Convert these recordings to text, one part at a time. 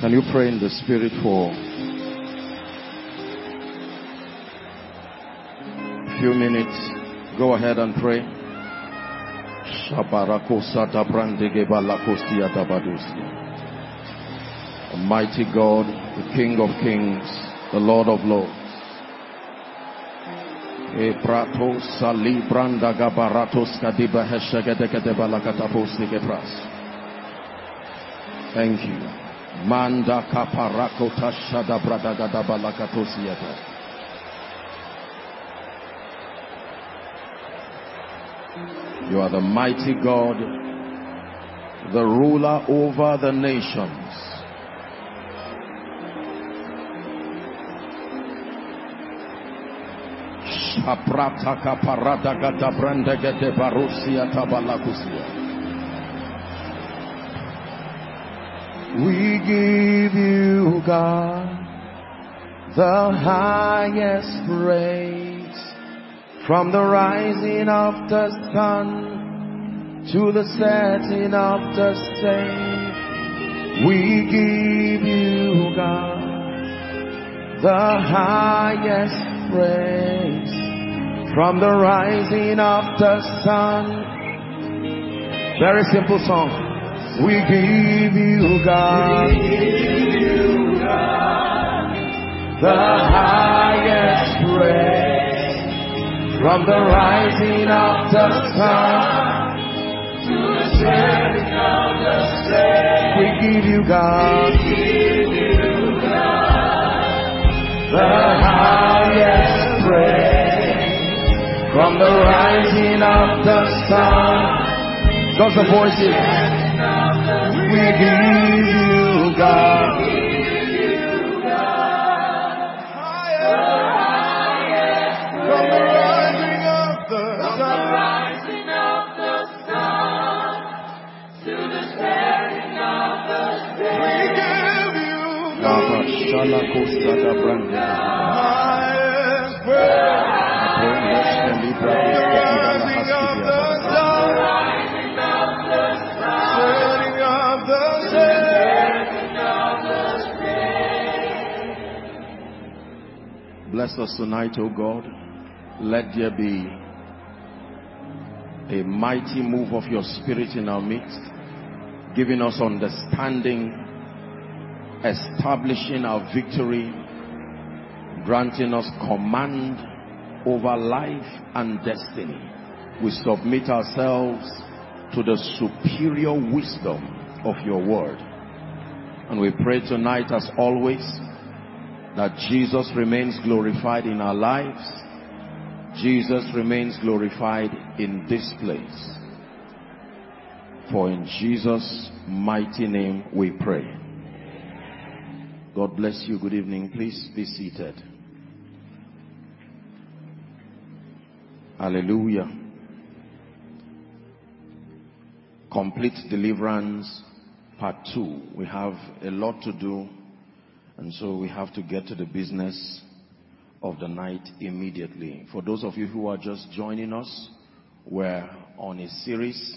Can you pray in the spirit for a few minutes? Go ahead and pray. Almighty God, the King of Kings, the Lord of Lords. Thank you. Manda kaparakota shada bradagada balakatosiata. You are the mighty God, the ruler over the nations. Shaprata kaparadagada brandagade barusiata balakusia. We give you, God, the highest praise, from the rising of the sun to the setting of the same. We give you, God, the highest praise, from the rising of the sun. Very simple song. We give you, God, the highest praise, from the rising of the sun to the setting of the same. We give you, God, the highest praise, from the rising of the sun. Just the voices. We give you, God, from the rising of the sun to the setting of the same. We give you the highest praise, from the rising of the sun. Bless us tonight, O God. Let there be a mighty move of your spirit in our midst, giving us understanding, establishing our victory, granting us command over life and destiny. We submit ourselves to the superior wisdom of your word. And we pray tonight, as always, that Jesus remains glorified in our lives. Jesus remains glorified in this place. For in Jesus' mighty name we pray. God bless you. Good evening. Please be seated. Hallelujah. Complete deliverance, part 2. We have a lot to do. And so we have to get to the business of the night immediately. For those of you who are just joining us, we're on a series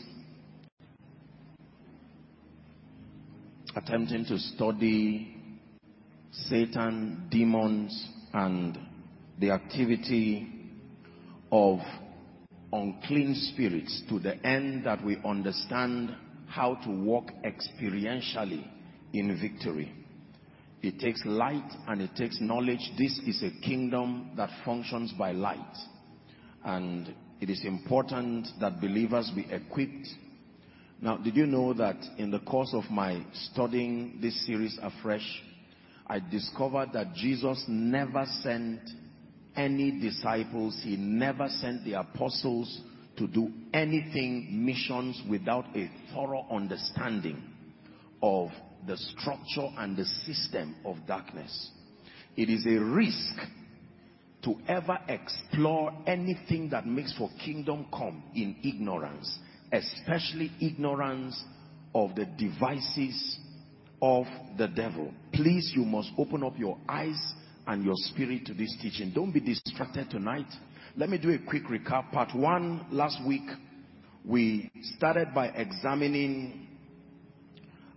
attempting to study Satan, demons, and the activity of unclean spirits, to the end that we understand how to walk experientially in victory. It takes light and it takes knowledge. This is a kingdom that functions by light. And it is important that believers be equipped. Now, did you know that in the course of my studying this series afresh, I discovered that Jesus never sent any disciples. He never sent the apostles to do anything, missions, without a thorough understanding of the structure and the system of darkness. It is a risk to ever explore anything that makes for kingdom come in ignorance, especially ignorance of the devices of the devil. Please, you must open up your eyes and your spirit to this teaching. Don't be distracted tonight. Let me do a quick recap. Part 1, last week, we started by examining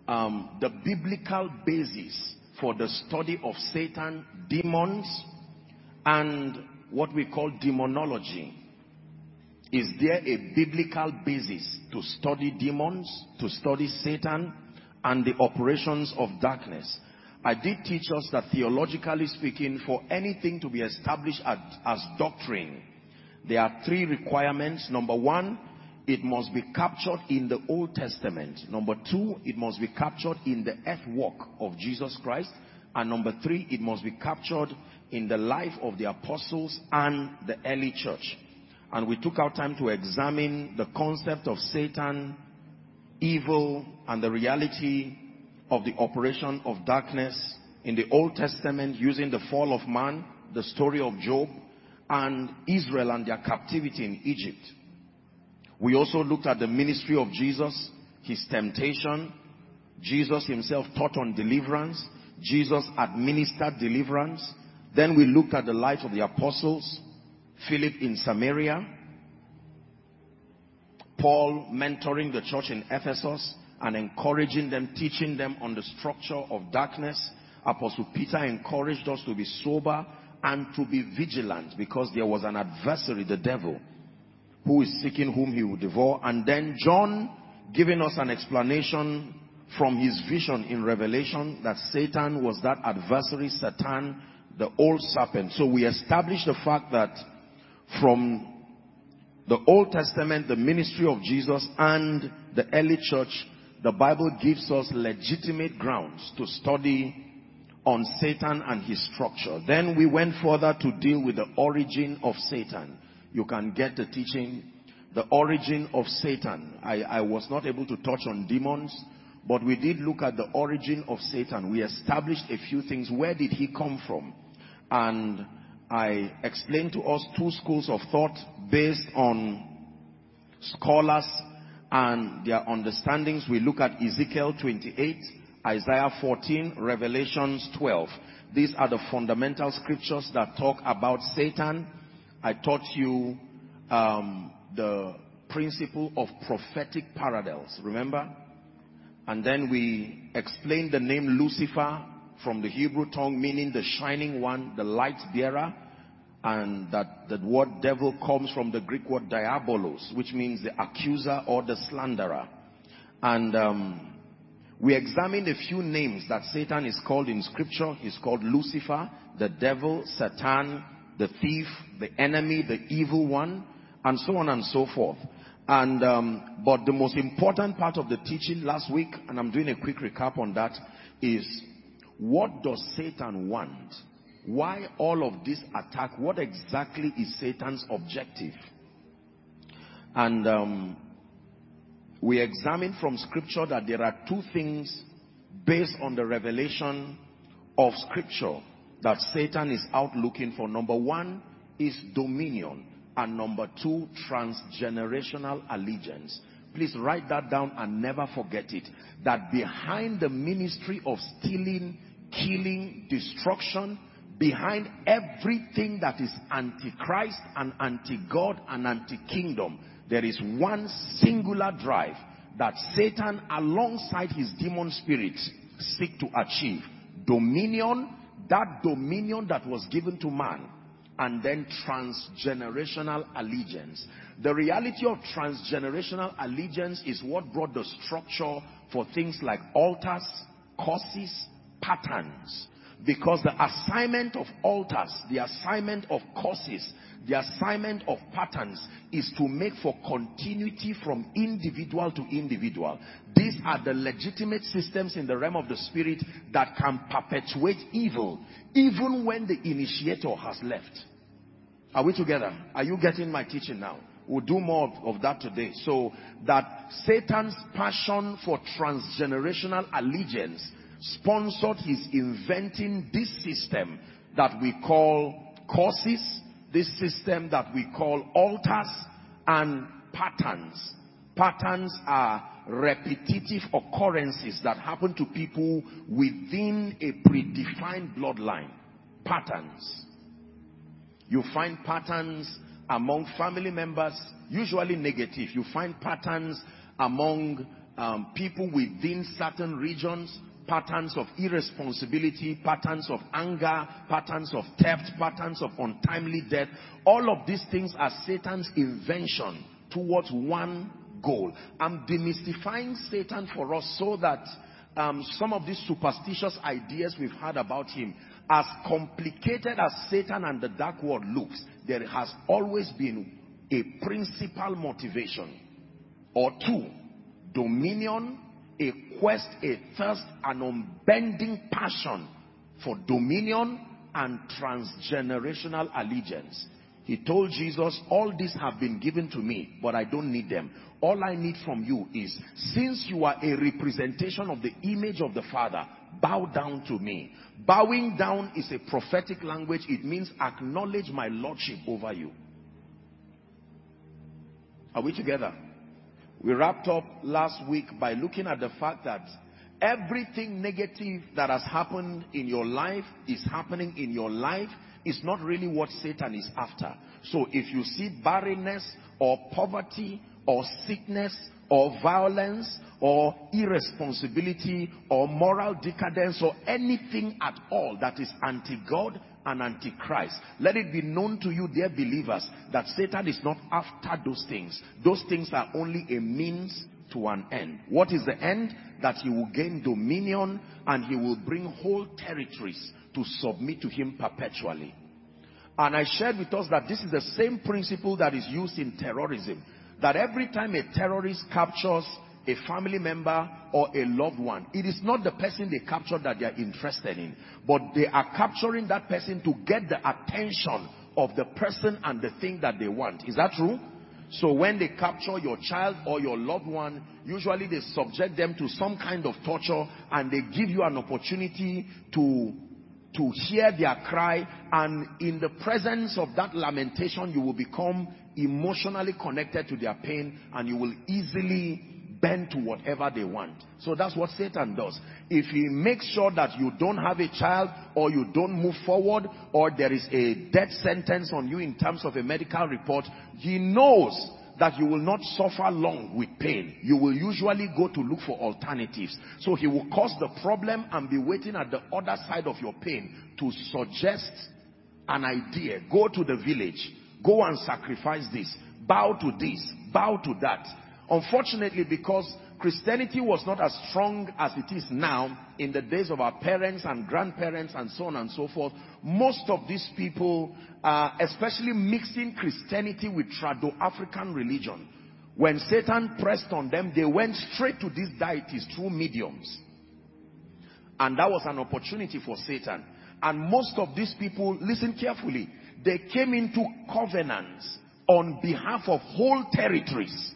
the biblical basis for the study of Satan, demons, and what we call demonology. Is there a biblical basis to study demons, to study Satan, and the operations of darkness? I did teach us that theologically speaking, for anything to be established as doctrine, there are three requirements. Number one, it must be captured in the Old Testament. Number two, it must be captured in the earth work of Jesus Christ. And number three, it must be captured in the life of the apostles and the early church. And we took our time to examine the concept of Satan, evil, and the reality of the operation of darkness in the Old Testament using the fall of man, the story of Job, and Israel and their captivity in Egypt. We also looked at the ministry of Jesus, his temptation. Jesus himself taught on deliverance. Jesus administered deliverance. Then we looked at the life of the apostles, Philip in Samaria, Paul mentoring the church in Ephesus and encouraging them, teaching them on the structure of darkness. Apostle Peter encouraged us to be sober and to be vigilant, because there was an adversary, the devil, who is seeking whom he will devour. And then John giving us an explanation from his vision in Revelation that Satan was that adversary, Satan, the old serpent. So we established the fact that from the Old Testament, the ministry of Jesus and the early church, the Bible gives us legitimate grounds to study on Satan and his structure. Then we went further to deal with the origin of Satan. You can get the teaching, the origin of Satan. I was not able to touch on demons, but we did look at the origin of Satan. We established a few things. Where did he come from? And I explained to us two schools of thought based on scholars and their understandings. We look at Ezekiel 28, Isaiah 14, Revelations 12. These are the fundamental scriptures that talk about Satan. I taught you the principle of prophetic parallels, remember? And then we explained the name Lucifer from the Hebrew tongue, meaning the shining one, the light bearer. And that the word devil comes from the Greek word diabolos, which means the accuser or the slanderer. And we examined a few names that Satan is called in scripture. He's called Lucifer, the devil, Satan, the thief, the enemy, the evil one, and so on and so forth. And but the most important part of the teaching last week, and I'm doing a quick recap on that, is what does Satan want? Why all of this attack? What exactly is Satan's objective? And we examined from scripture that there are two things based on the revelation of scripture that Satan is out looking for. Number one is dominion, and number two, transgenerational allegiance. Please write that down and never forget it. That behind the ministry of stealing, killing, destruction, behind everything that is antichrist and anti-God and anti-kingdom, there is one singular drive that Satan alongside his demon spirits seek to achieve. Dominion, that dominion that was given to man, and then transgenerational allegiance. The reality of transgenerational allegiance is what brought the structure for things like altars, curses, patterns. Because the assignment of altars, the assignment of curses, the assignment of patterns is to make for continuity from individual to individual. These are the legitimate systems in the realm of the spirit that can perpetuate evil even when the initiator has left. Are we together? Are you getting my teaching now? We'll do more of that today. So that Satan's passion for transgenerational allegiance sponsored his inventing this system that we call curses, this system that we call altars, and patterns. Patterns are repetitive occurrences that happen to people within a predefined bloodline. Patterns. You find patterns among family members, usually negative. You find patterns among people within certain regions, patterns of irresponsibility, patterns of anger, patterns of theft, patterns of untimely death. All of these things are Satan's invention towards one goal. I'm demystifying Satan for us so that some of these superstitious ideas we've had about him, as complicated as Satan and the dark world looks, there has always been a principal motivation or two: dominion, a quest, a thirst, an unbending passion for dominion, and transgenerational allegiance. He told Jesus, all these have been given to me, but I don't need them. All I need from you is, since you are a representation of the image of the Father, bow down to me. Bowing down is a prophetic language. It means acknowledge my lordship over you. Are we together? We wrapped up last week by looking at the fact that everything negative that has happened in your life, is happening in your life, is not really what Satan is after. So if you see barrenness or poverty or sickness or violence or irresponsibility or moral decadence or anything at all that is anti-God and anti-Christ, let it be known to you, dear believers, that Satan is not after those things. Those things are only a means to an end. What is the end? That he will gain dominion and he will bring whole territories to submit to him perpetually. And I shared with us that this is the same principle that is used in terrorism. That every time a terrorist captures a family member or a loved one, it is not the person they captured that they are interested in, but they are capturing that person to get the attention of the person and the thing that they want. Is that true? So when they capture your child or your loved one, usually they subject them to some kind of torture and they give you an opportunity to hear their cry, and in the presence of that lamentation you will become emotionally connected to their pain and you will easily bend to whatever they want. So that's what Satan does. If he makes sure that you don't have a child, or you don't move forward, or there is a death sentence on you in terms of a medical report, he knows that you will not suffer long with pain. You will usually go to look for alternatives. So he will cause the problem and be waiting at the other side of your pain to suggest an idea. Go to the village. Go and sacrifice this. Bow to this. Bow to that. Unfortunately, because Christianity was not as strong as it is now in the days of our parents and grandparents and so on and so forth, most of these people, especially mixing Christianity with Trado-African religion, when Satan pressed on them, they went straight to these deities through mediums. And that was an opportunity for Satan. And most of these people, listen carefully, they came into covenants on behalf of whole territories.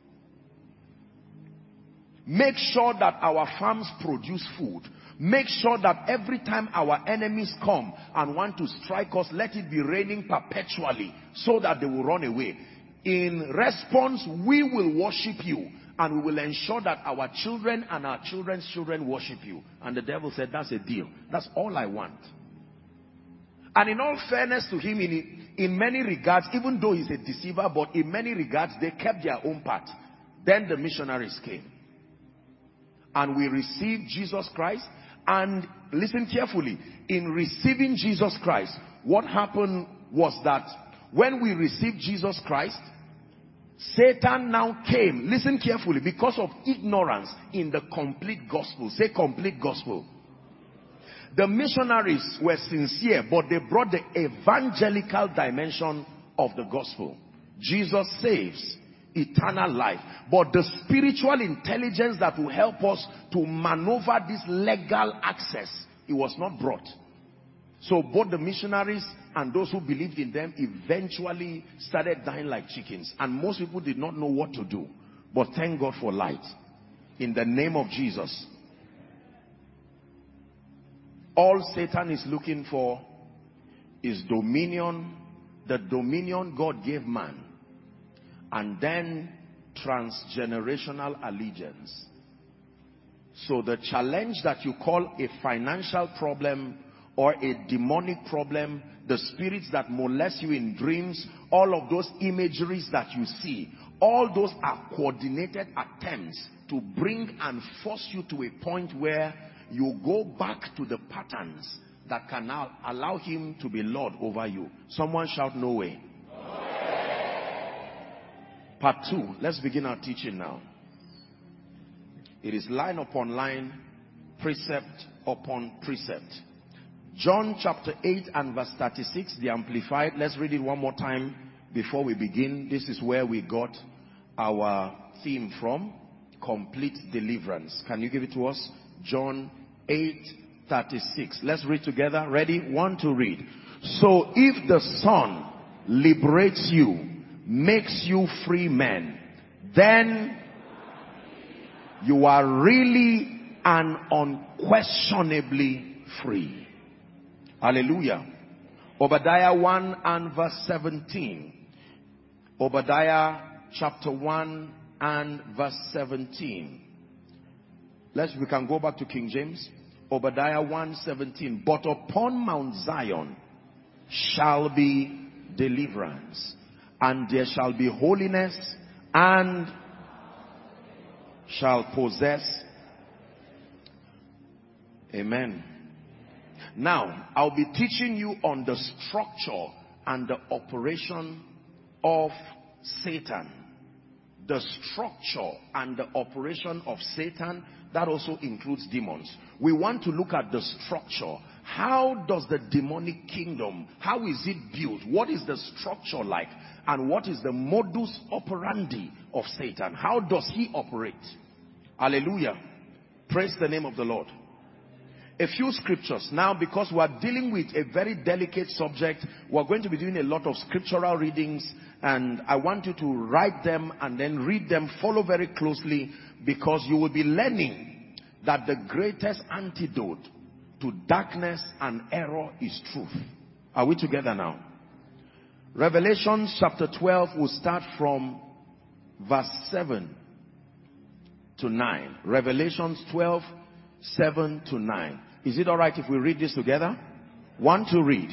Make sure that our farms produce food. Make sure that every time our enemies come and want to strike us, let it be raining perpetually so that they will run away. In response, we will worship you, and we will ensure that our children and our children's children worship you. And the devil said, that's a deal. That's all I want. And in all fairness to him, in many regards, even though he's a deceiver, but in many regards, they kept their own part. Then the missionaries came. And we received Jesus Christ. And listen carefully, in receiving Jesus Christ, what happened was that when we received Jesus Christ, Satan now came, listen carefully, because of ignorance in the complete gospel. Say complete gospel. The missionaries were sincere, but they brought the evangelical dimension of the gospel. Jesus saves, eternal life. But the spiritual intelligence that will help us to maneuver this legal access, it was not brought. So both the missionaries and those who believed in them eventually started dying like chickens. And most people did not know what to do. But thank God for light. In the name of Jesus. All Satan is looking for is dominion. The dominion God gave man. And then transgenerational allegiance. So the challenge that you call a financial problem or a demonic problem, the spirits that molest you in dreams, all of those imageries that you see, all those are coordinated attempts to bring and force you to a point where you go back to the patterns that can now allow him to be Lord over you. Someone shout, no way. Part 2. Let's begin our teaching now. It is line upon line, precept upon precept. John chapter 8 and verse 36, the Amplified. Let's read it one more time before we begin. This is where we got our theme from. Complete deliverance. Can you give it to us? John 8:36. Let's read together. Ready? 1, 2, read. So if the Son liberates you, makes you free men, then you are really and unquestionably free. Hallelujah. Obadiah 1 and verse 17. Obadiah chapter 1 and verse 17. We can go back to King James. Obadiah 1:17. But upon Mount Zion shall be deliverance, and there shall be holiness, and shall possess. Amen. Now, I'll be teaching you on the structure and the operation of Satan. The structure and the operation of Satan, that also includes demons. We want to look at the structure. How does the demonic kingdom, how is it built? What is the structure like? And what is the modus operandi of Satan? How does he operate? Hallelujah. Praise the name of the Lord. A few scriptures. Now, because we are dealing with a very delicate subject, we're going to be doing a lot of scriptural readings, and I want you to write them and then read them. Follow very closely, because you will be learning that the greatest antidote to darkness and error is truth. Are we together now? Revelation chapter 12 will start from verse 7 to 9. Revelations 12, 7 to 9. Is it all right if we read this together? 1, 2, read.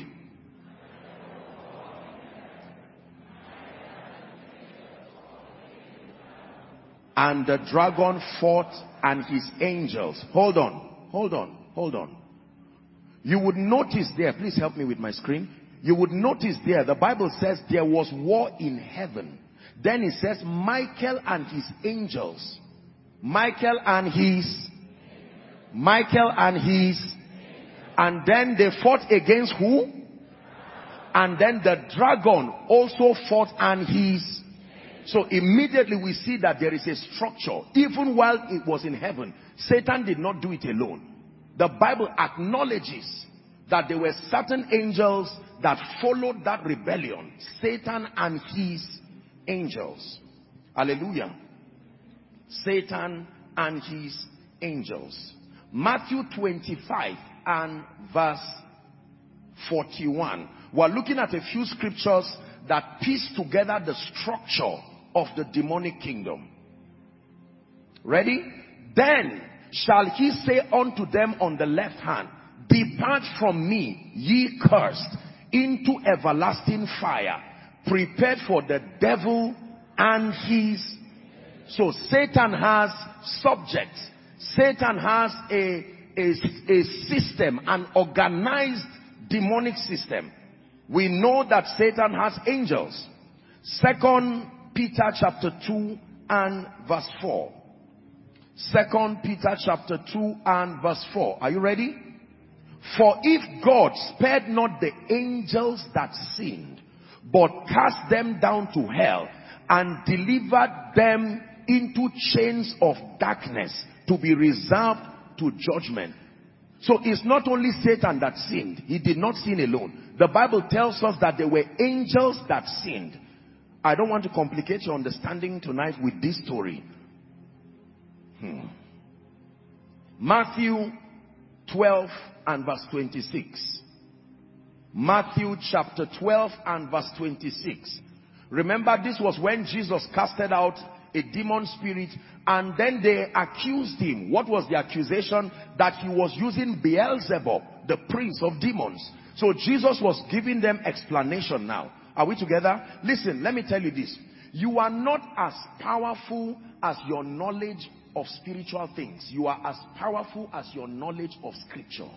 And the dragon fought and his angels. Hold on. You would notice there, please help me with my screen. You would notice there, the Bible says there was war in heaven. Then it says Michael and his angels. Michael and then they fought against who? And then the dragon also fought and his. So immediately we see that there is a structure. Even while it was in heaven, Satan did not do it alone. The Bible acknowledges that there were certain angels that followed that rebellion. Satan and his angels. Hallelujah. Satan and his angels. Matthew 25 and verse 41. We're looking at a few scriptures that piece together the structure of the demonic kingdom. Ready? Then shall he say unto them on the left hand, depart from me, ye cursed, into everlasting fire, prepared for the devil and his. So Satan has subjects. Satan has a system, an organized demonic system. We know that Satan has angels. 2 Peter chapter 2 and verse 4. 2 Peter chapter 2 and verse 4. Are you ready? For if God spared not the angels that sinned, but cast them down to hell and delivered them into chains of darkness to be reserved to judgment. So it's not only Satan that sinned. He did not sin alone. The Bible tells us that there were angels that sinned. I don't want to complicate your understanding tonight with this story. Matthew 12 and verse 26. Matthew chapter 12 and verse 26. Remember, this was when Jesus casted out a demon spirit, and then they accused him. What was the accusation? That he was using Beelzebub, the prince of demons. So Jesus was giving them explanation now. Are we together? Listen, let me tell you this. You are not as powerful as your knowledge of spiritual things. You are as powerful as your knowledge of scripture.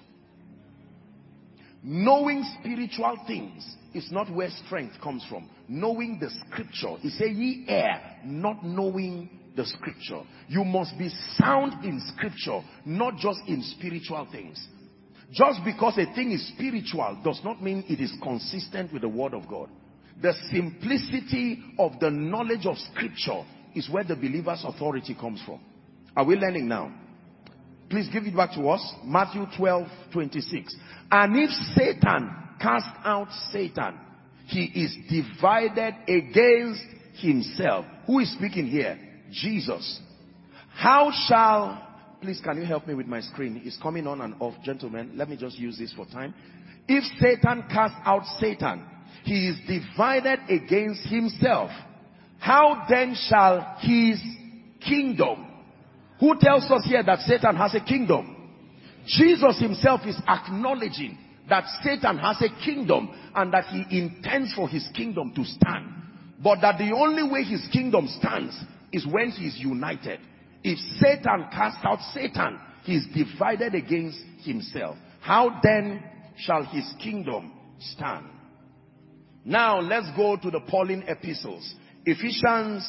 Knowing spiritual things is not where strength comes from. Knowing the scripture. He said, ye err, not knowing the scripture. You must be sound in scripture, not just in spiritual things. Just because a thing is spiritual does not mean it is consistent with the word of God. The simplicity of the knowledge of scripture is where the believer's authority comes from. Are we learning now? Please give it back to us. Matthew 12:26. And if Satan cast out Satan, he is divided against himself. Who is speaking here? Jesus. How shall... Please, can you help me with my screen? It's coming on and off, gentlemen. Let me just use this for time. If Satan cast out Satan, he is divided against himself. How then shall his kingdom... Who tells us here that Satan has a kingdom? Jesus himself is acknowledging that Satan has a kingdom and that he intends for his kingdom to stand. But that the only way his kingdom stands is when he is united. If Satan casts out Satan, he is divided against himself. How then shall his kingdom stand? Now let's go to the Pauline epistles. Ephesians,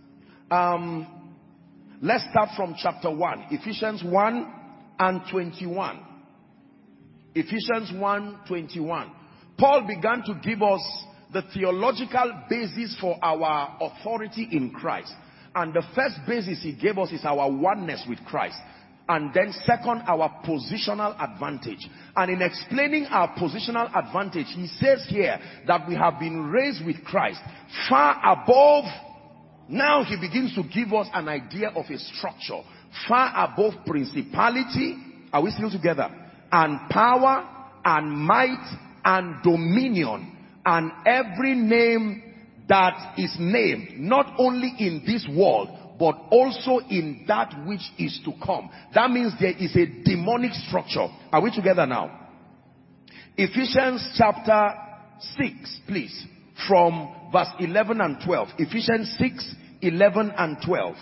let's start from chapter 1. Ephesians 1 and 21. Ephesians 1:21. Paul began to give us the theological basis for our authority in Christ. And the first basis he gave us is our oneness with Christ. And then second, our positional advantage. And in explaining our positional advantage, he says here that we have been raised with Christ far above. Now he begins to give us an idea of a structure. Far above principality. Are we still together? And power and might and dominion and every name that is named, not only in this world, but also in that which is to come. That means there is a demonic structure. Are we together now? Ephesians chapter 6, please, from verse 11 and 12. Ephesians 6, 11 and 12.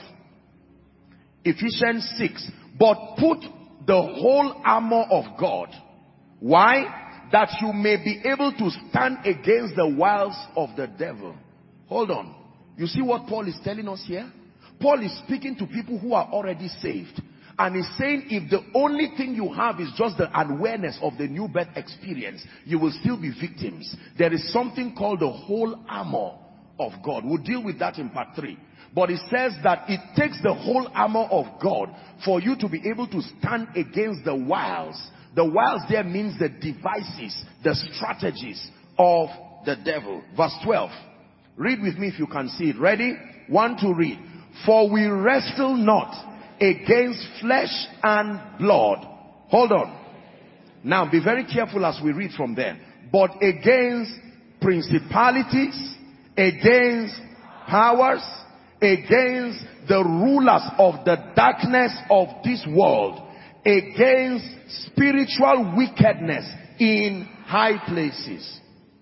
Ephesians 6. But put the whole armor of God. Why? That you may be able to stand against the wiles of the devil. Hold on. You see what Paul is telling us here? Paul is speaking to people who are already saved. And he's saying if the only thing you have is just the awareness of the new birth experience, you will still be victims. There is something called the whole armor of God. We'll deal with that in part 3. But it says that it takes the whole armor of God for you to be able to stand against the wiles. The wiles there means the devices, the strategies of the devil. Verse 12. Read with me if you can see it. Ready? 1 to read. For we wrestle not against flesh and blood. Hold on. Now be very careful as we read from there. But against principalities, against powers, against the rulers of the darkness of this world, against spiritual wickedness in high places.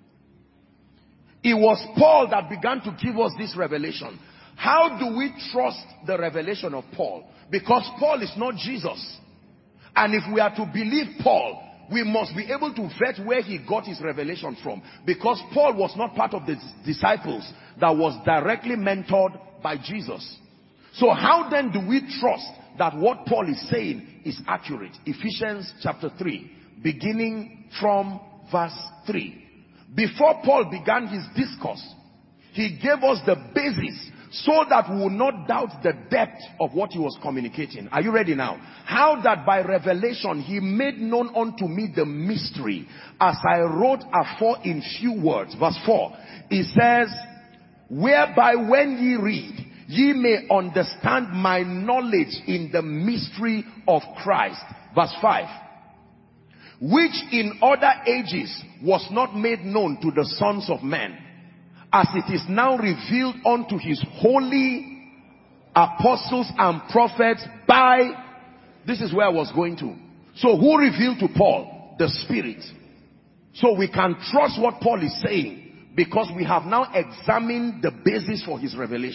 It was Paul that began to give us this revelation. How do we trust the revelation of Paul? Because Paul is not Jesus. And if we are to believe Paul, we must be able to vet where he got his revelation from. Because Paul was not part of the disciples that was directly mentored by Jesus. So how then do we trust that what Paul is saying is accurate? Ephesians chapter 3, beginning from verse 3. Before Paul began his discourse, he gave us the basis so that we will not doubt the depth of what he was communicating. Are you ready now? How that by revelation he made known unto me the mystery, as I wrote afore in few words. Verse 4, it says, whereby when ye read, ye may understand my knowledge in the mystery of Christ. Verse 5, which in other ages was not made known to the sons of men, as it is now revealed unto his holy apostles and prophets by... This is where I was going to. So who revealed to Paul? The Spirit. So we can trust what Paul is saying because we have now examined the basis for his revelation.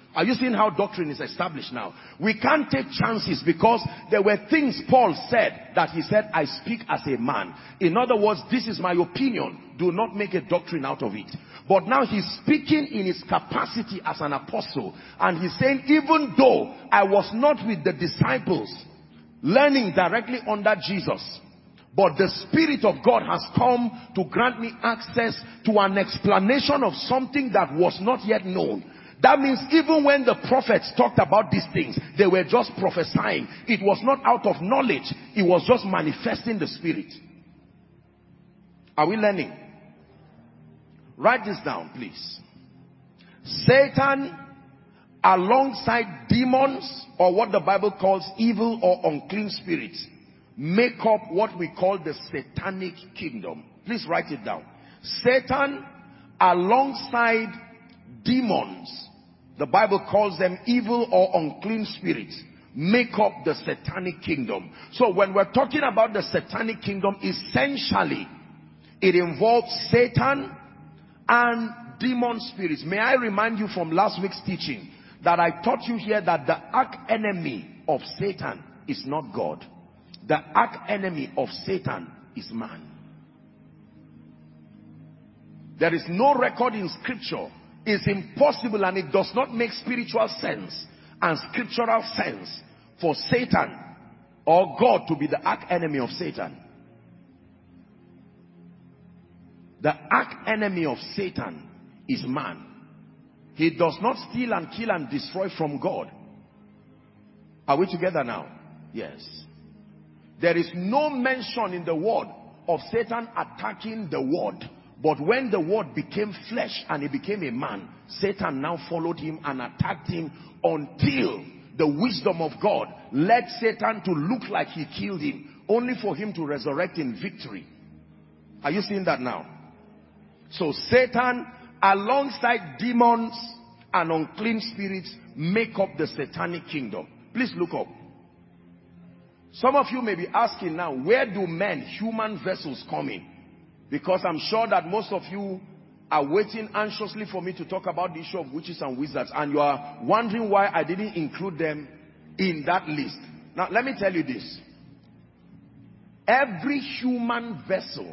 Are you seeing how doctrine is established now? We can't take chances because there were things Paul said that he said, I speak as a man. In other words, this is my opinion. Do not make a doctrine out of it. But now he's speaking in his capacity as an apostle. And he's saying, even though I was not with the disciples, learning directly under Jesus, but the Spirit of God has come to grant me access to an explanation of something that was not yet known. That means even when the prophets talked about these things, they were just prophesying. It was not out of knowledge. It was just manifesting the Spirit. Are we learning? Write this down, please. Satan, alongside demons, or what the Bible calls evil or unclean spirits, make up what we call the satanic kingdom. Please write it down. Satan, alongside demons, the Bible calls them evil or unclean spirits, make up the satanic kingdom. So when we're talking about the satanic kingdom, essentially, it involves Satan and demon spirits. May I remind you from last week's teaching that I taught you here that the arch enemy of Satan is not God. The arch enemy of Satan is man. There is no record in scripture. It's impossible, and it does not make spiritual sense and scriptural sense for Satan or God to be the arch enemy of Satan. The arch enemy of Satan is man. He does not steal and kill and destroy from God. Are we together now? Yes. There is no mention in the word of Satan attacking the word. But when the word became flesh and he became a man, Satan now followed him and attacked him until the wisdom of God led Satan to look like he killed him, only for him to resurrect in victory. Are you seeing that now? So Satan, alongside demons and unclean spirits, make up the satanic kingdom. Please look up. Some of you may be asking now, where do men, human vessels, come in? Because I'm sure that most of you are waiting anxiously for me to talk about the issue of witches and wizards, and you are wondering why I didn't include them in that list. Now, let me tell you this. Every human vessel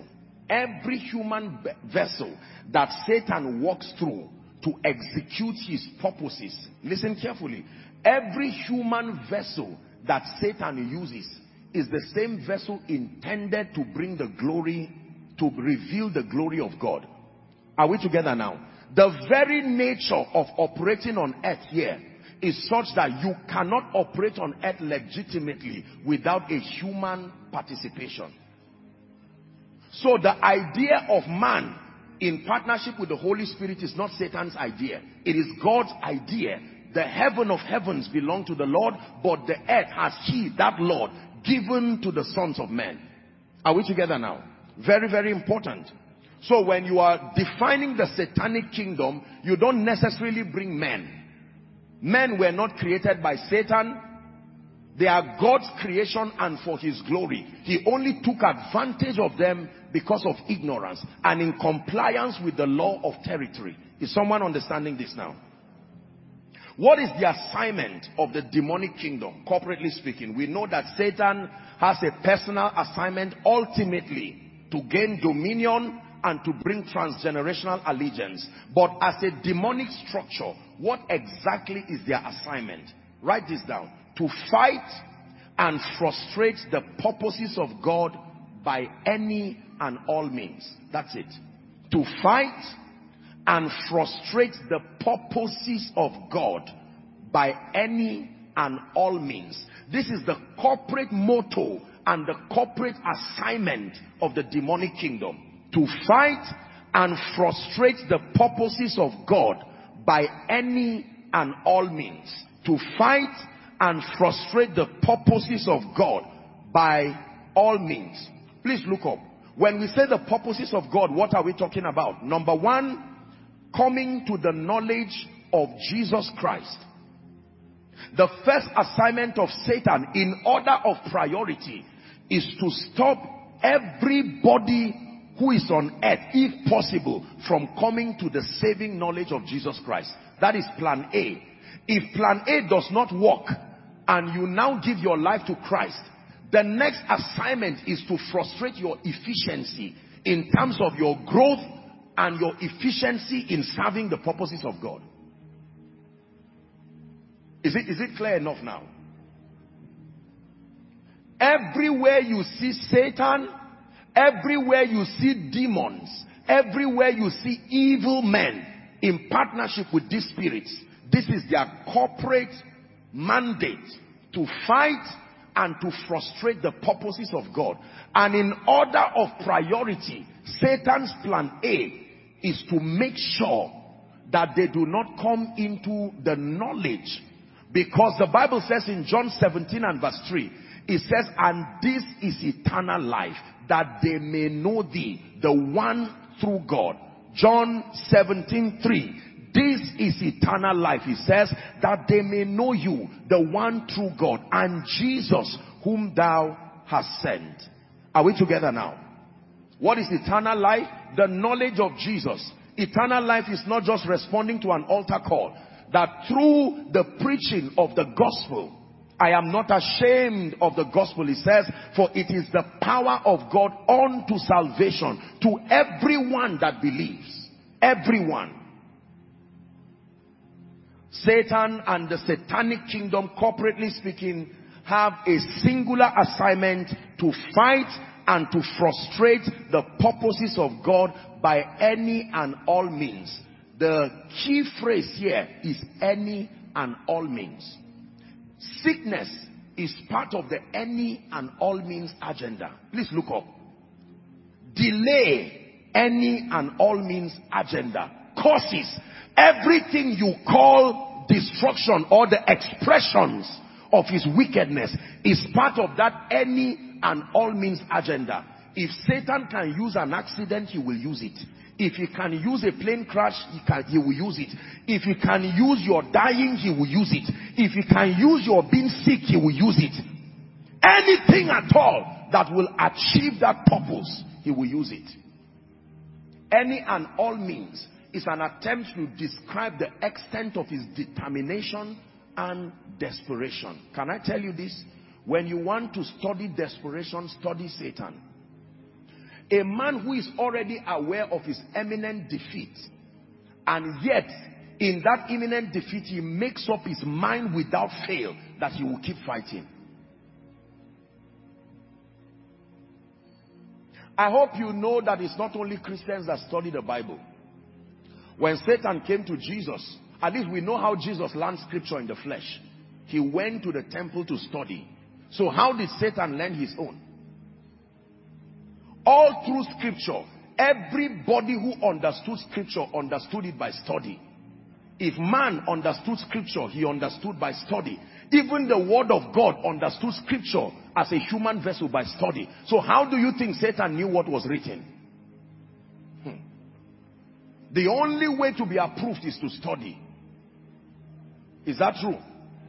that Satan walks through to execute his purposes, listen carefully, every human vessel that Satan uses is the same vessel intended to bring the glory, to reveal the glory of God. Are we together now? The very nature of operating on earth here is such that you cannot operate on earth legitimately without a human participation. So the idea of man in partnership with the Holy Spirit is not Satan's idea. It is God's idea. The heaven of heavens belong to the Lord, but the earth has he, that Lord, given to the sons of men. Are we together now? Very, very important. So when you are defining the satanic kingdom, you don't necessarily bring men. Men were not created by Satan. They are God's creation and for his glory. He only took advantage of them because of ignorance and in compliance with the law of territory. Is someone understanding this now? What is the assignment of the demonic kingdom? Corporately speaking, we know that Satan has a personal assignment ultimately to gain dominion and to bring transgenerational allegiance. But as a demonic structure, what exactly is their assignment? Write this down. To fight and frustrate the purposes of God by any and all means. That's it. To fight and frustrate the purposes of God by any and all means. This is the corporate motto and the corporate assignment of the demonic kingdom. To fight and frustrate the purposes of God by any and all means. To fight and frustrate the purposes of God by all means. Please look up. When we say the purposes of God, what are we talking about? Number one, coming to the knowledge of Jesus Christ. The first assignment of Satan in order of priority is to stop everybody who is on earth, if possible, from coming to the saving knowledge of Jesus Christ. That is plan A. If plan A does not work and you now give your life to Christ, the next assignment is to frustrate your efficiency in terms of your growth and your efficiency in serving the purposes of God. Is it clear enough now? Everywhere you see Satan, everywhere you see demons, everywhere you see evil men in partnership with these spirits, this is their corporate mandate to fight and to frustrate the purposes of God. And in order of priority, Satan's plan A is to make sure that they do not come into the knowledge. Because the Bible says in John 17 and verse 3, it says, and this is eternal life, that they may know thee, the one true God. John 17:3. This is eternal life. He says, that they may know you, the one true God, and Jesus whom thou hast sent. Are we together now? What is eternal life? The knowledge of Jesus. Eternal life is not just responding to an altar call. That through the preaching of the gospel, I am not ashamed of the gospel. He says, for it is the power of God unto salvation to everyone that believes. Everyone. Satan and the satanic kingdom, corporately speaking, have a singular assignment to fight and to frustrate the purposes of God by any and all means. The key phrase here is any and all means. Sickness is part of the any and all means agenda. Please look up. Delay, any and all means agenda. Causes, everything you call destruction or the expressions of his wickedness is part of that any and all means agenda. If Satan can use an accident, he will use it. If he can use a plane crash, he will use it. If he can use your dying, he will use it. If he can use your being sick, he will use it. Anything at all that will achieve that purpose, he will use it. Any and all means is an attempt to describe the extent of his determination and desperation. Can I tell you this? When you want to study desperation, study Satan. A man who is already aware of his imminent defeat, and yet in that imminent defeat he makes up his mind without fail that he will keep fighting. I hope you know that it's not only Christians that study the Bible. When Satan came to Jesus, at least we know how Jesus learned scripture in the flesh. He went to the temple to study. So how did Satan learn his own? All through scripture, everybody who understood scripture understood it by study. If man understood scripture, he understood by study. Even the word of God understood scripture as a human vessel by study. So how do you think Satan knew what was written? The only way to be approved is to study. Is that true?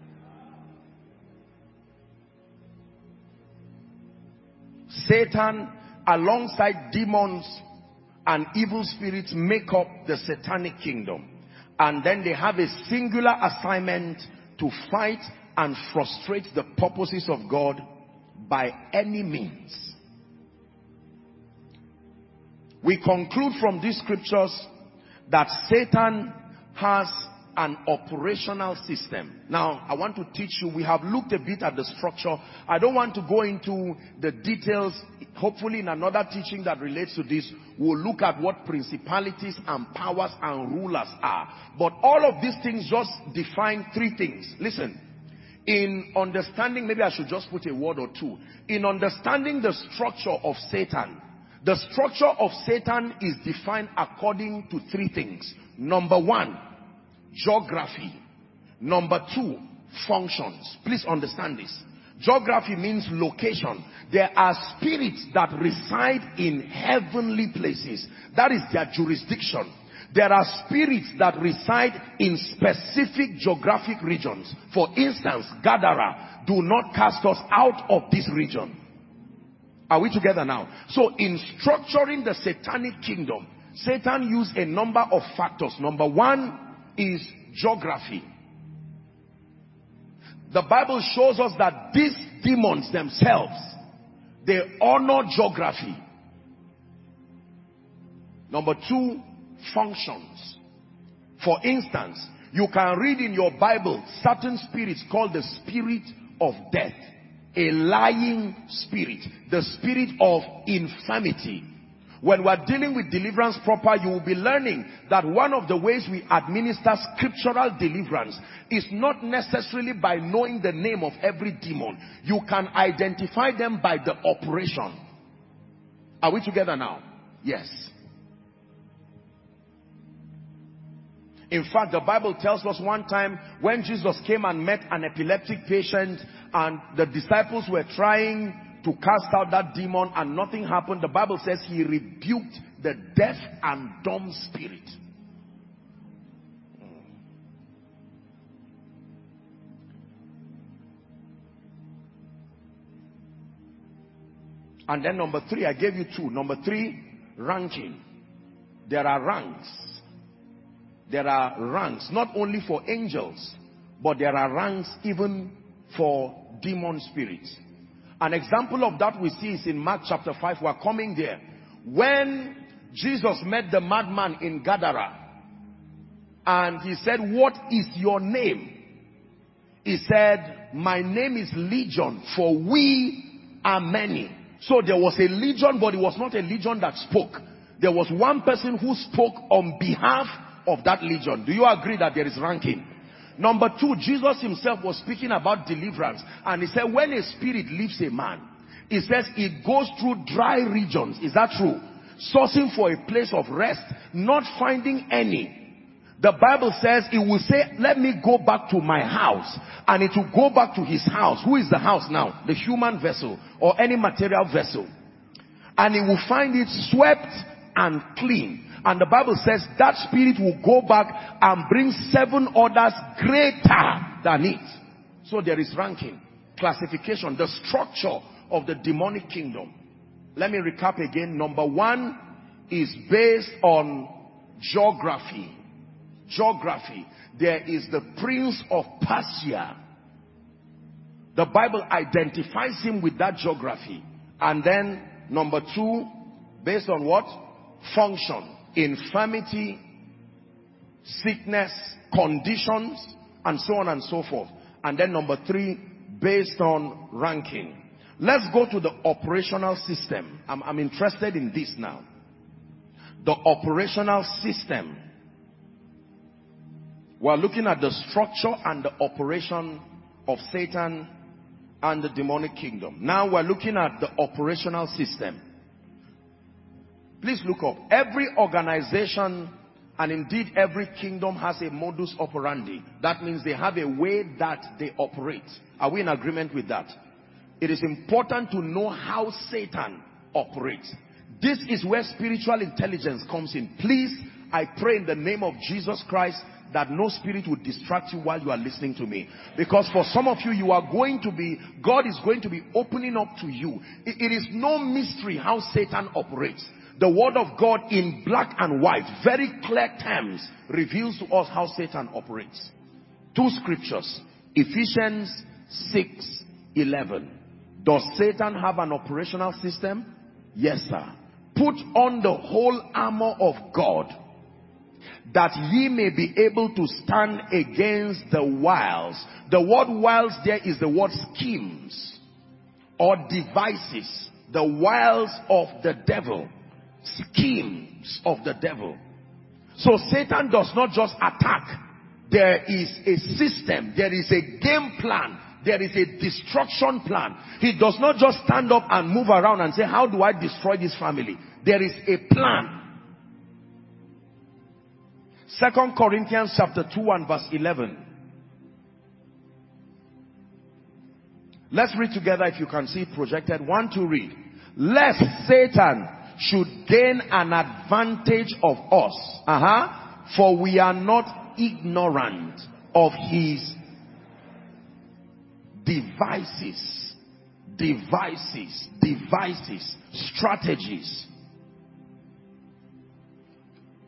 Satan, alongside demons and evil spirits, make up the satanic kingdom. And then they have a singular assignment to fight and frustrate the purposes of God by any means. We conclude from these scriptures that Satan has an operational system. Now, I want to teach you, we have looked a bit at the structure. I don't want to go into the details. Hopefully in another teaching that relates to this, we'll look at what principalities and powers and rulers are. But all of these things just define three things. Listen, in understanding, maybe I should just put a word or two. In understanding the structure of Satan, the structure of Satan is defined according to three things. Number one, geography. Number two, functions. Please understand this. Geography means location. There are spirits that reside in heavenly places. That is their jurisdiction. There are spirits that reside in specific geographic regions. For instance, Gadara, do not cast us out of this region. Are we together now? So in structuring the satanic kingdom, Satan used a number of factors. Number one is geography. The Bible shows us that these demons themselves, they honor geography. Number two, functions. For instance, you can read in your Bible certain spirits called the spirit of death, a lying spirit, the spirit of infirmity. When we're dealing with deliverance proper, you will be learning that one of the ways we administer scriptural deliverance is not necessarily by knowing the name of every demon. You can identify them by the operation. Are we together now? Yes. In fact, the Bible tells us one time when Jesus came and met an epileptic patient and the disciples were trying to cast out that demon and nothing happened. The Bible says he rebuked the deaf and dumb spirit. And then number three, I gave you two. Number three, ranking. There are ranks. There are ranks, not only for angels, but there are ranks even for demon spirits. An example of that we see is in Mark chapter 5. We're coming there. When Jesus met the madman in Gadara, and he said, "What is your name?" He said, "My name is Legion, for we are many." So there was a legion, but it was not a legion that spoke. There was one person who spoke on behalf of that legion. Do you agree that there is ranking? Number two, Jesus himself was speaking about deliverance, and he said when a spirit leaves a man, he says it goes through dry regions. Is that true? Sourcing for a place of rest, not finding any. The Bible says it will say, "Let me go back to my house," and it will go back to his house. Who is the house now? The human vessel or any material vessel. And he will find it swept and clean. And the Bible says that spirit will go back and bring 7 others greater than it. So there is ranking, classification, the structure of the demonic kingdom. Let me recap again. Number one is based on geography. Geography. There is the prince of Persia. The Bible identifies him with that geography. And then number two, based on what? Function. Infirmity, sickness, conditions, and so on and so forth. And then number three, based on ranking. Let's go to the operational system. I'm interested in this now. The operational system. We're looking at the structure and the operation of Satan and the demonic kingdom. Now we're looking at the operational system. Please look up. Every organization and indeed every kingdom has a modus operandi. That means they have a way that they operate. Are we in agreement with that? It is important to know how Satan operates. This is where spiritual intelligence comes in. Please, I pray in the name of Jesus Christ that no spirit will distract you while you are listening to me. Because for some of you, God is going to be opening up to you. It is no mystery how Satan operates. The word of God in black and white, very clear terms, reveals to us how Satan operates. Two scriptures, Ephesians 6:11. Does Satan have an operational system? Yes, sir. Put on the whole armor of God, that ye may be able to stand against the wiles. The word wiles there is the word schemes or devices. The wiles of the devil. Schemes of the devil. So Satan does not just attack. There is a system. There is a game plan. There is a destruction plan. He does not just stand up and move around and say, how do I destroy this family? There is a plan. 2 Corinthians chapter 2 and verse 11. Let's read together if you can see it projected. 1, 2, read. Lest Satan should gain an advantage of us. For we are not ignorant of his devices, strategies.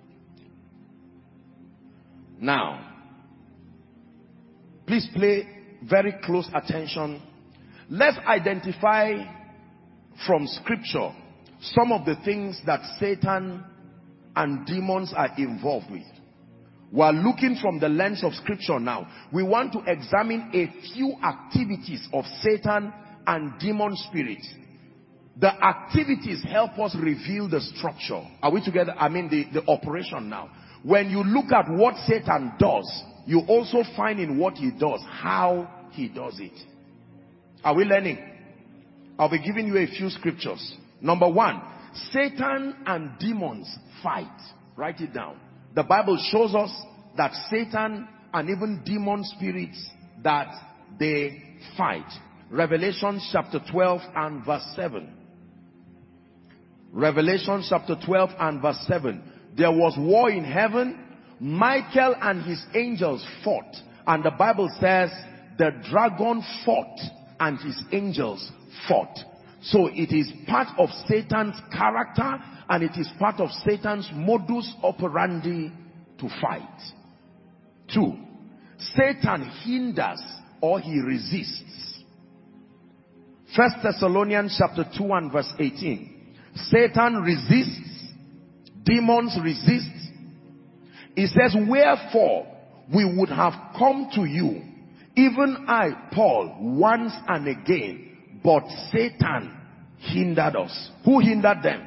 Now, please play very close attention. Let's identify from scripture some of the things that Satan and demons are involved with. We are looking from the lens of scripture now. We want to examine a few activities of Satan and demon spirits. The activities help us reveal the structure. Are we together? I mean the operation now. When you look at what Satan does, you also find in what he does, how he does it. Are we learning? I'll be giving you a few scriptures. Number one, Satan and demons fight. Write it down. The Bible shows us that Satan and even demon spirits, that they fight. Revelation chapter 12 and verse 7. Revelation chapter 12 and verse 7. There was war in heaven. Michael and his angels fought. And the Bible says the dragon fought and his angels fought. So it is part of Satan's character, and it is part of Satan's modus operandi to fight. 2. Satan hinders or he resists. 1 Thessalonians chapter 2 and verse 18. Satan resists, demons resist. It says, wherefore we would have come to you, even I, Paul, once and again, but Satan hindered us. Who hindered them?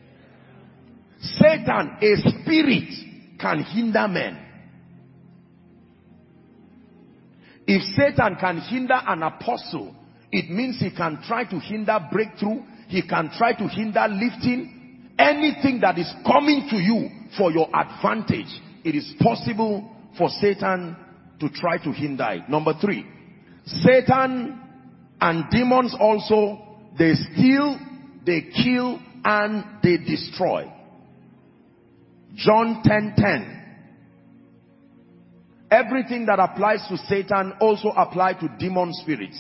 Satan, a spirit, can hinder men. If Satan can hinder an apostle, it means he can try to hinder breakthrough. He can try to hinder lifting. Anything that is coming to you for your advantage, it is possible for Satan to try to hinder it. Number 3, Satan and demons also, they steal, they kill, and they destroy. John 10:10. Everything that applies to Satan also applies to demon spirits.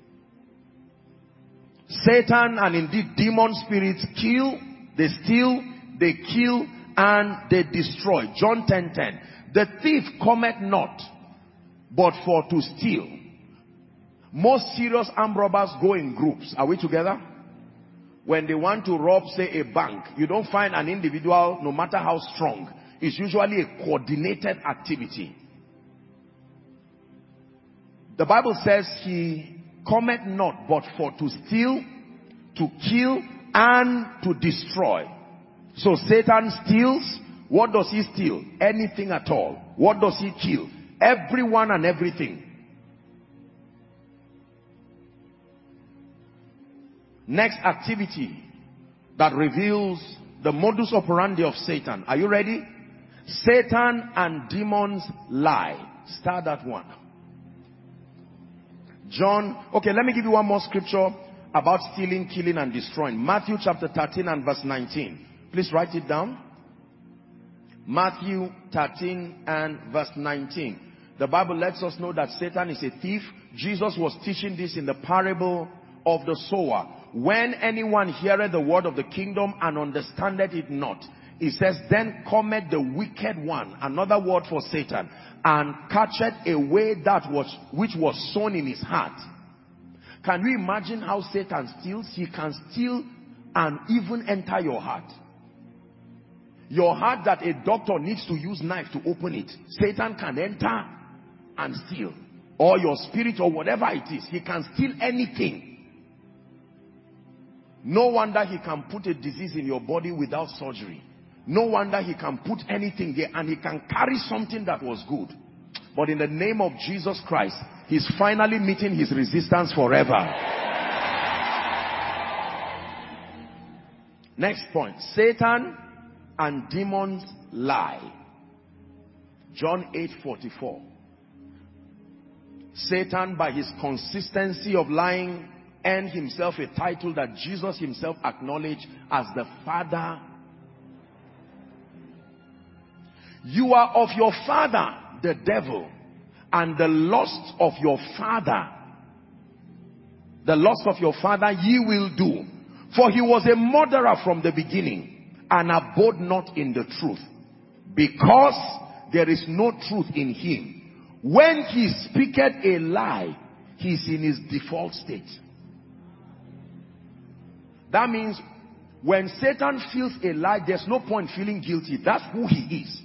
Satan and indeed demon spirits kill, they steal, they kill, and they destroy. John 10:10. The thief cometh not, but for to steal. Most serious armed robbers go in groups. Are we together? When they want to rob, say, a bank, you don't find an individual, no matter how strong. It's usually a coordinated activity. The Bible says he cometh not, but for to steal, to kill, and to destroy. So Satan steals. What does he steal? Anything at all. What does he kill? Everyone and everything. Next activity that reveals the modus operandi of Satan. Are you ready? Satan and demons lie. Start that one. John, okay, let me give you one more scripture about stealing, killing, and destroying. Matthew chapter 13 and verse 19. Please write it down. Matthew 13 and verse 19. The Bible lets us know that Satan is a thief. Jesus was teaching this in the parable of the sower. When anyone heareth the word of the kingdom and understandeth it not, it says, then cometh the wicked one, another word for Satan, and catcheth away that which was sown in his heart. Can you imagine how Satan steals? He can steal and even enter your heart. Your heart that a doctor needs to use knife to open it, Satan can enter and steal. Or your spirit or whatever it is. He can steal anything. No wonder he can put a disease in your body without surgery. No wonder he can put anything there, and he can carry something that was good. But in the name of Jesus Christ, he's finally meeting his resistance forever. Next point. Satan and demons lie. John 8:44. Satan, by his consistency of lying, earned himself a title that Jesus himself acknowledged as the Father. You are of your father, the devil, and the lust of your father, ye will do. For he was a murderer from the beginning, and abode not in the truth, because there is no truth in him. When he speaketh a lie, He's in his default state. That means when Satan feels a lie, there's no point feeling guilty. That's who he is.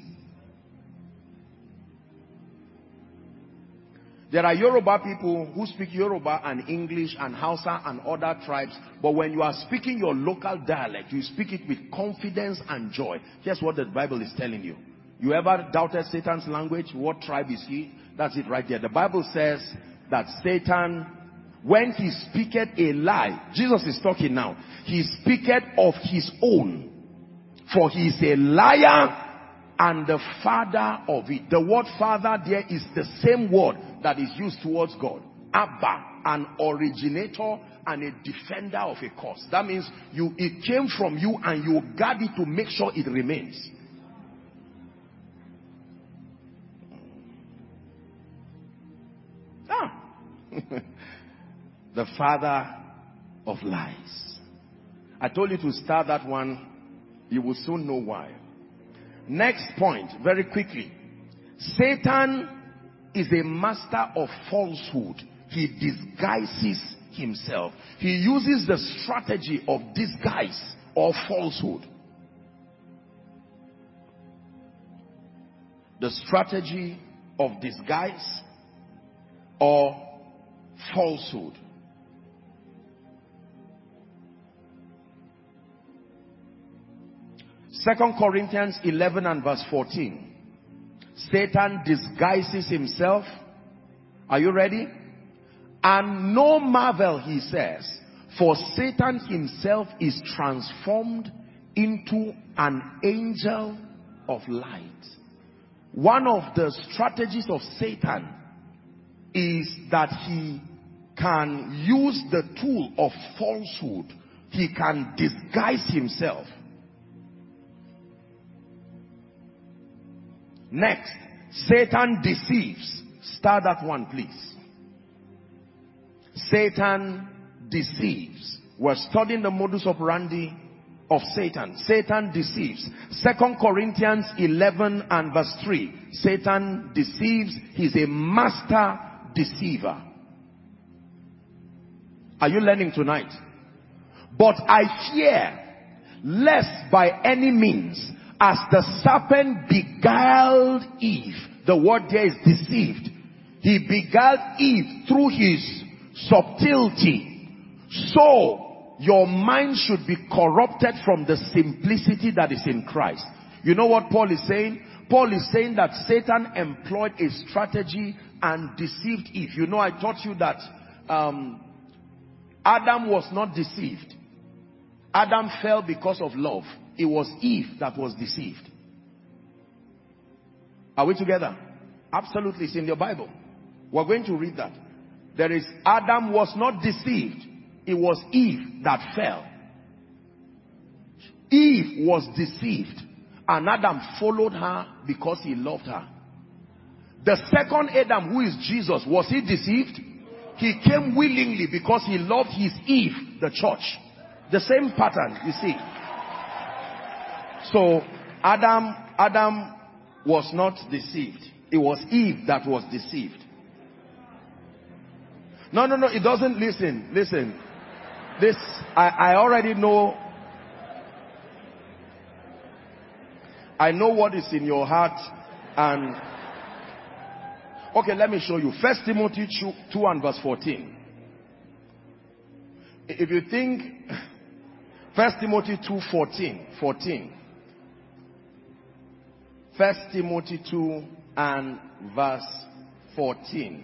There are Yoruba people who speak Yoruba and English and Hausa and other tribes, but when you are speaking your local dialect, you speak it with confidence and joy. Here's what the Bible is telling you. You ever doubted Satan's language? What tribe is he? That's it right there. The Bible says that Satan, when he speaketh a lie, Jesus is talking now, he speaketh of his own, for he is a liar and the father of it. The word father there is the same word that is used towards God. Abba, an originator and a defender of a cause. That means it came from you and you guard it to make sure it remains. The father of lies. I told you to start that one. You will soon know why. Next point, very quickly. Satan is a master of falsehood. He disguises himself. He uses the strategy of disguise or falsehood. The strategy of disguise or falsehood. Second Corinthians 11 and verse 14. Satan disguises himself. Are you ready? And no marvel, he says, for Satan himself is transformed into an angel of light. One of the strategies of Satan is that he can use the tool of falsehood. He can disguise himself. Next, Satan deceives. Start that one, please. Satan deceives. We're studying the modus operandi of Satan. Satan deceives. 2 Corinthians 11 and verse 3. Satan deceives. He's a master deceiver. Are you learning tonight? But I fear lest by any means, as the serpent beguiled Eve, the word there is deceived. He beguiled Eve through his subtlety. So your mind should be corrupted from the simplicity that is in Christ. You know what Paul is saying? Paul is saying that Satan employed a strategy and deceived Eve. You know, I taught you that Adam was not deceived. Adam fell because of love. It was Eve that was deceived. Are we together? Absolutely, it's in your Bible. We're going to read that. There is, Adam was not deceived. It was Eve that fell. Eve was deceived. And Adam followed her because he loved her. The second Adam, who is Jesus, was he deceived? He came willingly because he loved his Eve, the church. The same pattern, you see. So Adam was not deceived. It was Eve that was deceived. No, it doesn't. Listen. This, I already know. I know what is in your heart. And okay, let me show you. 1 Timothy 2 and verse 14. If you think 1 Timothy 2:14. 1 Timothy 2 and verse 14.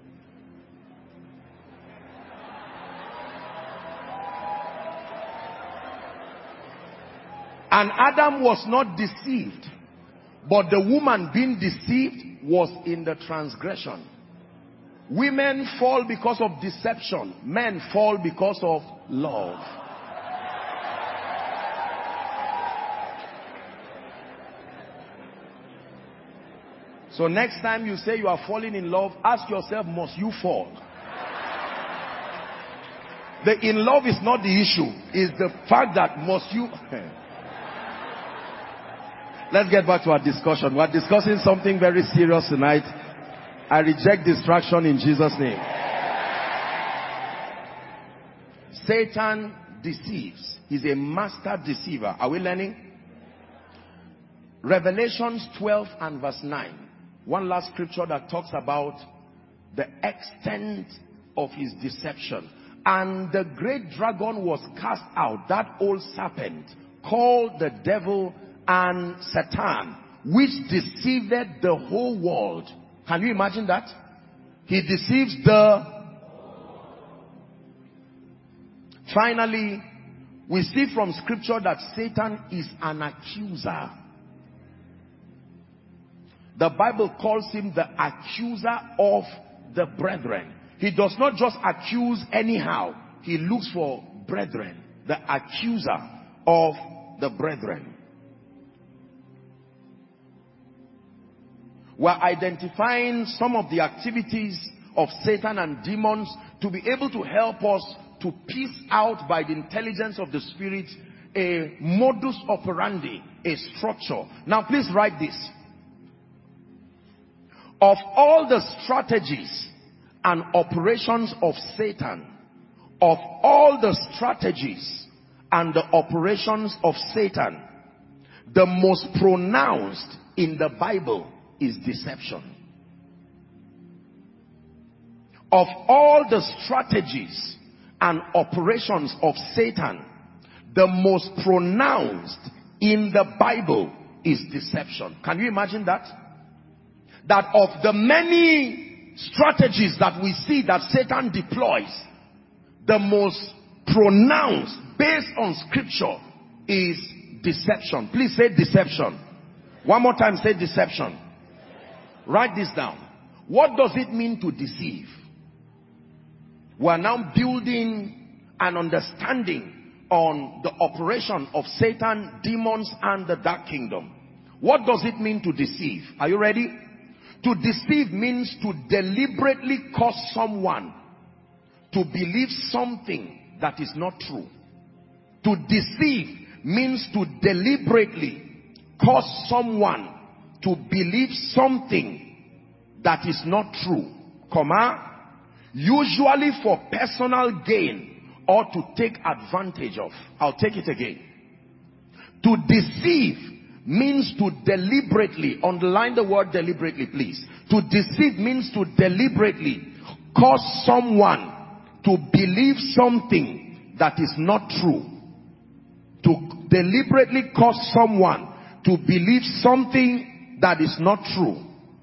And Adam was not deceived, but the woman being deceived was in the transgression. Women fall because of deception. Men fall because of love. So next time you say you are falling in love, ask yourself, must you fall? The in love is not the issue. It's the fact that must you... Let's get back to our discussion. We're discussing something very serious tonight. I reject distraction in Jesus' name. Satan deceives. He's a master deceiver. Are we learning? Revelations 12 and verse 9. One last scripture that talks about the extent of his deception. And the great dragon was cast out, that old serpent, called the devil and Satan, which deceived the whole world. Can you imagine that? He deceives Finally, we see from scripture that Satan is an accuser. The Bible calls him the accuser of the brethren. He does not just accuse anyhow. He looks for brethren. The accuser of the brethren. We're identifying some of the activities of Satan and demons to be able to help us to piece out by the intelligence of the Spirit a modus operandi, a structure. Now please write this. Of all the strategies and operations of Satan, of all the strategies and the operations of Satan, the most pronounced in the Bible is deception. Of all the strategies and operations of Satan, the most pronounced in the Bible is deception. Can you imagine that? That of the many strategies that we see that Satan deploys, the most pronounced based on scripture is deception. Please say deception. One more time, say deception. Write this down. What does it mean to deceive? We are now building an understanding on the operation of Satan, demons, and the dark kingdom. What does it mean to deceive? Are you ready? To deceive means to deliberately cause someone to believe something that is not true. To deceive means to deliberately cause someone to believe something that is not true, usually for personal gain or to take advantage of. I'll take it again. To deceive means to deliberately, underline the word deliberately please. To deceive means to deliberately cause someone to believe something that is not true. To deliberately cause someone to believe something that is not true,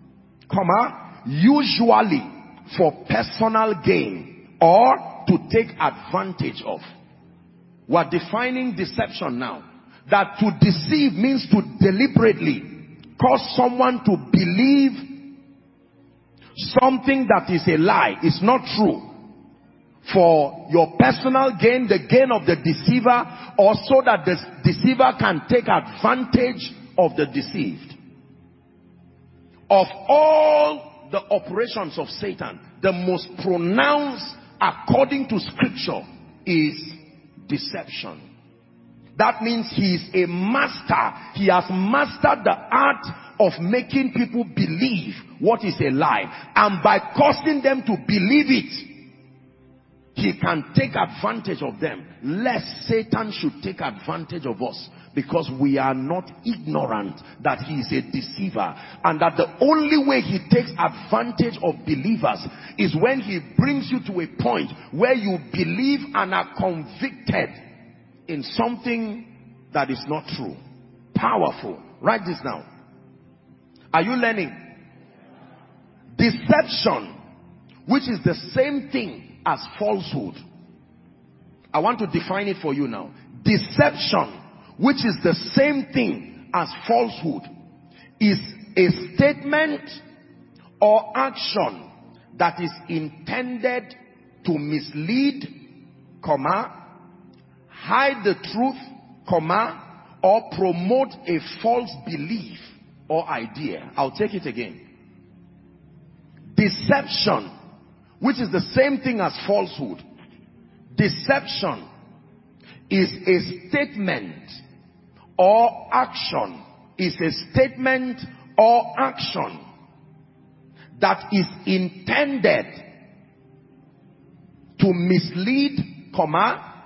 usually for personal gain or to take advantage of. We're defining deception now. That to deceive means to deliberately cause someone to believe something that is a lie, is not true, for your personal gain, the gain of the deceiver, or so that the deceiver can take advantage of the deceived. Of all the operations of Satan, the most pronounced according to scripture is deception. That means he is a master. He has mastered the art of making people believe what is a lie. And by causing them to believe it, he can take advantage of them. Lest Satan should take advantage of us. Because we are not ignorant that he is a deceiver. And that the only way he takes advantage of believers is when he brings you to a point where you believe and are convicted in something that is not true. Powerful. Write this down. Are you learning? Deception, which is the same thing as falsehood. I want to define it for you now. Deception, which is the same thing as falsehood, is a statement or action that is intended to mislead, hide the truth, or promote a false belief or idea. I'll take it again. Deception, which is the same thing as falsehood. Deception is a statement or action, is a statement or action that is intended to mislead,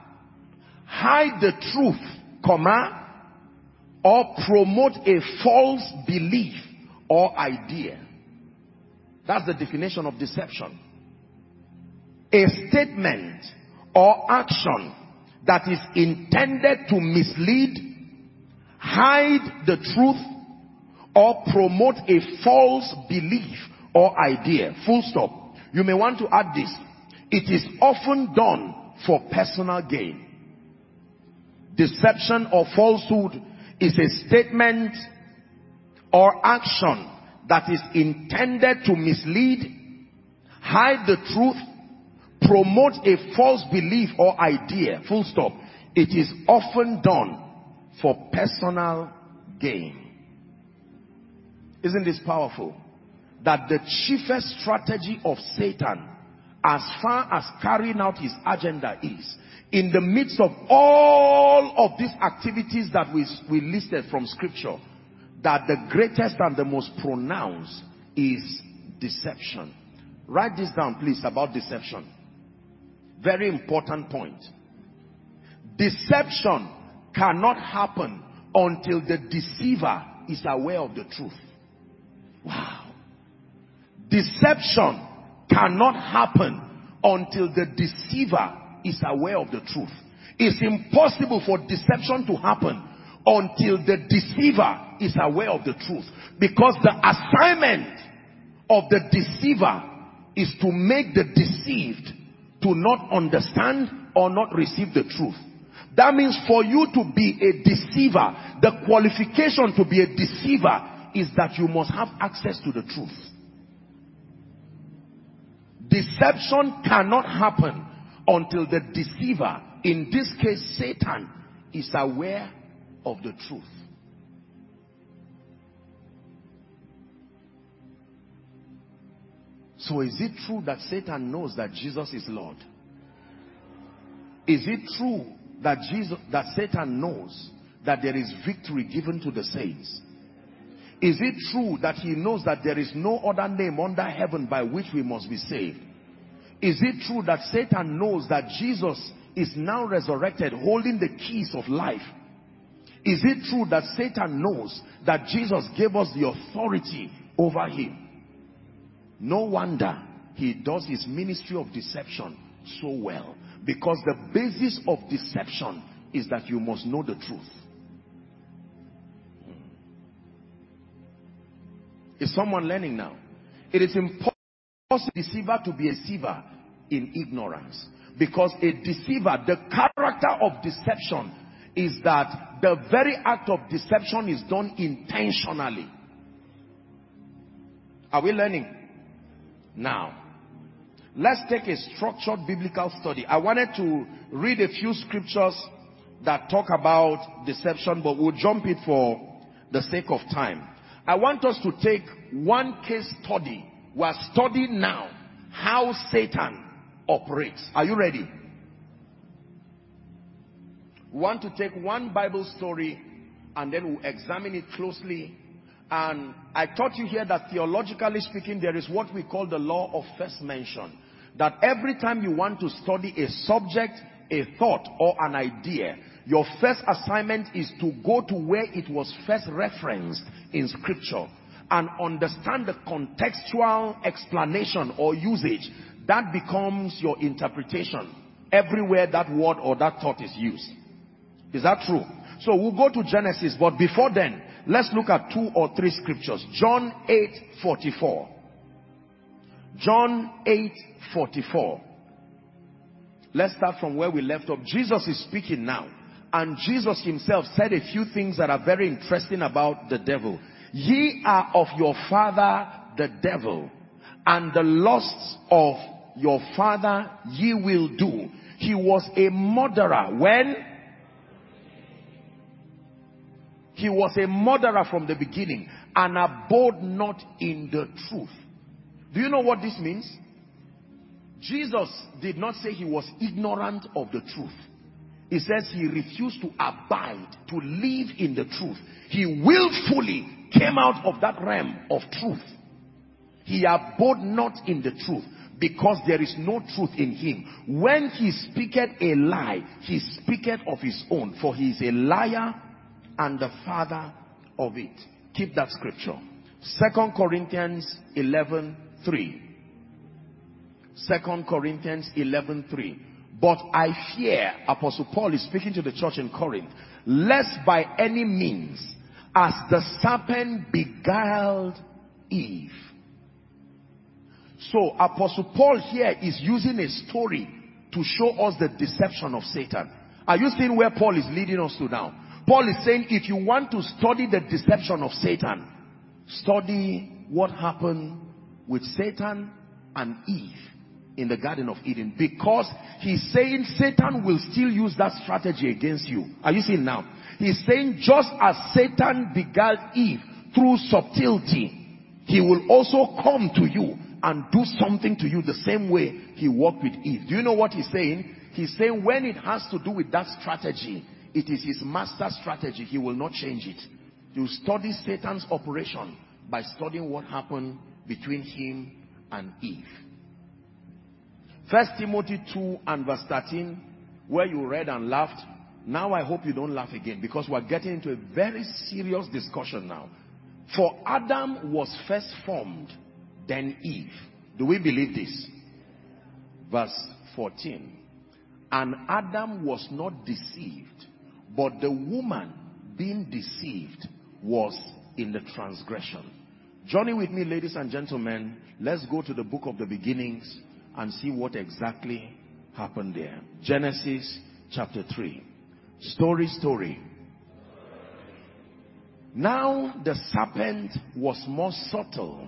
hide the truth, comma, or promote a false belief or idea. That's the definition of deception. A statement or action that is intended to mislead, hide the truth, or promote a false belief or idea. Full stop. You may want to add this. It is often done for personal gain. Deception or falsehood is a statement or action that is intended to mislead, hide the truth, promote a false belief or idea. Full stop. It is often done for personal gain. Isn't this powerful? That the chiefest strategy of Satan, as far as carrying out his agenda, is in the midst of all of these activities that we listed from scripture, that the greatest and the most pronounced is deception. Write this down, please, about deception. Very important point. Deception cannot happen until the deceiver is aware of the truth. Wow. Deception cannot happen until the deceiver is aware of the truth. It's impossible for deception to happen until the deceiver is aware of the truth. Because the assignment of the deceiver is to make the deceived to not understand or not receive the truth. That means for you to be a deceiver, the qualification to be a deceiver is that you must have access to the truth. Deception cannot happen until the deceiver, in this case Satan, is aware of the truth. So is it true that Satan knows that Jesus is Lord? Is it true that Satan knows that there is victory given to the saints? Is it true that he knows that there is no other name under heaven by which we must be saved? Is it true that Satan knows that Jesus is now resurrected, holding the keys of life? Is it true that Satan knows that Jesus gave us the authority over him? No wonder he does his ministry of deception so well. Because the basis of deception is that you must know the truth. Is someone learning now? It is impossible for a deceiver to be a deceiver in ignorance. Because a deceiver, the character of deception is that the very act of deception is done intentionally. Are we learning? Now, let's take a structured biblical study. I wanted to read a few scriptures that talk about deception, but we'll jump it for the sake of time. I want us to take one case study. We are studying now how Satan operates. Are you ready? We want to take one Bible story and then we'll examine it closely. And I taught you here that theologically speaking, there is what we call the law of first mention. That every time you want to study a subject, a thought, or an idea, your first assignment is to go to where it was first referenced in scripture and understand the contextual explanation or usage. That becomes your interpretation everywhere that word or that thought is used. Is that true? So we'll go to Genesis, but before then, let's look at 2 or 3 scriptures. John 8:44. John 8:44. Let's start from where we left off. Jesus is speaking now. And Jesus himself said a few things that are very interesting about the devil. Ye are of your father the devil, and the lusts of your father ye will do. He was a murderer when? He was a murderer from the beginning and abode not in the truth. Do you know what this means? Jesus did not say he was ignorant of the truth. He says he refused to abide, to live in the truth. He willfully came out of that realm of truth. He abode not in the truth. because there is no truth in him. When he speaketh a lie, he speaketh of his own, for he is a liar and the father of it. Keep that scripture. 2 Corinthians 11:3. 2 Corinthians 11:3. But I fear, Apostle Paul is speaking to the church in Corinth, lest by any means, as the serpent beguiled Eve. So Apostle Paul here is using a story to show us the deception of Satan. Are you seeing where Paul is leading us to now? Paul is saying, if you want to study the deception of Satan, study what happened with Satan and Eve in the Garden of Eden. Because he's saying Satan will still use that strategy against you. Are you seeing now? He's saying just as Satan beguiled Eve through subtlety, he will also come to you and do something to you the same way he worked with Eve. Do you know what he's saying? He's saying when it has to do with that strategy, it is his master strategy. He will not change it. You study Satan's operation by studying what happened between him and Eve. 1 Timothy 2 and verse 13, where you read and laughed. Now I hope you don't laugh again, because we're getting into a very serious discussion now. For Adam was first formed, then Eve. Do we believe this? Verse 14. And Adam was not deceived, but the woman being deceived was in the transgression. Journey with me, ladies and gentlemen. Let's go to the book of the beginnings and see what exactly happened there. Genesis chapter 3. Story. Now the serpent was more subtle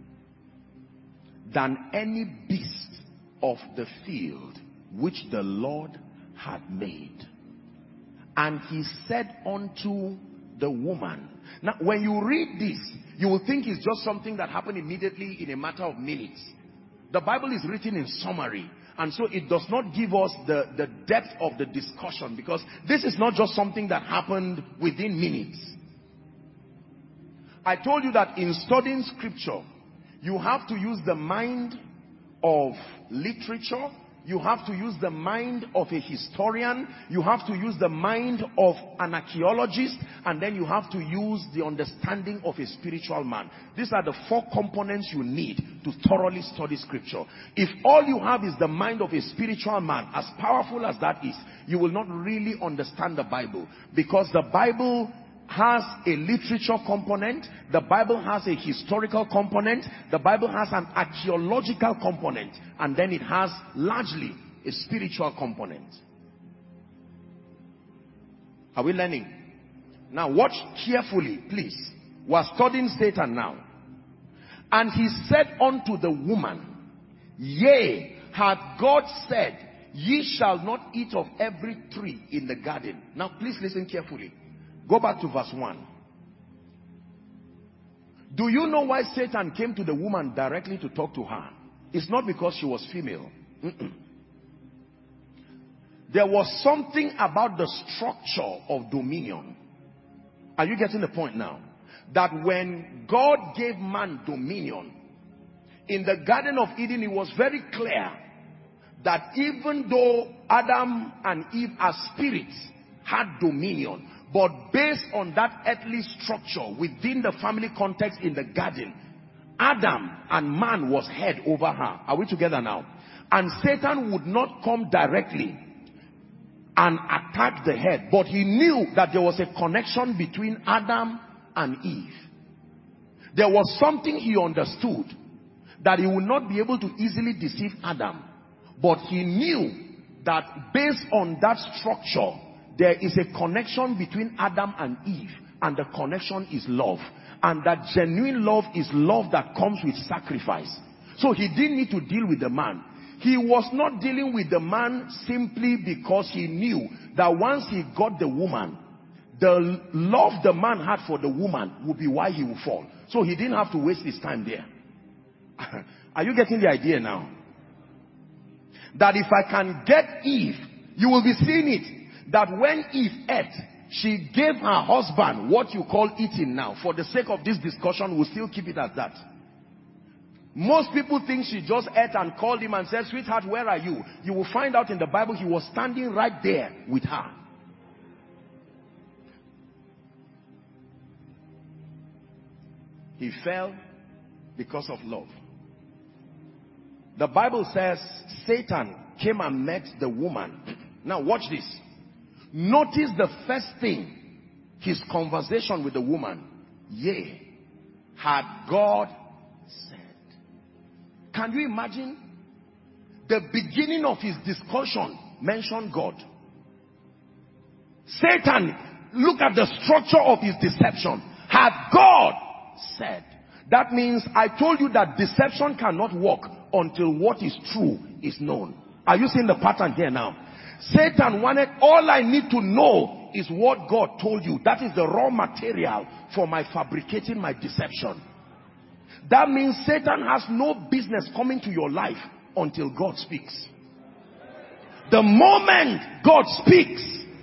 than any beast of the field which the Lord had made. And he said unto the woman. Now when you read this, you will think it's just something that happened immediately in a matter of minutes. The Bible is written in summary, and so it does not give us the depth of the discussion, because this is not just something that happened within minutes. I told you that in studying scripture, you have to use the mind of literature, you have to use the mind of a historian, you have to use the mind of an archaeologist, and then you have to use the understanding of a spiritual man. These are the 4 components you need to thoroughly study scripture. If all you have is the mind of a spiritual man, as powerful as that is, you will not really understand the Bible, because the Bible has a literature component, the Bible has a historical component, the Bible has an archaeological component, and then it has largely a spiritual component. Are we learning? Now watch carefully, please. We're studying Satan now. And he said unto the woman, yea, hath God said, ye shall not eat of every tree in the garden. Now please listen carefully. Go back to verse 1. Do you know why Satan came to the woman directly to talk to her? It's not because she was female. There was something about the structure of dominion. Are you getting the point now? That when God gave man dominion, in the Garden of Eden, it was very clear that even though Adam and Eve as spirits had dominion, but based on that earthly structure within the family context in the garden, Adam and man was head over her. Are we together now? And Satan would not come directly and attack the head, but he knew that there was a connection between Adam and Eve. There was something he understood, that he would not be able to easily deceive Adam, but he knew that based on that structure, there is a connection between Adam and Eve, and the connection is love. And that genuine love is love that comes with sacrifice. So he didn't need to deal with the man. He was not dealing with the man simply because he knew that once he got the woman, the love the man had for the woman would be why he would fall. So he didn't have to waste his time there. Are you getting the idea now? That if I can get Eve, you will be seeing it. That when Eve ate, she gave her husband what you call eating now. For the sake of this discussion, we'll still keep it at that. Most people think she just ate and called him and said, sweetheart, where are you? You will find out in the Bible he was standing right there with her. He fell because of love. The Bible says Satan came and met the woman. Now watch this. Notice the first thing, his conversation with the woman. Yea, had God said. Can you imagine? The beginning of his discussion mentioned God. Satan, look at the structure of his deception. Had God said. That means I told you that deception cannot work until what is true is known. Are you seeing the pattern here now? Satan wanted, all I need to know is what God told you. That is the raw material for my fabricating my deception. That means Satan has no business coming to your life until God speaks. The moment God speaks,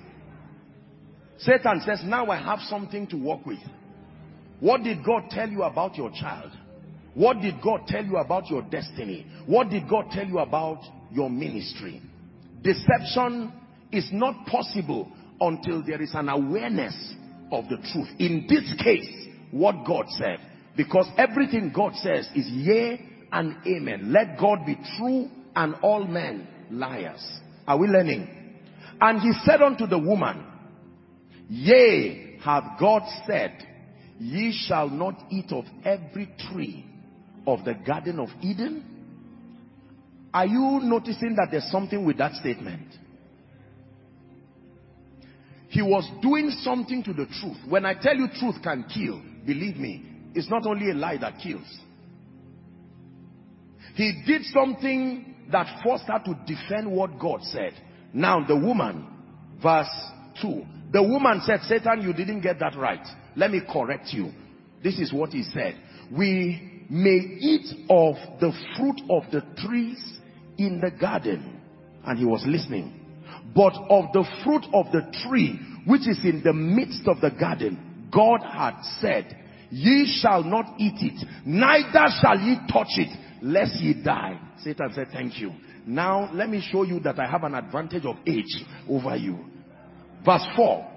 Satan says, now I have something to work with. What did God tell you about your child? What did God tell you about your destiny? What did God tell you about your ministry? Deception is not possible until there is an awareness of the truth. In this case, what God said. Because everything God says is yea and amen. Let God be true and all men liars. Are we learning? And he said unto the woman, yea, hath God said, ye shall not eat of every tree of the Garden of Eden? Are you noticing that there's something with that statement? He was doing something to the truth. When I tell you truth can kill, believe me, it's not only a lie that kills. He did something that forced her to defend what God said. Now the woman, verse 2. The woman said, Satan, you didn't get that right. Let me correct you. This is what he said. We may eat of the fruit of the trees in the garden. And he was listening. But of the fruit of the tree which is in the midst of the garden, God had said, ye shall not eat it, neither shall ye touch it, lest ye die. Satan said, thank you. Now let me show you that I have an advantage of age over you. Verse 4.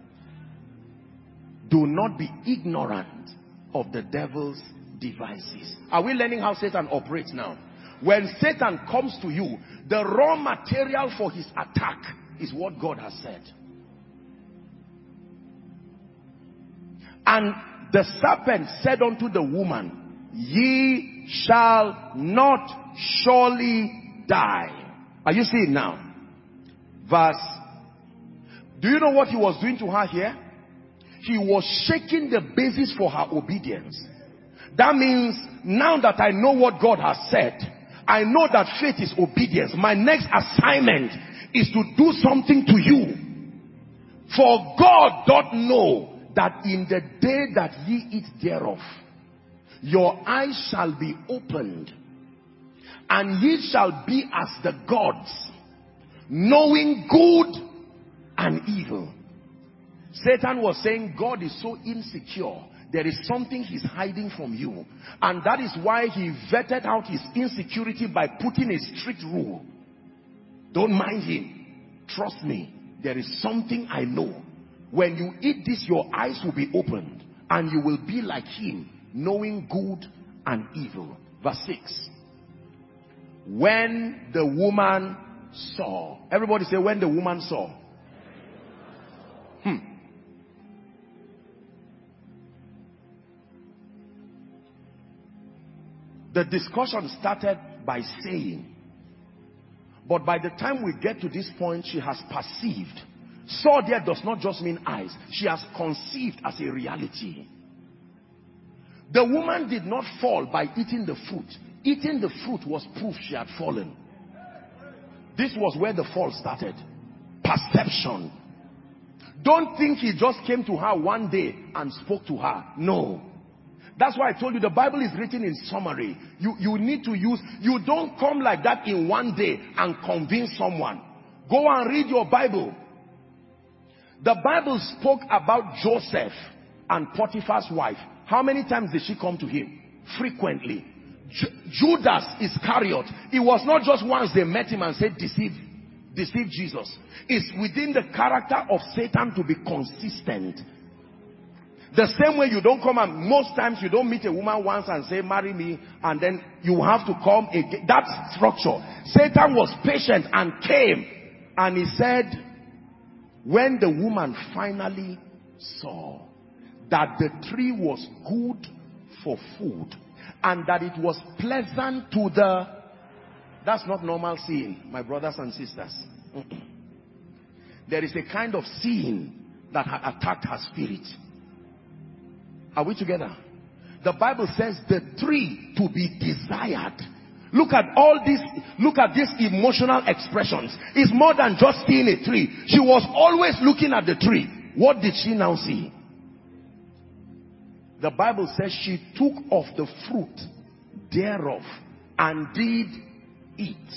Do not be ignorant of the devil's devices. Are we learning how Satan operates now? When Satan comes to you, the raw material for his attack is what God has said. And the serpent said unto the woman, ye shall not surely die. Are you seeing now? Verse. Do you know what he was doing to her here? He was shaking the basis for her obedience. That means now that I know what God has said, I know that faith is obedience. My next assignment is to do something to you. For God doth know that in the day that ye eat thereof, your eyes shall be opened, and ye shall be as the gods, knowing good and evil. Satan was saying God is so insecure. There is something he's hiding from you. And that is why he vetted out his insecurity by putting a strict rule. Don't mind him. Trust me. There is something I know. When you eat this, your eyes will be opened. And you will be like him, knowing good and evil. Verse 6. When the woman saw. Everybody say, when the woman saw. The discussion started by saying, but by the time we get to this point, she has perceived. Saw there does not just mean eyes. She has conceived as a reality. The woman did not fall by eating the fruit. Eating the fruit was proof she had fallen. This was where the fall started. Perception. Don't think he just came to her one day and spoke to her. No. That's why I told you the Bible is written in summary. You need to use, you don't come like that in one day and convince someone. Go and read your Bible. The Bible spoke about Joseph and Potiphar's wife. How many times did she come to him? Frequently. Judas Iscariot, it was not just once they met him and said, deceive Jesus. It's within the character of Satan to be consistent. The same way you don't come, and most times you don't meet a woman once and say, marry me, and then you have to come again. That's structure. Satan was patient and came, and he said, when the woman finally saw that the tree was good for food, and that it was pleasant to the... That's not normal seeing, my brothers and sisters. There is a kind of seeing that had attacked her spirit. Are we together? The Bible says the tree to be desired. Look at all this. Look at these emotional expressions. It's more than just seeing a tree. She was always looking at the tree. What did she now see? The Bible says she took of the fruit thereof and did eat.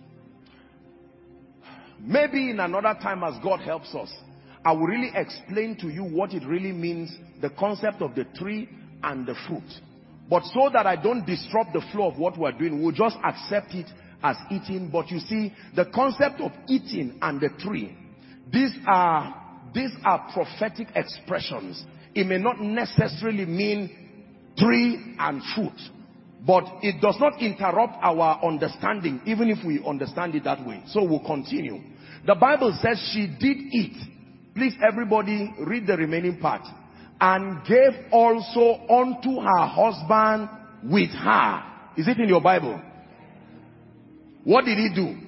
Maybe in another time, as God helps us, I will really explain to you what it really means, the concept of the tree and the fruit. But so that I don't disrupt the flow of what we're doing, we'll just accept it as eating. But you see, the concept of eating and the tree, these are prophetic expressions. It may not necessarily mean tree and fruit, but it does not interrupt our understanding, even if we understand it that way. So we'll continue. The Bible says she did eat. Please, everybody, read the remaining part. And gave also unto her husband with her. Is it in your Bible? What did he do?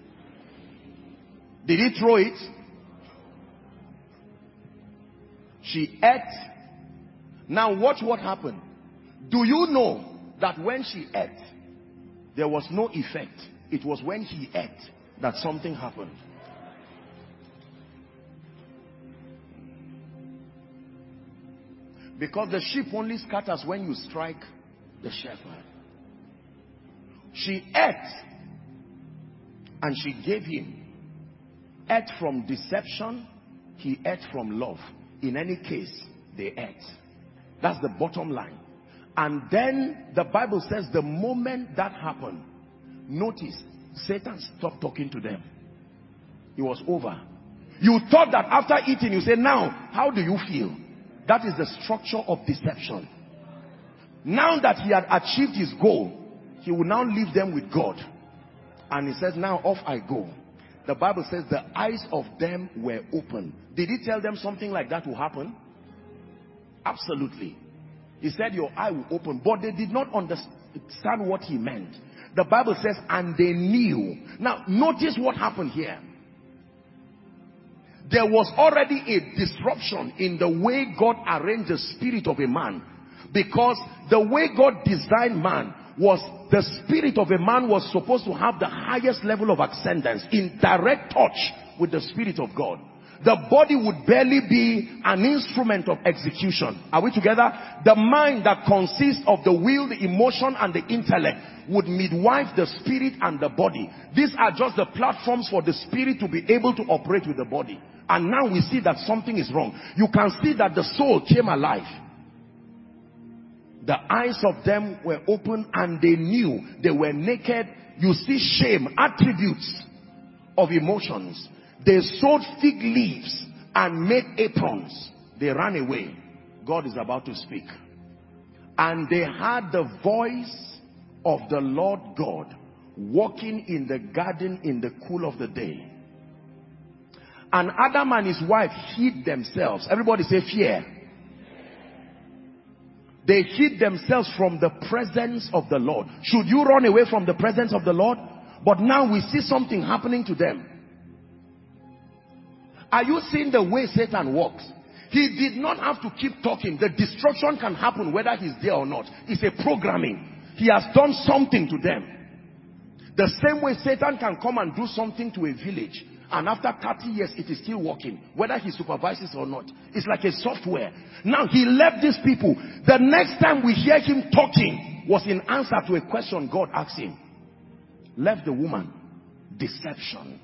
Did he throw it? She ate. Now watch what happened. Do you know that when she ate, there was no effect? It was when he ate that something happened. Because the sheep only scatters when you strike the shepherd. She ate and she gave him. Ate from deception, he ate from love. In any case, they ate. That's the bottom line. And then the Bible says the moment that happened, notice, Satan stopped talking to them. It was over. You thought that after eating, you say, now, how do you feel? That is the structure of deception. Now that he had achieved his goal, he will now leave them with God. And he says, now off I go. The Bible says the eyes of them were open. Did he tell them something like that will happen? Absolutely. He said your eye will open. But they did not understand what he meant. The Bible says, and they knew. Now notice what happened here. There was already a disruption in the way God arranged the spirit of a man. Because the way God designed man was, the spirit of a man was supposed to have the highest level of ascendance in direct touch with the spirit of God. The body would barely be an instrument of execution. Are we together? The mind that consists of the will, the emotion, and the intellect would midwife the spirit and the body. These are just the platforms for the spirit to be able to operate with the body. And now we see that something is wrong. You can see that the soul came alive. The eyes of them were open and they knew they were naked. You see shame, attributes of emotions. They sewed fig leaves and made aprons. They ran away. God is about to speak. And they heard the voice of the Lord God walking in the garden in the cool of the day. And Adam and his wife hid themselves. Everybody say fear. They hid themselves from the presence of the Lord. Should you run away from the presence of the Lord? But now we see something happening to them. Are you seeing the way Satan works? He did not have to keep talking. The destruction can happen whether he's there or not. It's a programming. He has done something to them. The same way Satan can come and do something to a village, and after 30 years it is still working, whether he supervises or not. It's like a software. Now he left these people. The next time we hear him talking was in answer to a question God asked him. Left the woman. Deception.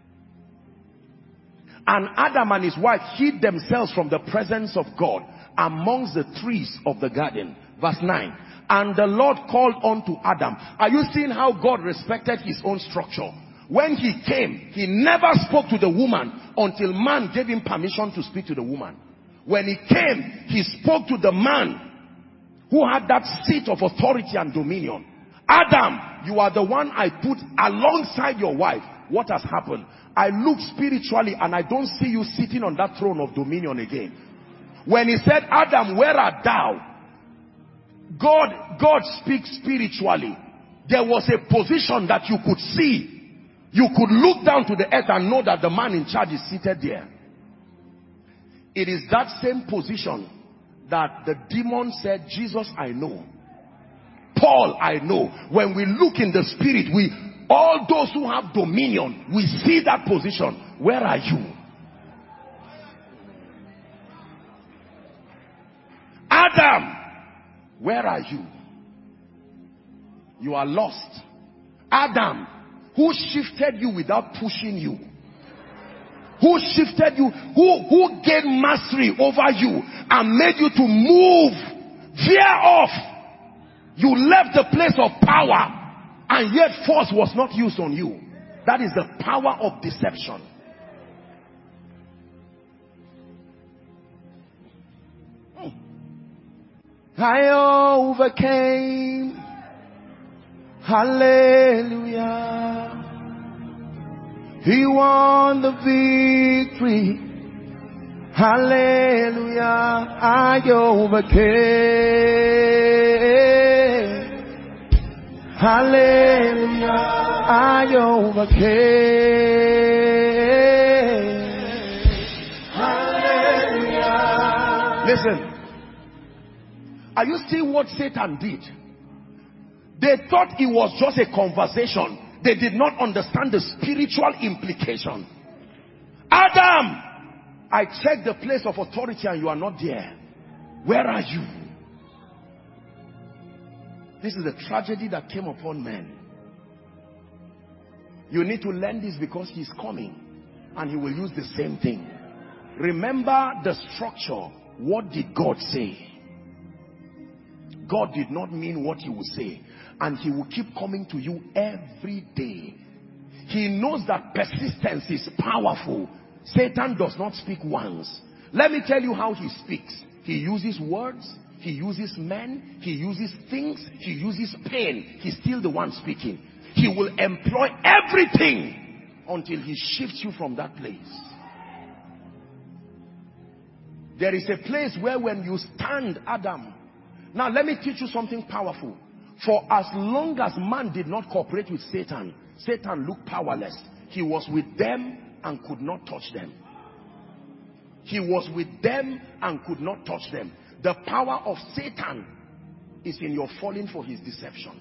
And Adam and his wife hid themselves from the presence of God amongst the trees of the garden. Verse 9. And the Lord called unto Adam. Are you seeing how God respected his own structure? When he came, he never spoke to the woman until man gave him permission to speak to the woman. When he came, he spoke to the man who had that seat of authority and dominion. Adam, you are the one I put alongside your wife. What has happened? I look spiritually and I don't see you sitting on that throne of dominion again. When he said, Adam, where art thou? God speaks spiritually. There was a position that you could see. You could look down to the earth and know that the man in charge is seated there. It is that same position that the demon said, Jesus, I know. Paul, I know. When we look in the spirit, all those who have dominion, we see that position. Where are you? Adam, where are you? You are lost. Adam, who shifted you without pushing you? Who shifted you? Who gained mastery over you and made you to move? Veer off. You left the place of power and yet force was not used on you. That is the power of deception. I overcame. Hallelujah. He won the victory. Hallelujah. I overcame. Hallelujah. I overcame. Hallelujah. Listen. Are you seeing what Satan did? They thought it was just a conversation. They did not understand the spiritual implication. Adam, I checked the place of authority and you are not there. Where are you? This is the tragedy that came upon men. You need to learn this because he's coming and he will use the same thing. Remember the structure. What did God say? God did not mean what he would say. And he will keep coming to you every day. He knows that persistence is powerful. Satan does not speak once. Let me tell you how he speaks. He uses words. He uses men. He uses things. He uses pain. He's still the one speaking. He will employ everything until he shifts you from that place. There is a place where when you stand, Adam. Now let me teach you something powerful. For as long as man did not cooperate with Satan, Satan looked powerless. He was with them and could not touch them. He was with them and could not touch them. The power of Satan is in your falling for his deception.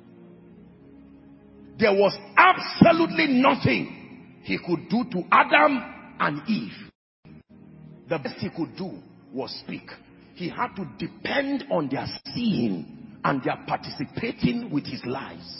There was absolutely nothing he could do to Adam and Eve. The best he could do was speak. He had to depend on their seeing and their participating with his lies.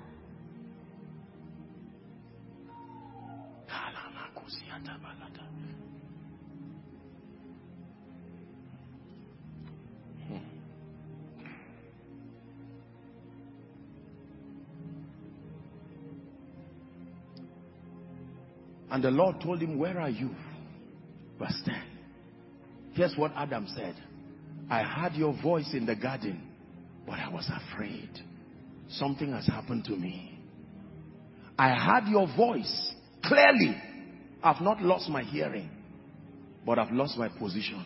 And the Lord told him, where are you? Verse 10. Here's what Adam said. I heard your voice in the garden, but I was afraid. Something has happened to me. I heard your voice clearly. I've not lost my hearing, but I've lost my position.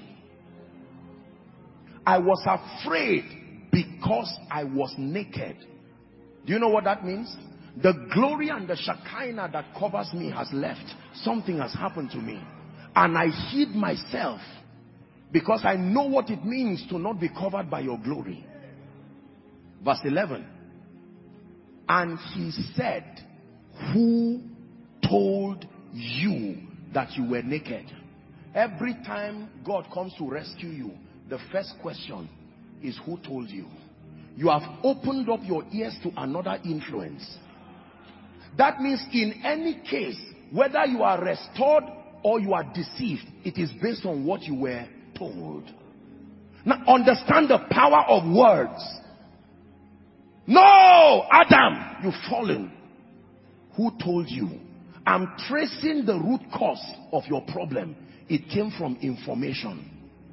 I was afraid because I was naked. Do you know what that means? The glory and the Shekinah that covers me has left. Something has happened to me. And I hid myself because I know what it means to not be covered by your glory. Verse 11. And he said, who told you that you were naked? Every time God comes to rescue you, the first question is, who told you? You have opened up your ears to another influence. That means in any case, whether you are restored or you are deceived, it is based on what you were told. Now understand the power of words. No, Adam, you've fallen. Who told you? I'm tracing the root cause of your problem. It came from information.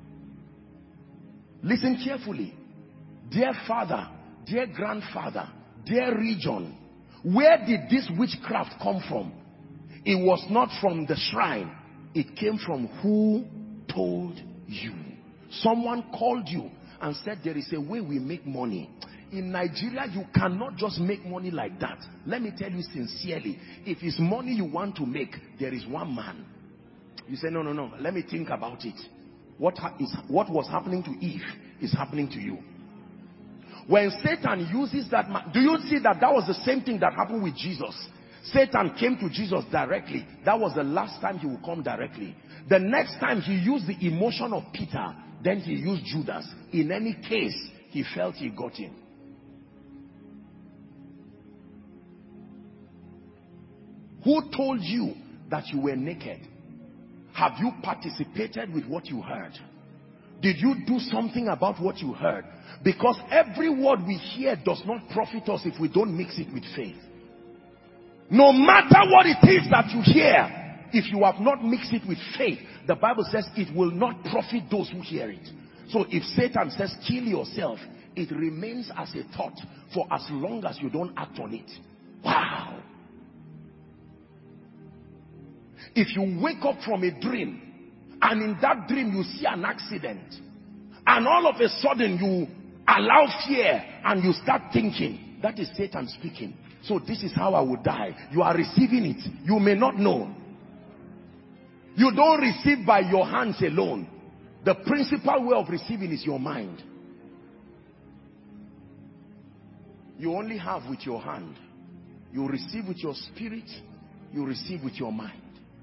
Listen carefully. Dear father, dear grandfather, dear region, where did this witchcraft come from? It was not from the shrine. It came from who told you. Someone called you and said there is a way we make money. In Nigeria, you cannot just make money like that. Let me tell you sincerely, if it's money you want to make, there is one man. You say, no, let me think about it. What was happening to Eve is happening to you. When Satan uses that man, do you see that was the same thing that happened with Jesus? Satan came to Jesus directly. That was the last time he would come directly. The next time he used the emotion of Peter, then he used Judas. In any case, he felt he got him. Who told you that you were naked? Have you participated with what you heard? Did you do something about what you heard? Because every word we hear does not profit us if we don't mix it with faith. No matter what it is that you hear, if you have not mixed it with faith, the Bible says it will not profit those who hear it. So if Satan says kill yourself, it remains as a thought for as long as you don't act on it. Wow. If you wake up from a dream and in that dream you see an accident and all of a sudden you allow fear and you start thinking, that is Satan speaking. So this is how I would die. You are receiving it. You may not know. You don't receive by your hands alone. The principal way of receiving is your mind. You only have with your hand. You receive with your spirit. You receive with your mind.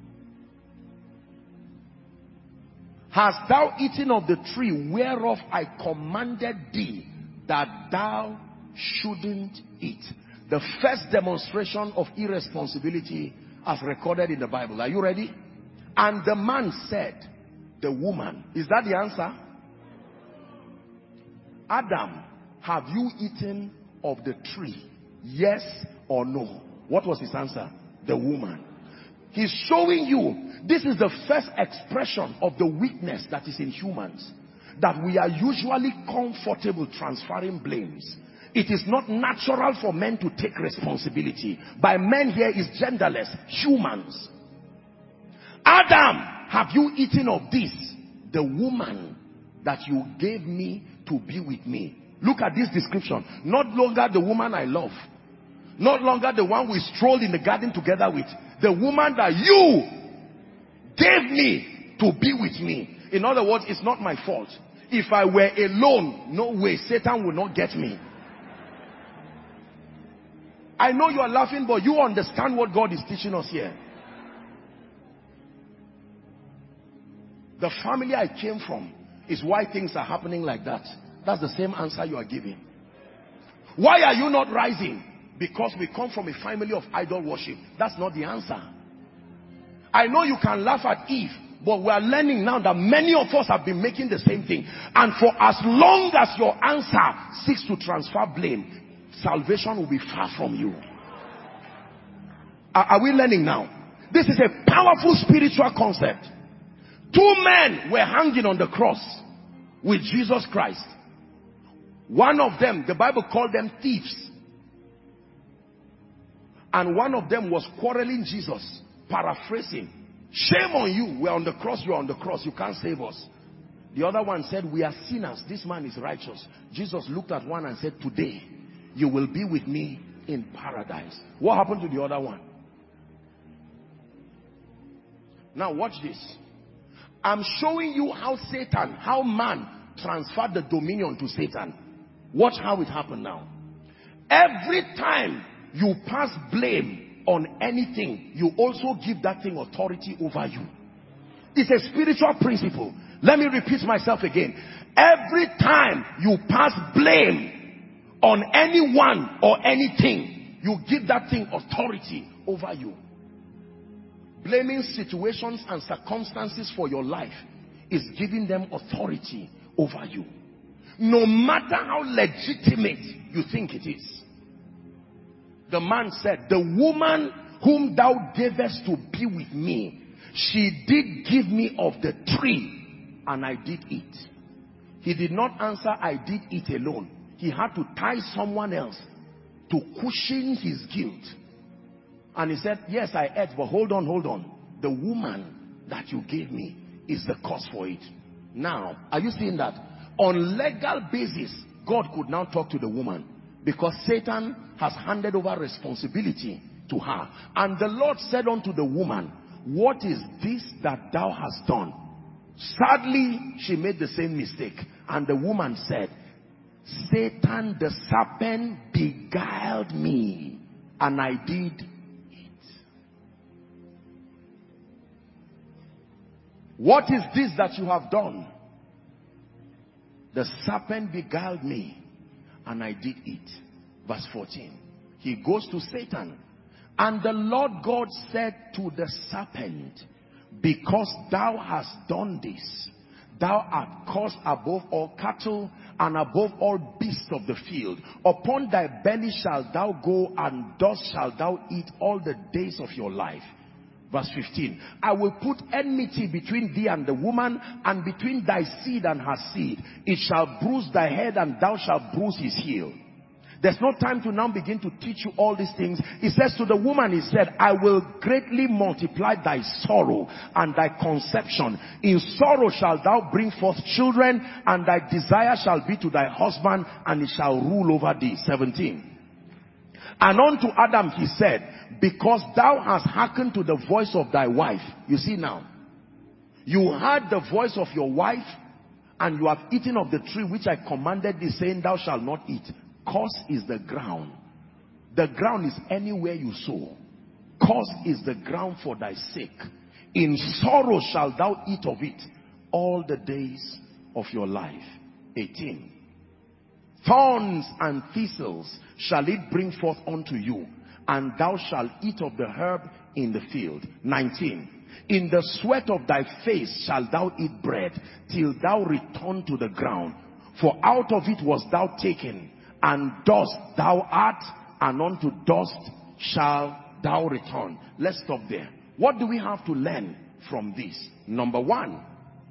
Hast thou eaten of the tree whereof I commanded thee that thou shouldn't eat? The first demonstration of irresponsibility as recorded in the Bible. Are you ready? And the man said, the woman. Is that the answer? Adam, have you eaten of the tree? Yes or no? What was his answer? The woman. He's showing you, this is the first expression of the weakness that is in humans. That we are usually comfortable transferring blames. It is not natural for men to take responsibility. By men here is genderless, humans. Adam, have you eaten of this? The woman that you gave me to be with me. Look at this description. Not longer the woman I love. Not longer the one we strolled in the garden together with. The woman that you gave me to be with me. In other words, it's not my fault. If I were alone, no way, Satan would not get me. I know you are laughing, but you understand what God is teaching us here. The family I came from is why things are happening like that. That's the same answer you are giving. Why are you not rising? Because we come from a family of idol worship. That's not the answer. I know you can laugh at Eve, but we are learning now that many of us have been making the same thing. And for as long as your answer seeks to transfer blame, salvation will be far from you. Are we learning now? This is a powerful spiritual concept. Two men were hanging on the cross with Jesus Christ. One of them, the Bible called them thieves. And one of them was quarreling Jesus, paraphrasing. Shame on you, we're on the cross, you're on the cross, you can't save us. The other one said, we are sinners, this man is righteous. Jesus looked at one and said, today you will be with me in paradise. What happened to the other one? Now watch this. I'm showing you how Satan, how man transferred the dominion to Satan. Watch how it happened now. Every time you pass blame on anything, you also give that thing authority over you. It's a spiritual principle. Let me repeat myself again. Every time you pass blame on anyone or anything, you give that thing authority over you. Blaming situations and circumstances for your life is giving them authority over you. no matter how legitimate you think it is. The man said, the woman whom thou gavest to be with me, she did give me of the tree, and I did eat. He did not answer, I did eat alone. He had to tie someone else to cushion his guilt. And he said, yes, I ate, but hold on. The woman that you gave me is the cause for it. Now, are you seeing that? On legal basis, God could now talk to the woman, because Satan has handed over responsibility to her. And the Lord said unto the woman, what is this that thou hast done? Sadly, she made the same mistake. And the woman said, Satan the serpent beguiled me, and I did it. What is this that you have done? The serpent beguiled me, and I did it. Verse 14. He goes to Satan. And the Lord God said to the serpent, because thou hast done this, thou art cursed above all cattle and above all beasts of the field. Upon thy belly shalt thou go, and dust shalt thou eat all the days of your life. Verse 15. I will put enmity between thee and the woman, and between thy seed and her seed. It shall bruise thy head, and thou shalt bruise his heel. There's no time to now begin to teach you all these things. He says to the woman, he said, I will greatly multiply thy sorrow and thy conception. In sorrow shalt thou bring forth children, and thy desire shall be to thy husband, and he shall rule over thee. 17. And unto Adam he said, because thou hast hearkened to the voice of thy wife. You see now, you heard the voice of your wife, and you have eaten of the tree which I commanded thee, saying, thou shalt not eat. Curse is the ground. The ground is anywhere you sow. Curse is the ground for thy sake. In sorrow shalt thou eat of it all the days of your life. 18. Thorns and thistles shall it bring forth unto you, and thou shalt eat of the herb in the field. 19. In the sweat of thy face shalt thou eat bread, till thou return to the ground. For out of it was thou taken, and dust thou art, and unto dust shalt thou return. Let's stop there. What do we have to learn from this? Number one,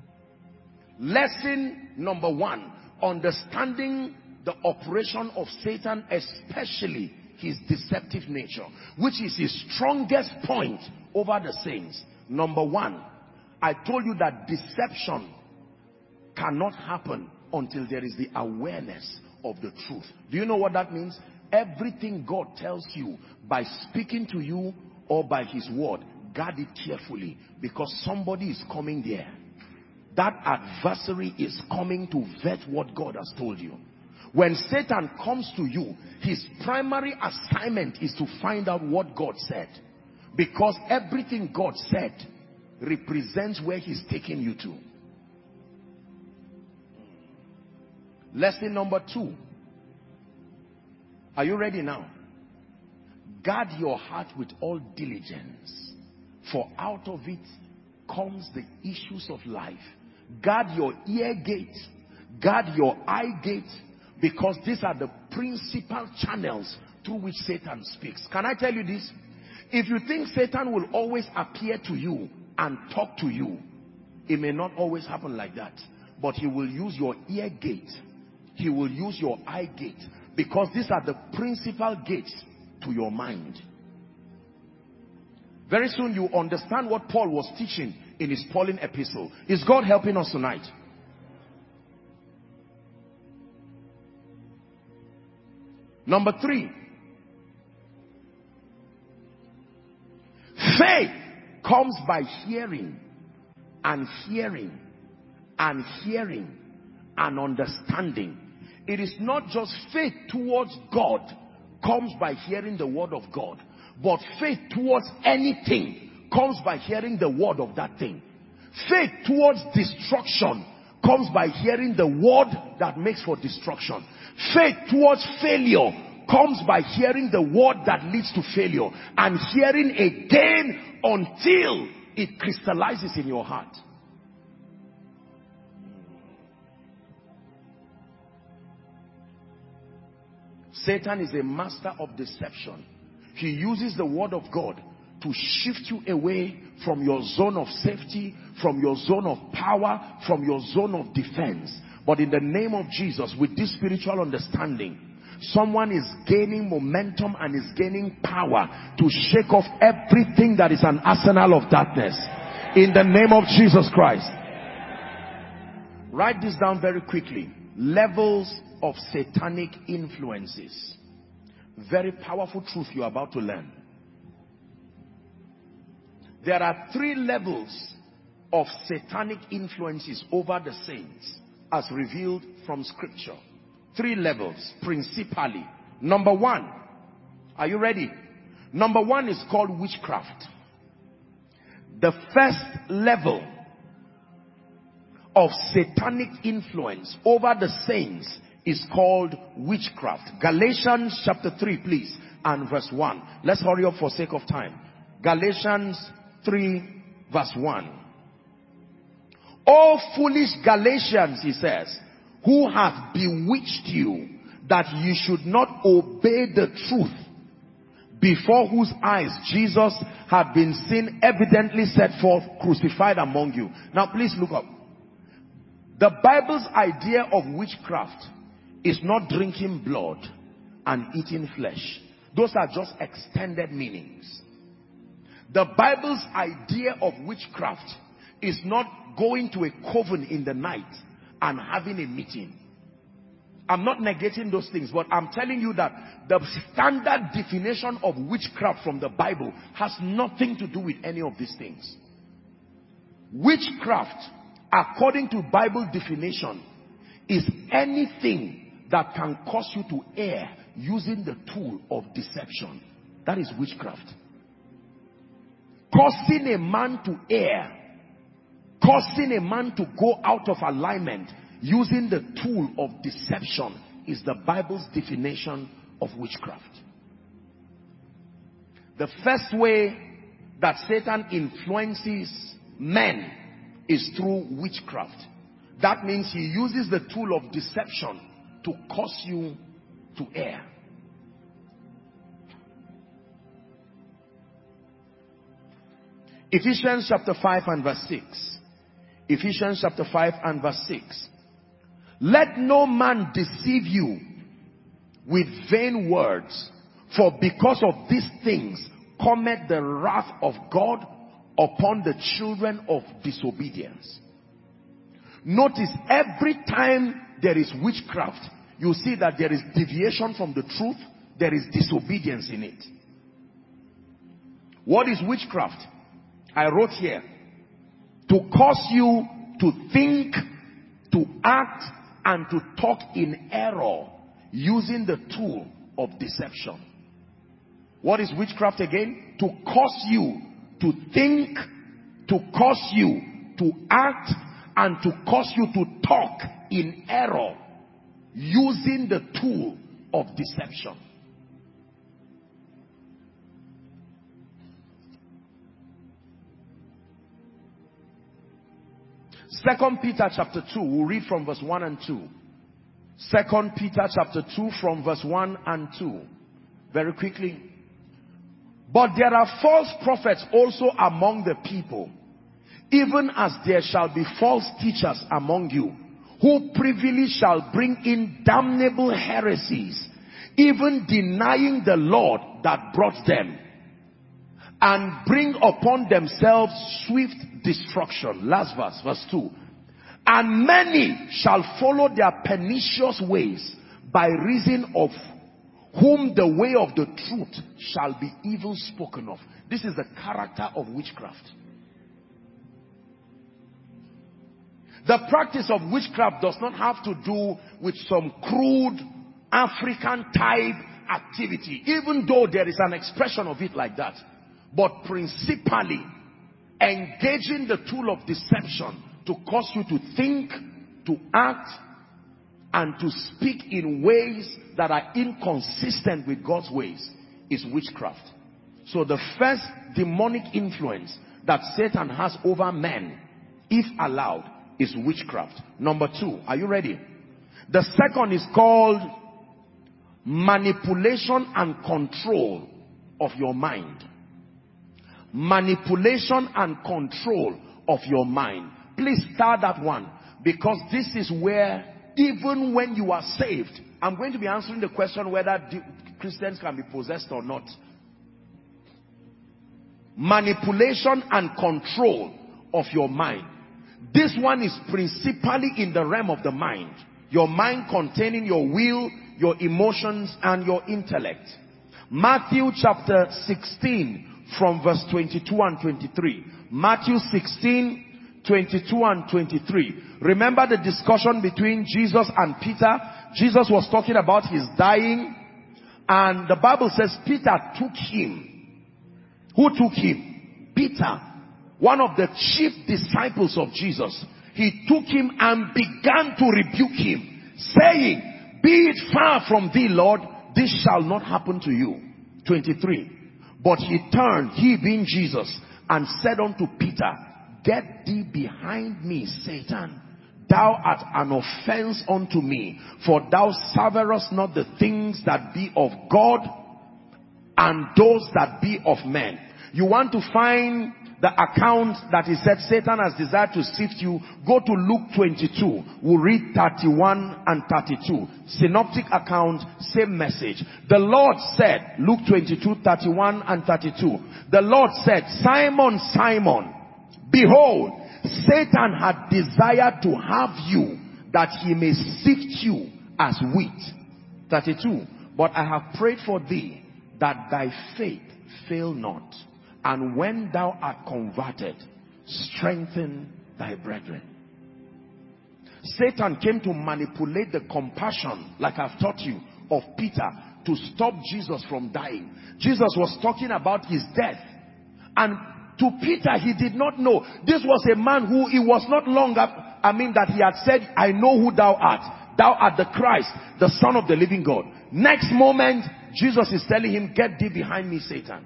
lesson number one, understanding the operation of Satan, especially his deceptive nature, which is his strongest point over the saints. Number one, I told you that deception cannot happen until there is the awareness of the truth. Do you know what that means? Everything God tells you by speaking to you or by his word, guard it carefully, because somebody is coming there. That adversary is coming to vet what God has told you. When Satan comes to you, his primary assignment is to find out what God said, because everything God said represents where he's taking you to. Lesson number two. Are you ready now? Guard your heart with all diligence, for out of it comes the issues of life. Guard your ear gate, guard your eye gate, because these are the principal channels through which Satan speaks. Can I tell you this? If you think Satan will always appear to you and talk to you, it may not always happen like that. But he will use your ear gate. He will use your eye gate, because these are the principal gates to your mind. Very soon you understand what Paul was teaching in his Pauline epistle. Is God helping us tonight? Number three. Faith comes by hearing, and hearing, and hearing, and understanding. It is not just faith towards God comes by hearing the word of God, but faith towards anything comes by hearing the word of that thing. Faith towards destruction comes by hearing the word that makes for destruction. Faith towards failure comes by hearing the word that leads to failure, and hearing again until it crystallizes in your heart. Satan is a master of deception. He uses the word of God to shift you away from your zone of safety, from your zone of power, from your zone of defense. But in the name of Jesus, with this spiritual understanding, someone is gaining momentum and is gaining power to shake off everything that is an arsenal of darkness. In the name of Jesus Christ. Write this down very quickly. Levels of satanic influences. Very powerful truth you are about to learn. There are 3 levels of satanic influences over the saints as revealed from scripture. 3 levels principally. Number 1, are you ready? Number 1 is called witchcraft. The first level of satanic influence over the saints is called witchcraft. Galatians chapter 3, please, and verse 1. Let's hurry up for sake of time. Galatians 3 verse 1. O foolish Galatians, he says, who hath bewitched you that you should not obey the truth, before whose eyes Jesus had been seen evidently set forth, crucified among you. Now please look up. The Bible's idea of witchcraft is not drinking blood and eating flesh. Those are just extended meanings. The Bible's idea of witchcraft is not going to a coven in the night and having a meeting. I'm not negating those things, but I'm telling you that the standard definition of witchcraft from the Bible has nothing to do with any of these things. Witchcraft, according to Bible definition, is anything that can cause you to err using the tool of deception. That is witchcraft. Causing a man to err, causing a man to go out of alignment using the tool of deception is the Bible's definition of witchcraft. The first way that Satan influences men is through witchcraft. That means he uses the tool of deception to cause you to err. Ephesians chapter 5 and verse 6. Ephesians chapter 5 and verse 6. Let no man deceive you with vain words, for because of these things cometh the wrath of God upon the children of disobedience. Notice, every time there is witchcraft, you see that there is deviation from the truth, there is disobedience in it. What is witchcraft? I wrote here, to cause you to think, to act, and to talk in error using the tool of deception. What is witchcraft again? To cause you to think, to cause you to act, and to cause you to talk in error using the tool of deception. Second Peter chapter 2, we'll read from verse 1 and 2. Second Peter chapter 2 from verse 1 and 2. Very quickly. But there are false prophets also among the people, even as there shall be false teachers among you, who privily shall bring in damnable heresies, even denying the Lord that brought them, and bring upon themselves swift destruction. Last verse, verse 2. And many shall follow their pernicious ways, by reason of whom the way of the truth shall be evil spoken of. This is the character of witchcraft. The practice of witchcraft does not have to do with some crude African type activity, even though there is an expression of it like that. But principally, engaging the tool of deception to cause you to think, to act, and to speak in ways that are inconsistent with God's ways is witchcraft. So the first demonic influence that Satan has over men, if allowed, is witchcraft. Number 2, are you ready? The second is called manipulation and control of your mind. Manipulation and control of your mind. Please start that one, because this is where, even when you are saved, I'm going to be answering the question whether Christians can be possessed or not. Manipulation and control of your mind. This one is principally in the realm of the mind. Your mind containing your will, your emotions, and your intellect. Matthew chapter 16 from verse 22 and 23. Matthew 16, 22 and 23. Remember the discussion between Jesus and Peter? Jesus was talking about his dying, and the Bible says Peter took him. Who took him? Peter, one of the chief disciples of Jesus. He took him and began to rebuke him, saying, "Be it far from thee, Lord, this shall not happen to you." 23. But he turned, he being Jesus, and said unto Peter, "Get thee behind me, Satan. Thou art an offense unto me, for thou savourest not the things that be of God, and those that be of men." You want to find the account that he said Satan has desired to sift you, go to Luke 22. We'll read 31 and 32. Synoptic account, same message. The Lord said, Luke 22, 31 and 32. The Lord said, "Simon, Simon, behold, Satan had desired to have you, that he may sift you as wheat." 32. But I have prayed for thee, that thy faith fail not. And when thou art converted, strengthen thy brethren. Satan came to manipulate the compassion, like I've taught you, of Peter, to stop Jesus from dying. Jesus was talking about his death. And to Peter, he did not know. This was a man who, it was not long that he had said, "I know who thou art. Thou art the Christ, the Son of the living God." Next moment, Jesus is telling him, "Get thee behind me, Satan."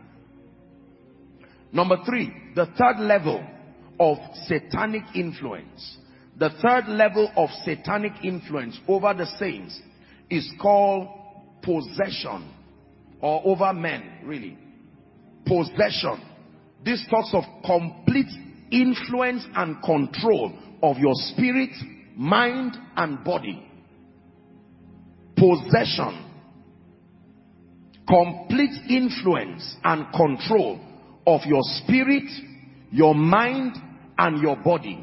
Number 3, the third level of satanic influence. The third level of satanic influence over the saints is called possession, or over men, really. Possession. This talks of complete influence and control of your spirit, mind, and body. Possession. Complete influence and control of your spirit, your mind, and your body.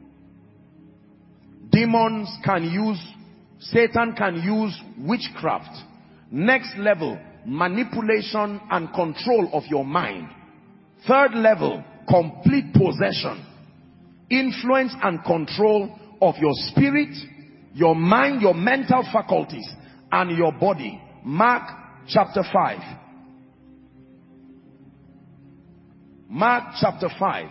Demons can use, Satan can use witchcraft. Next level, manipulation and control of your mind. Third level, complete possession, influence and control of your spirit, your mind, your mental faculties, and your body. Mark chapter 5. Mark chapter 5.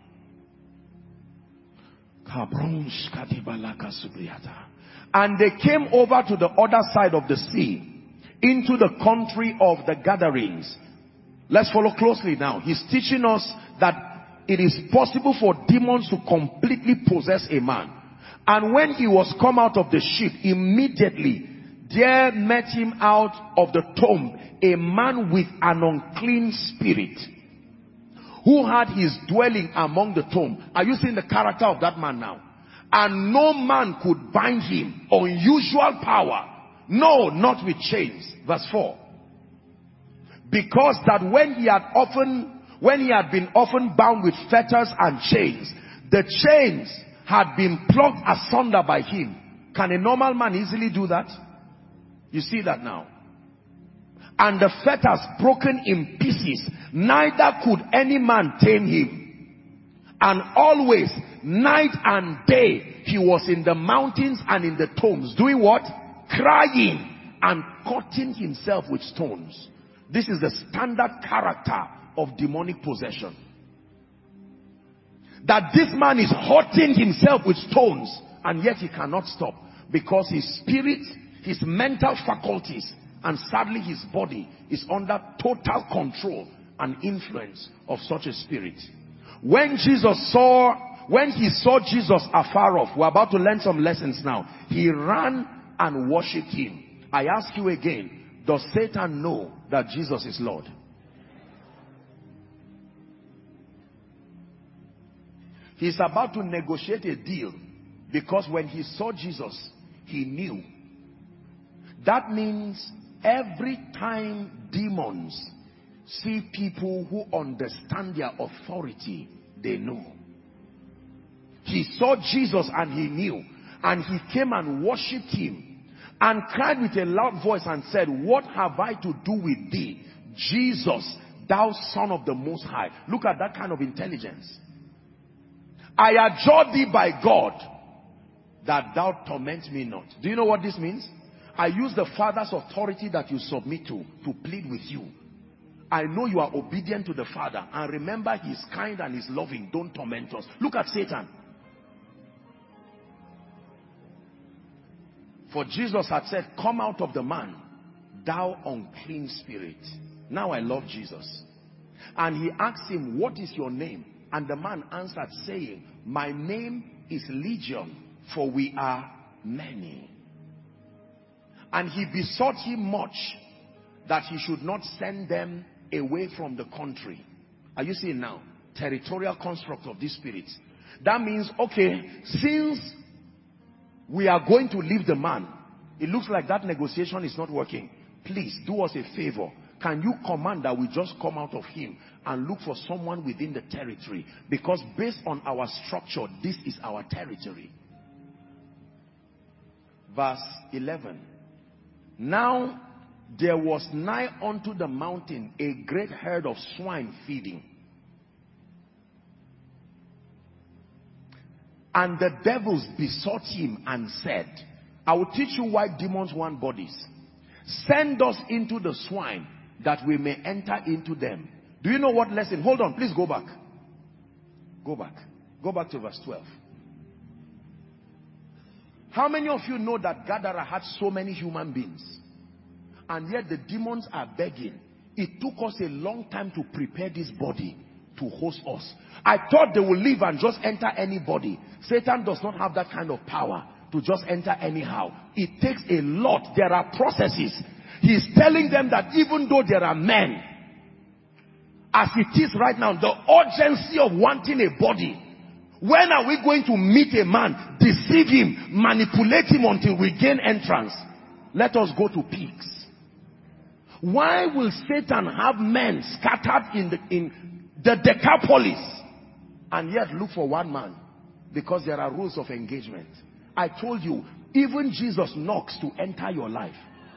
And they came over to the other side of the sea, into the country of the Gadarenes. Let's follow closely now. He's teaching us that it is possible for demons to completely possess a man. And when he was come out of the ship, immediately there met him out of the tomb a man with an unclean spirit, who had his dwelling among the tomb. Are you seeing the character of that man now? And no man could bind him. Unusual power. No, not with chains. Verse 4. Because that when he had been often bound with fetters and chains, the chains had been plucked asunder by him. Can a normal man easily do that? You see that now. And the fetters broken in pieces, neither could any man tame him. And always, night and day, he was in the mountains and in the tombs, doing what? Crying and cutting himself with stones. This is the standard character of demonic possession. That this man is hurting himself with stones, and yet he cannot stop, because his spirit, his mental faculties, and sadly his body is under total control and influence of such a spirit. When he saw Jesus afar off, we're about to learn some lessons now, he ran and worshipped him. I ask you again, Does Satan know that Jesus is Lord? He's about to negotiate a deal, because when he saw Jesus, he knew. That means every time demons see people who understand their authority, they know. He saw Jesus and he knew. And he came and worshipped him and cried with a loud voice and said, "What have I to do with thee, Jesus, thou Son of the Most High?" Look at that kind of intelligence. "I adjure thee by God that thou torment me not." Do you know what this means? I use the Father's authority that you submit to plead with you. I know you are obedient to the Father. And remember, he is kind and is loving. Don't torment us. Look at Satan. For Jesus had said, "Come out of the man, thou unclean spirit." Now I love Jesus. And he asked him, "What is your name?" And the man answered, saying, "My name is Legion, for we are many." And he besought him much that he should not send them away from the country. Are you seeing now? Territorial construct of these spirits. That means, okay, since we are going to leave the man, it looks like that negotiation is not working. Please do us a favor. Can you command that we just come out of him and look for someone within the territory? Because based on our structure, this is our territory. Verse 11. Now there was nigh unto the mountain a great herd of swine feeding. And the devils besought him and said, "I will teach you why demons want bodies. Send us into the swine that we may enter into them." Do you know what lesson? Hold on, please go back. Go back. Go back to verse 12. How many of you know that Gadara had so many human beings? And yet the demons are begging. It took us a long time to prepare this body to host us. I thought they would leave and just enter anybody. Satan does not have that kind of power to just enter anyhow. It takes a lot. There are processes. He's telling them that even though there are men, as it is right now, the urgency of wanting a body. When are we going to meet a man, deceive him, manipulate him until we gain entrance? Let us go to pigs. Why will Satan have men scattered in the Decapolis and yet look for one man? Because there are rules of engagement. I told you, even Jesus knocks to enter your life.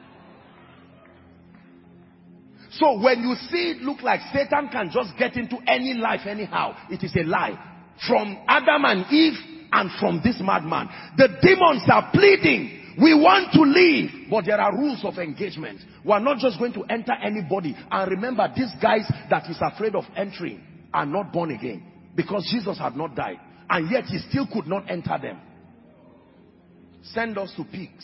So when you see it look like Satan can just get into any life anyhow, it is a lie. From Adam and Eve and from this madman. The demons are pleading, "We want to leave." But there are rules of engagement. We are not just going to enter anybody. And remember, these guys that he's afraid of entering are not born again. Because Jesus had not died. And yet he still could not enter them. Send us to pigs,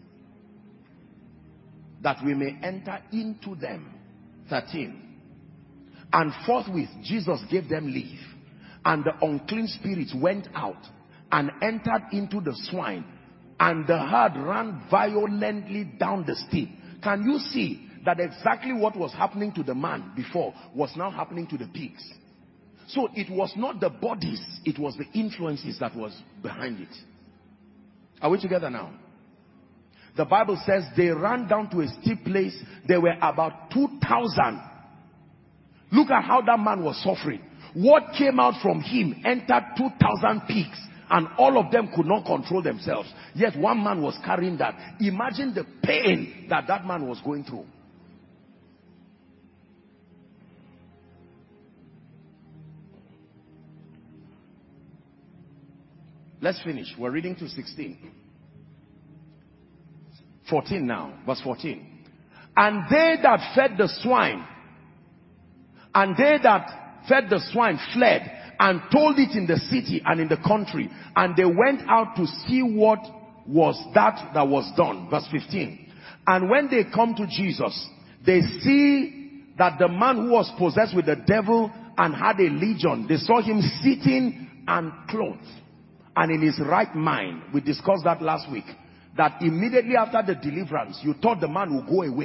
that we may enter into them. 13. And forthwith Jesus gave them leave. And the unclean spirits went out and entered into the swine. And the herd ran violently down the steep. Can you see that exactly what was happening to the man before was now happening to the pigs? So it was not the bodies, it was the influences that was behind it. Are we together now? The Bible says they ran down to a steep place. There were about 2,000. Look at how that man was suffering. What came out from him entered 2,000 pigs, and all of them could not control themselves. Yet one man was carrying that. Imagine the pain that that man was going through. Let's finish. We're reading to 16. 14 now. Verse 14. And they that fed the swine, fled and told it in the city and in the country. And they went out to see what was that was done. Verse 15. And when they come to Jesus, they see that the man who was possessed with the devil and had a legion, they saw him sitting and clothed and in his right mind. We discussed that last week. That immediately after the deliverance, you thought the man would go away.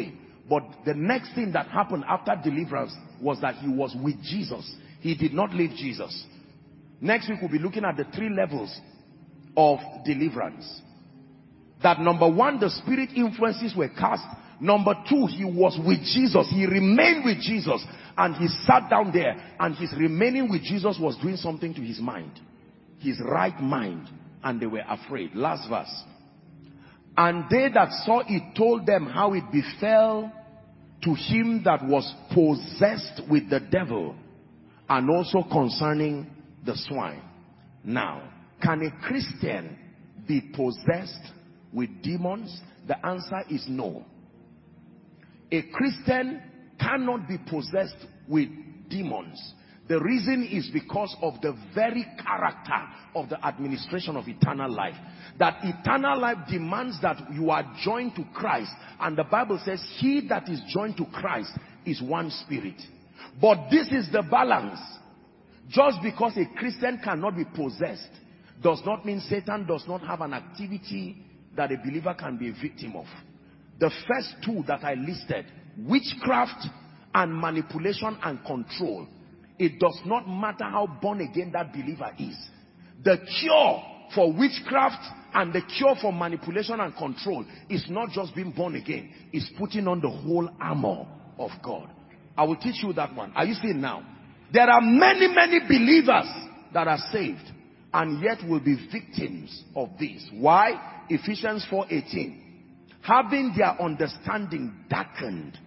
But the next thing that happened after deliverance was that he was with Jesus. He did not leave Jesus. Next week we'll be looking at the 3 levels of deliverance. That number 1, the spirit influences were cast. Number 2, he was with Jesus. He remained with Jesus. And he sat down there. And his remaining with Jesus was doing something to his mind. His right mind. And they were afraid. Last verse. And they that saw it told them how it befell to him that was possessed with the devil, and also concerning the swine. Now, can a Christian be possessed with demons? The answer is no. A Christian cannot be possessed with demons. The reason is because of the very character of the administration of eternal life. That eternal life demands that you are joined to Christ. And the Bible says, he that is joined to Christ is one spirit. But this is the balance. Just because a Christian cannot be possessed does not mean Satan does not have an activity that a believer can be a victim of. The first 2 that I listed, witchcraft and manipulation and control. It does not matter how born again that believer is. The cure for witchcraft and the cure for manipulation and control is not just being born again. It's putting on the whole armor of God. I will teach you that one. Are you seeing now? There are many, many believers that are saved and yet will be victims of this. Why? Ephesians 4:18. Having their understanding darkened.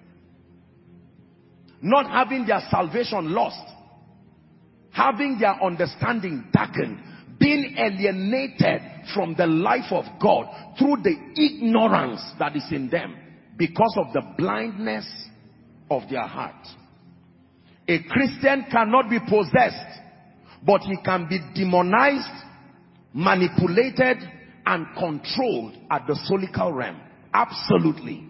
Not having their salvation lost. Having their understanding darkened. Being alienated from the life of God through the ignorance that is in them because of the blindness of their heart. A Christian cannot be possessed, but he can be demonized, manipulated, and controlled at the soulical realm. Absolutely.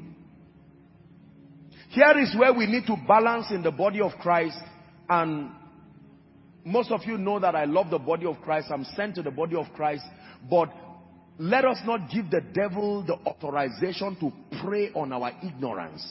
Here is where we need to balance in the body of Christ. And most of you know that I love the body of Christ. I'm sent to the body of Christ. But let us not give the devil the authorization to prey on our ignorance.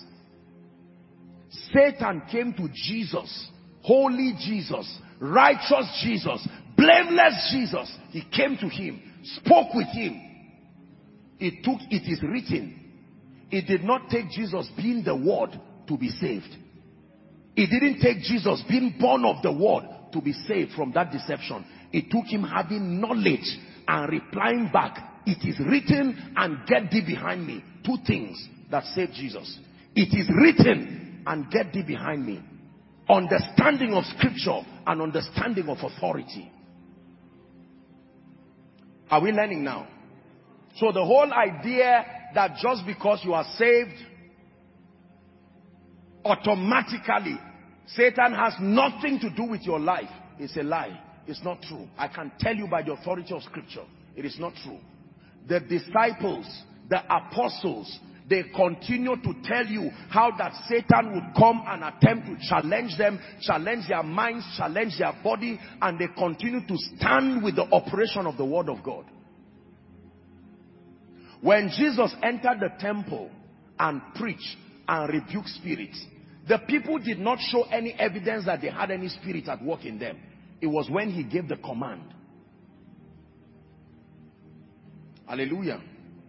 Satan came to Jesus, holy Jesus, righteous Jesus, blameless Jesus. He came to him, spoke with him. It is written. It did not take Jesus being the word to be saved. It didn't take Jesus being born of the word to be saved from that deception. It took him having knowledge and replying back, it is written, and get thee behind me. 2 things that saved Jesus. It is written and get thee behind me. Understanding of scripture and understanding of authority. Are we learning now? So the whole idea that just because you are saved, automatically Satan has nothing to do with your life is a lie. It's not true. I can tell you by the authority of scripture, it is not true. The disciples, the apostles, they continue to tell you how that Satan would come and attempt to challenge them, challenge their minds, challenge their body, and they continue to stand with the operation of the word of God. When Jesus entered the temple and preached and rebuked spirits, the people did not show any evidence that they had any spirit at work in them. It was when he gave the command. Hallelujah.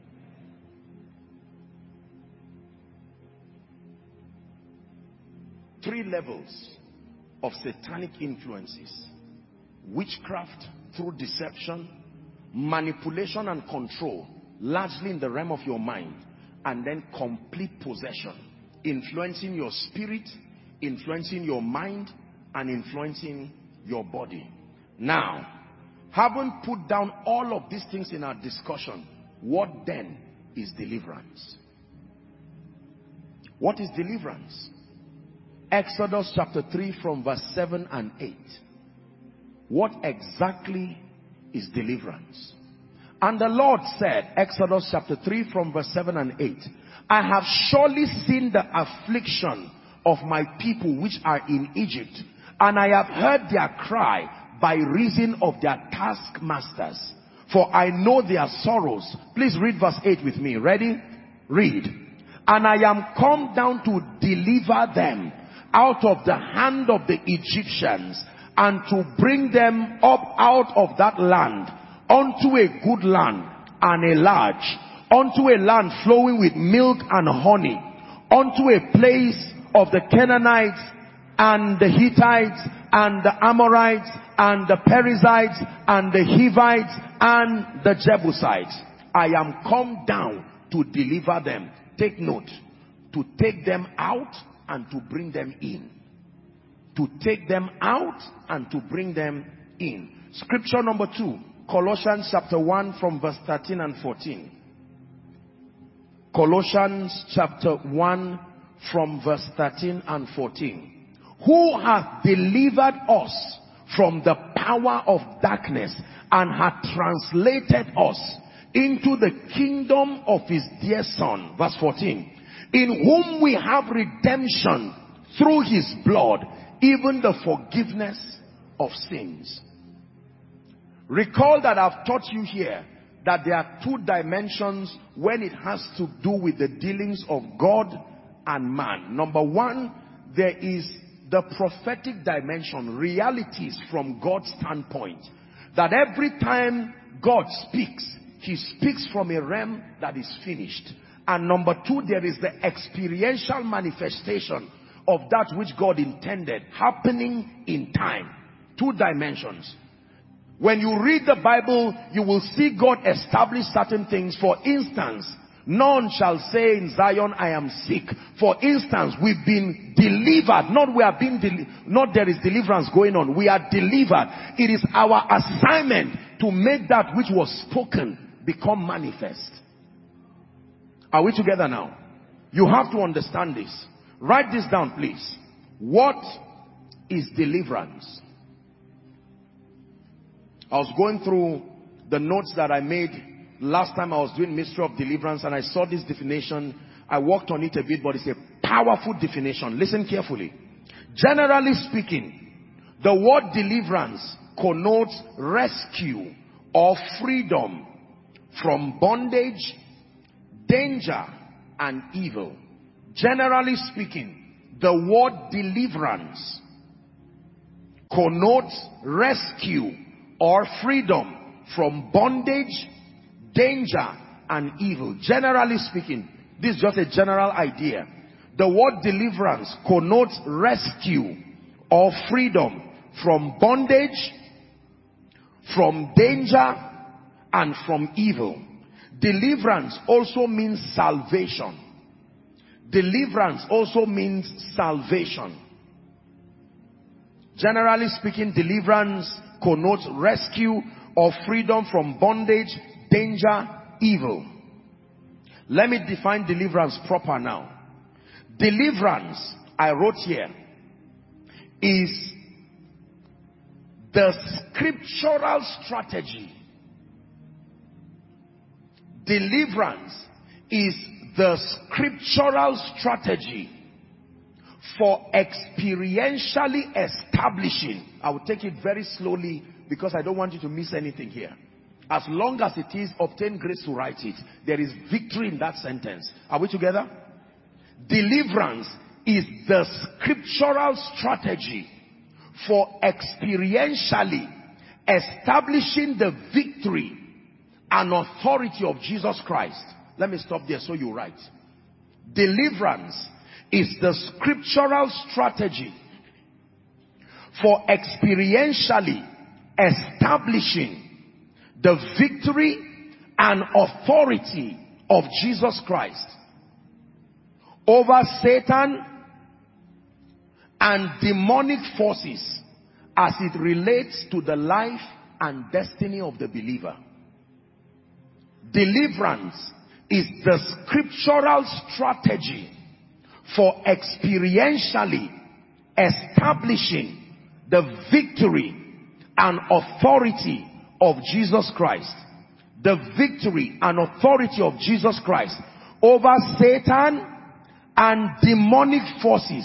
Three levels of satanic influences: witchcraft through deception, manipulation and control, largely in the realm of your mind, and then complete possession, influencing your spirit, influencing your mind, and influencing your body. Now, having put down all of these things in our discussion, what then is deliverance? What is deliverance? Exodus chapter 3 from verse 7 and 8. What exactly is deliverance? And the Lord said, Exodus chapter 3 from verse 7 and 8, I have surely seen the affliction of my people which are in Egypt, and I have heard their cry by reason of their taskmasters. For I know their sorrows. Please read verse 8 with me. Ready? Read. And I am come down to deliver them out of the hand of the Egyptians, and to bring them up out of that land unto a good land and a large, unto a land flowing with milk and honey, unto a place of the Canaanites and the Hittites and the Amorites and the Perizzites and the Hivites and the Jebusites. I am come down to deliver them. Take note, to take them out and to bring them in. To take them out and to bring them in. Scripture number 2, Colossians chapter 1 from verse 13 and 14. Colossians chapter 1 from verse 13 and 14. Who hath delivered us from the power of darkness and hath translated us into the kingdom of his dear Son. Verse 14. In whom we have redemption through his blood, even the forgiveness of sins. Recall that I've taught you here that there are 2 dimensions when it has to do with the dealings of God and man. Number 1, there is the prophetic dimension, realities from God's standpoint. That every time God speaks, he speaks from a realm that is finished. And number 2, there is the experiential manifestation of that which God intended happening in time. 2 dimensions. When you read the Bible, you will see God establish certain things. For instance, none shall say in Zion, I am sick. For instance, we've been delivered. Not there is deliverance going on. We are delivered. It is our assignment to make that which was spoken become manifest. Are we together now? You have to understand this. Write this down, please. What is deliverance? I was going through the notes that I made last time I was doing mystery of deliverance, and I saw this definition. I worked on it a bit, but it's a powerful definition. Listen carefully. Generally speaking, the word deliverance connotes rescue or freedom from bondage, danger, and evil. Generally speaking, the word deliverance connotes rescue or freedom from bondage, danger, and evil. Generally speaking, this is just a general idea. The word deliverance connotes rescue or freedom from bondage, from danger, and from evil. Deliverance also means salvation. Deliverance also means salvation. Generally speaking, deliverance connotes rescue or freedom from bondage, danger, evil. Let me define deliverance proper now. Deliverance, I wrote here, is the scriptural strategy. Deliverance is the scriptural strategy for experientially establishing. I will take it very slowly because I don't want you to miss anything here. As long as it is obtain grace to write it, there is victory in that sentence. Are we together? Deliverance is the scriptural strategy for experientially establishing the victory and authority of Jesus Christ. Let me stop there so you write. Deliverance is the scriptural strategy for experientially establishing the victory and authority of Jesus Christ over Satan and demonic forces as it relates to the life and destiny of the believer. Deliverance is the scriptural strategy for experientially establishing the victory and authority of Jesus Christ. The victory and authority of Jesus Christ over Satan and demonic forces,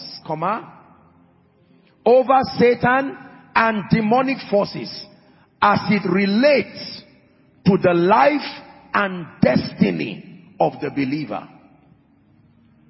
over Satan and demonic forces as it relates to the life and destiny of the believer.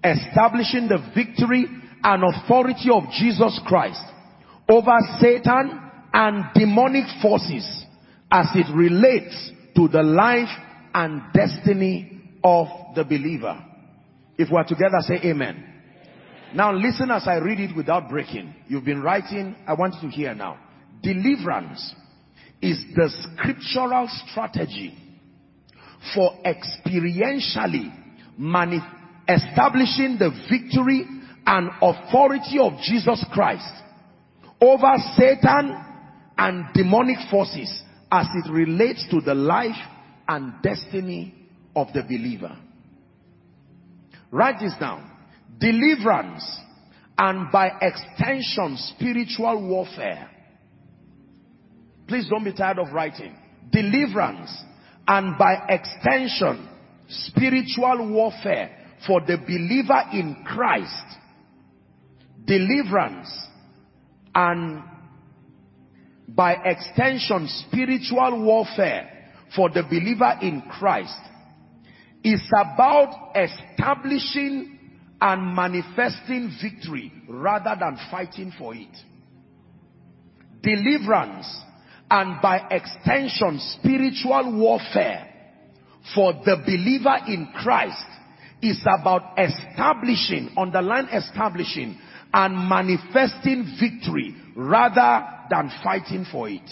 establishing the victory and authority of Jesus Christ over Satan and demonic forces as it relates to the life and destiny of the believer. If we're together, say amen. Now listen as I read it without breaking. You've been writing, I want you to hear now. Deliverance is the scriptural strategy for experientially establishing the victory and authority of Jesus Christ over Satan and demonic forces as it relates to the life and destiny of the believer. Write this down. Deliverance and by extension spiritual warfare. Please don't be tired of writing. Deliverance and by extension spiritual warfare for the believer in Christ. Deliverance and by extension spiritual warfare for the believer in Christ is about establishing and manifesting victory rather than fighting for it. Deliverance and by extension spiritual warfare for the believer in Christ is about establishing, underline establishing, and manifesting victory rather than fighting for it.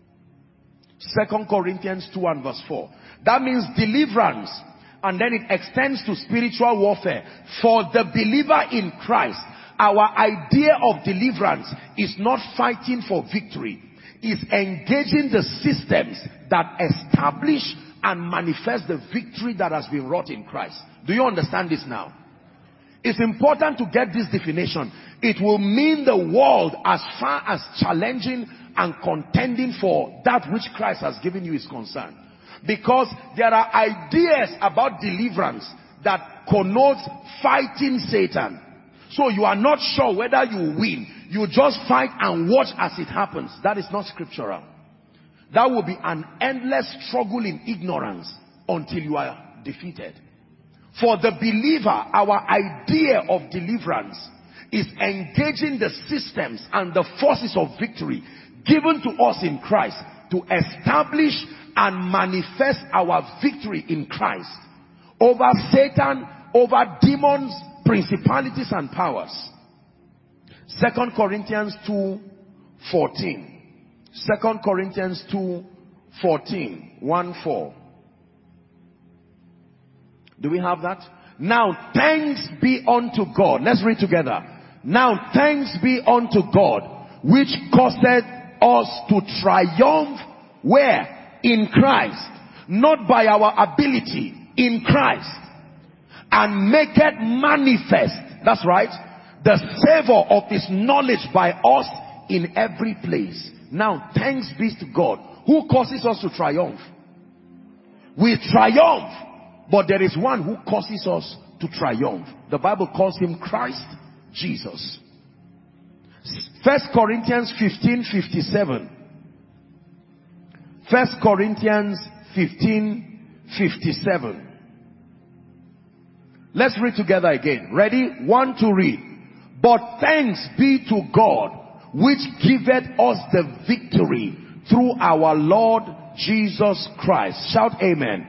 2 Corinthians 2 and verse 4. That means deliverance, and then it extends to spiritual warfare for the believer in Christ. Our idea of deliverance is not fighting for victory, is engaging the systems that establish and manifest the victory that has been wrought in Christ. Do you understand this now? It's important to get this definition. It will mean the world as far as challenging and contending for that which Christ has given you is concerned. Because there are ideas about deliverance that connotes fighting Satan. So you are not sure whether you win. You just fight and watch as it happens. That is not scriptural. That will be an endless struggle in ignorance until you are defeated. For the believer, our idea of deliverance is engaging the systems and the forces of victory given to us in Christ to establish and manifest our victory in Christ over Satan, over demons, principalities and powers. 2 Corinthians 2:14. 2 Corinthians 2:14. 1:4. Do we have that? Now thanks be unto God. Let's read together. Now thanks be unto God, which caused us to triumph where? In Christ. Not by our ability, in Christ. And make it manifest. That's right. The savor of his knowledge by us in every place. Now thanks be to God. Who causes us to triumph? We triumph. But there is one who causes us to triumph. The Bible calls him Christ Jesus. 1 Corinthians 15:57. 1 Corinthians 15:57. Let's read together again. Ready? 1 to read. But thanks be to God, which giveth us the victory through our Lord Jesus Christ. Shout amen.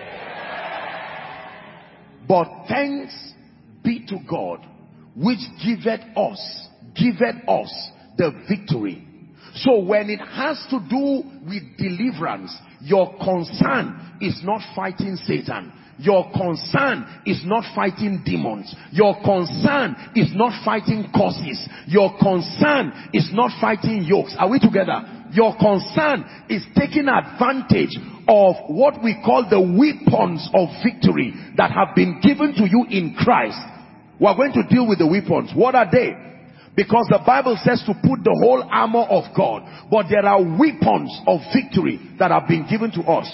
But thanks be to God, which giveth us the victory. So when it has to do with deliverance, your concern is not fighting Satan. Your concern is not fighting demons. Your concern is not fighting causes. Your concern is not fighting yokes. Are we together? Your concern is taking advantage of what we call the weapons of victory that have been given to you in Christ. We're going to deal with the weapons. What are they? Because the Bible says to put the whole armor of God. But there are weapons of victory that have been given to us.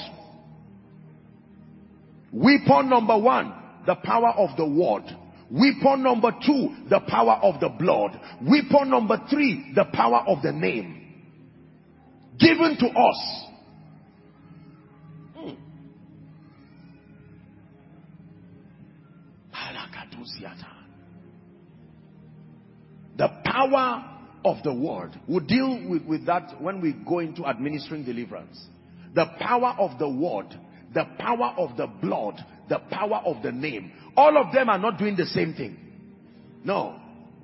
Weapon number 1, the power of the word. Weapon number 2, the power of the blood. Weapon number 3, the power of the name. Given to us. The power of the word. We'll deal with that when we go into administering deliverance. The power of the word, the power of the blood, the power of the name. All of them are not doing the same thing. No.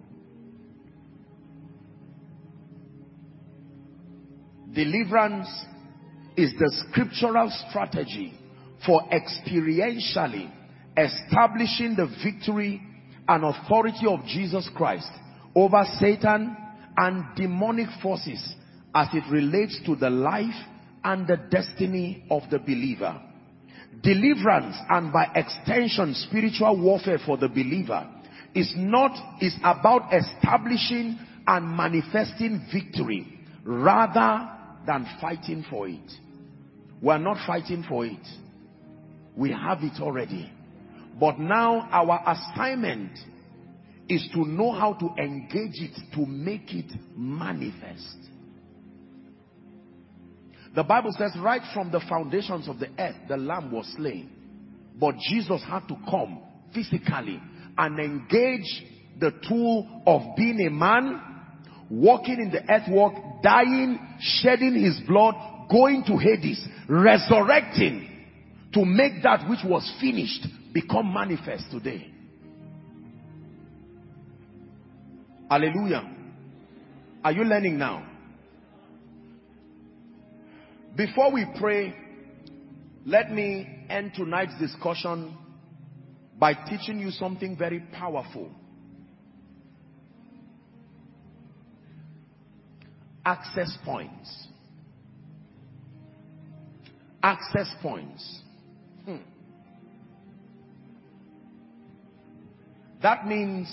Deliverance is the scriptural strategy for experientially establishing the victory and authority of Jesus Christ over Satan and demonic forces as it relates to the life and the destiny of the believer. Deliverance, and by extension spiritual warfare for the believer, is about establishing and manifesting victory rather than fighting for it. We are not fighting for it. We have it already. But now our assignment is to know how to engage it, to make it manifest. The Bible says right from the foundations of the earth, the Lamb was slain. But Jesus had to come physically and engage the tool of being a man, walking in the earth walk, dying, shedding his blood, going to Hades, resurrecting to make that which was finished become manifest today. Hallelujah. Are you learning now? Before we pray, let me end tonight's discussion by teaching you something very powerful. Access points. Access points. That means,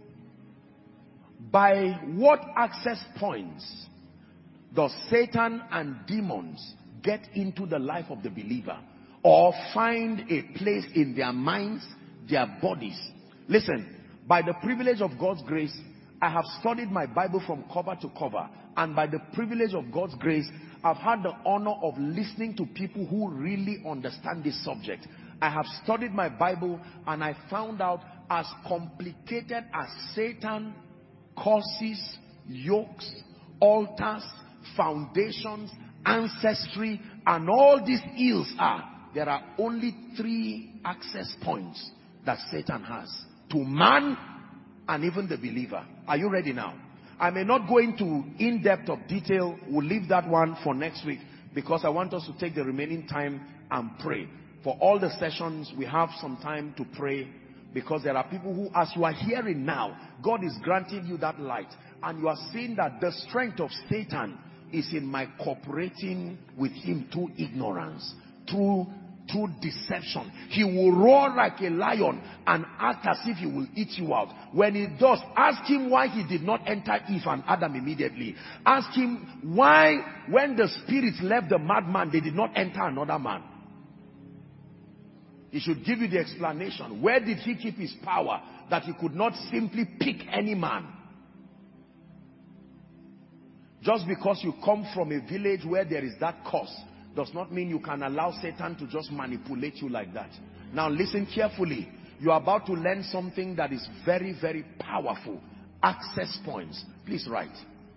by what access points does Satan and demons get into the life of the believer or find a place in their minds, their bodies? Listen, by the privilege of God's grace, I have studied my Bible from cover to cover, and by the privilege of God's grace, I've had the honor of listening to people who really understand this subject. I have studied my Bible and I found out, as complicated as Satan causes, yokes, altars, foundations, ancestry, and all these ills are, there are only 3 access points that Satan has to man and even the believer. Are you ready now? I may not go into in-depth of detail. We'll leave that one for next week, because I want us to take the remaining time and pray. For all the sessions, we have some time to pray, because there are people who, as you are hearing now, God is granting you that light, and you are seeing that the strength of Satan is in my cooperating with him through ignorance, through deception. He will roar like a lion and act as if he will eat you out. When he does, ask him why he did not enter Eve and Adam immediately. Ask him why, when the spirits left the madman, they did not enter another man. He should give you the explanation. Where did he keep his power that he could not simply pick any man? Just because you come from a village where there is that curse does not mean you can allow Satan to just manipulate you like that. Now listen carefully. You are about to learn something that is very, very powerful. Access points. Please write.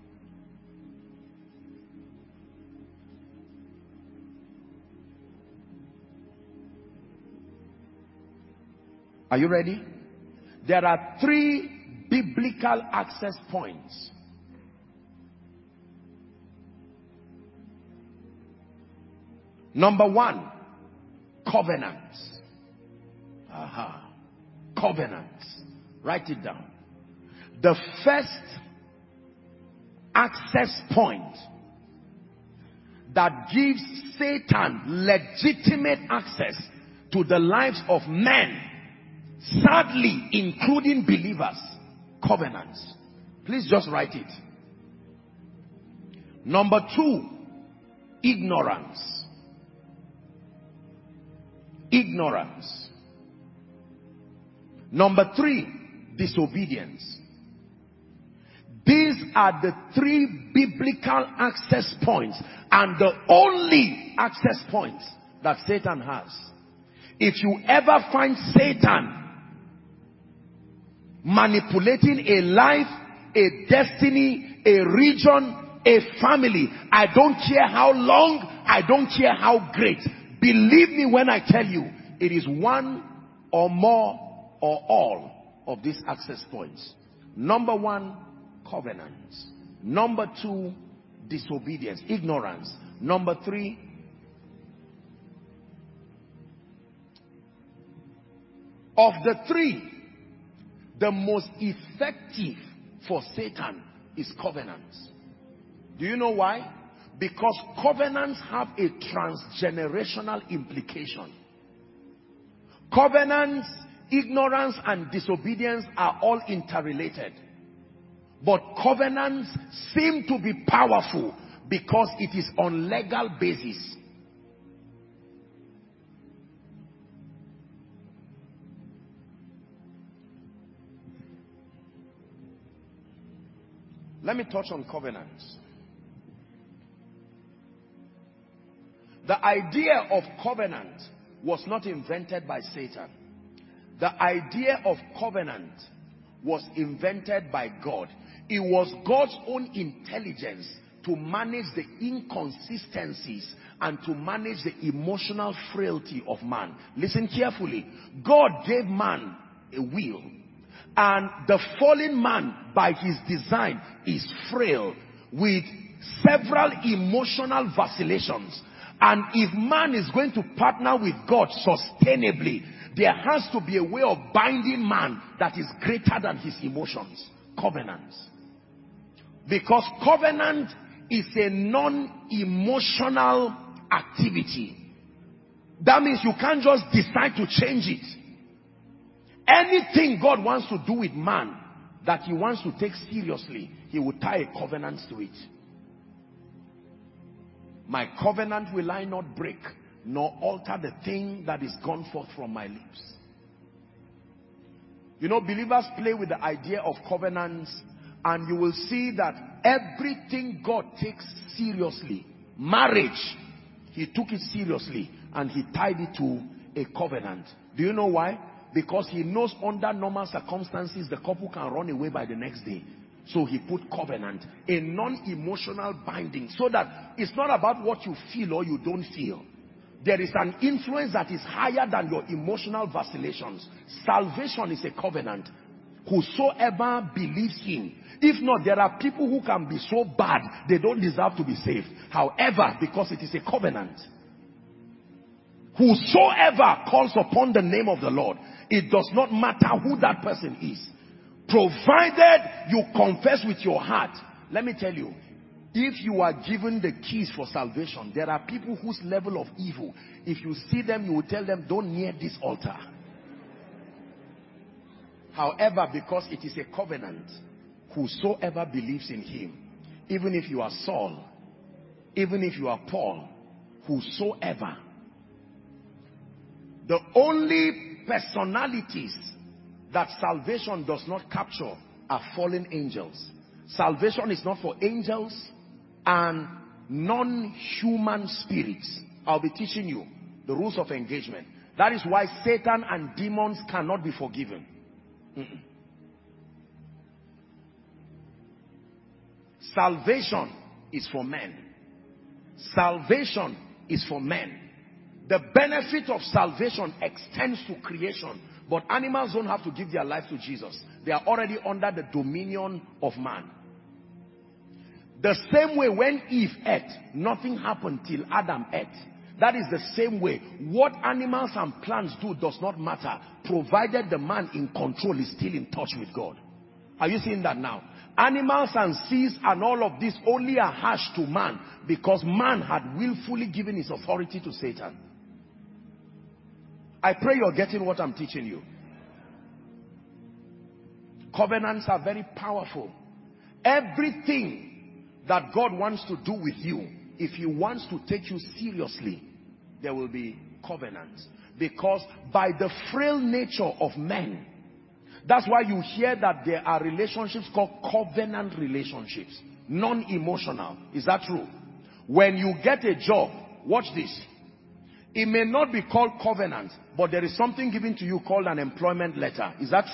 Are you ready? There are 3 biblical access points. Number 1, covenants. Covenants. Write it down. The first access point that gives Satan legitimate access to the lives of men, sadly including believers, covenants. Please just write it. Number 2, ignorance. Ignorance. Number 3, disobedience. These are the 3 biblical access points, and the only access points that Satan has. If you ever find Satan manipulating a life, a destiny, a region, a family. I don't care how long, I don't care how great. Believe me when I tell you, it is one or more or all of these access points. Number one, covenants. Number two, disobedience, ignorance. Number three, of the three, the most effective for Satan is covenants. Do you know why? Because covenants have a transgenerational implication. Covenants, ignorance, and disobedience are all interrelated. But covenants seem to be powerful because it is on legal basis. Let me touch on covenants. The idea of covenant was not invented by Satan. The idea of covenant was invented by God. It was God's own intelligence to manage the inconsistencies and to manage the emotional frailty of man. Listen carefully. God gave man a will. And the fallen man, by his design, is frail with several emotional vacillations. And if man is going to partner with God sustainably, there has to be a way of binding man that is greater than his emotions. Covenants. Because covenant is a non-emotional activity. That means you can't just decide to change it. Anything God wants to do with man that he wants to take seriously, he will tie a covenant to it. My covenant will I not break, nor alter the thing that is gone forth from my lips. You know, believers play with the idea of covenants, and you will see that everything God takes seriously, marriage, he took it seriously and he tied it to a covenant. Do you know why? Because he knows under normal circumstances the couple can run away by the next day. So he put covenant, a non-emotional binding, so that it's not about what you feel or you don't feel. There is an influence that is higher than your emotional vacillations. Salvation is a covenant. Whosoever believes him. If not, there are people who can be so bad they don't deserve to be saved. However, because it is a covenant, whosoever calls upon the name of the Lord, it does not matter who that person is, provided you confess with your heart. Let me tell you, if you are given the keys for salvation, there are people whose level of evil, if you see them, you will tell them, don't near this altar. However, because it is a covenant, whosoever believes in him, even if you are Saul, even if you are Paul, whosoever. The only personalities that salvation does not capture are fallen angels. Salvation is not for angels and non-human spirits. I'll be teaching you the rules of engagement. That is why Satan and demons cannot be forgiven. Salvation is for men. Salvation is for men. The benefit of salvation extends to creation. But animals don't have to give their life to Jesus. They are already under the dominion of man. The same way when Eve ate, nothing happened till Adam ate. That is the same way. What animals and plants do does not matter, provided the man in control is still in touch with God. Are you seeing that now? Animals and seas and all of this only are harsh to man because man had willfully given his authority to Satan. I pray you're getting what I'm teaching you. Covenants are very powerful. Everything that God wants to do with you, if he wants to take you seriously, there will be covenants. Because by the frail nature of men, that's why you hear that there are relationships called covenant relationships. Non-emotional. Is that true? When you get a job, watch this. It may not be called covenant, but there is something given to you called an employment letter. Is that true?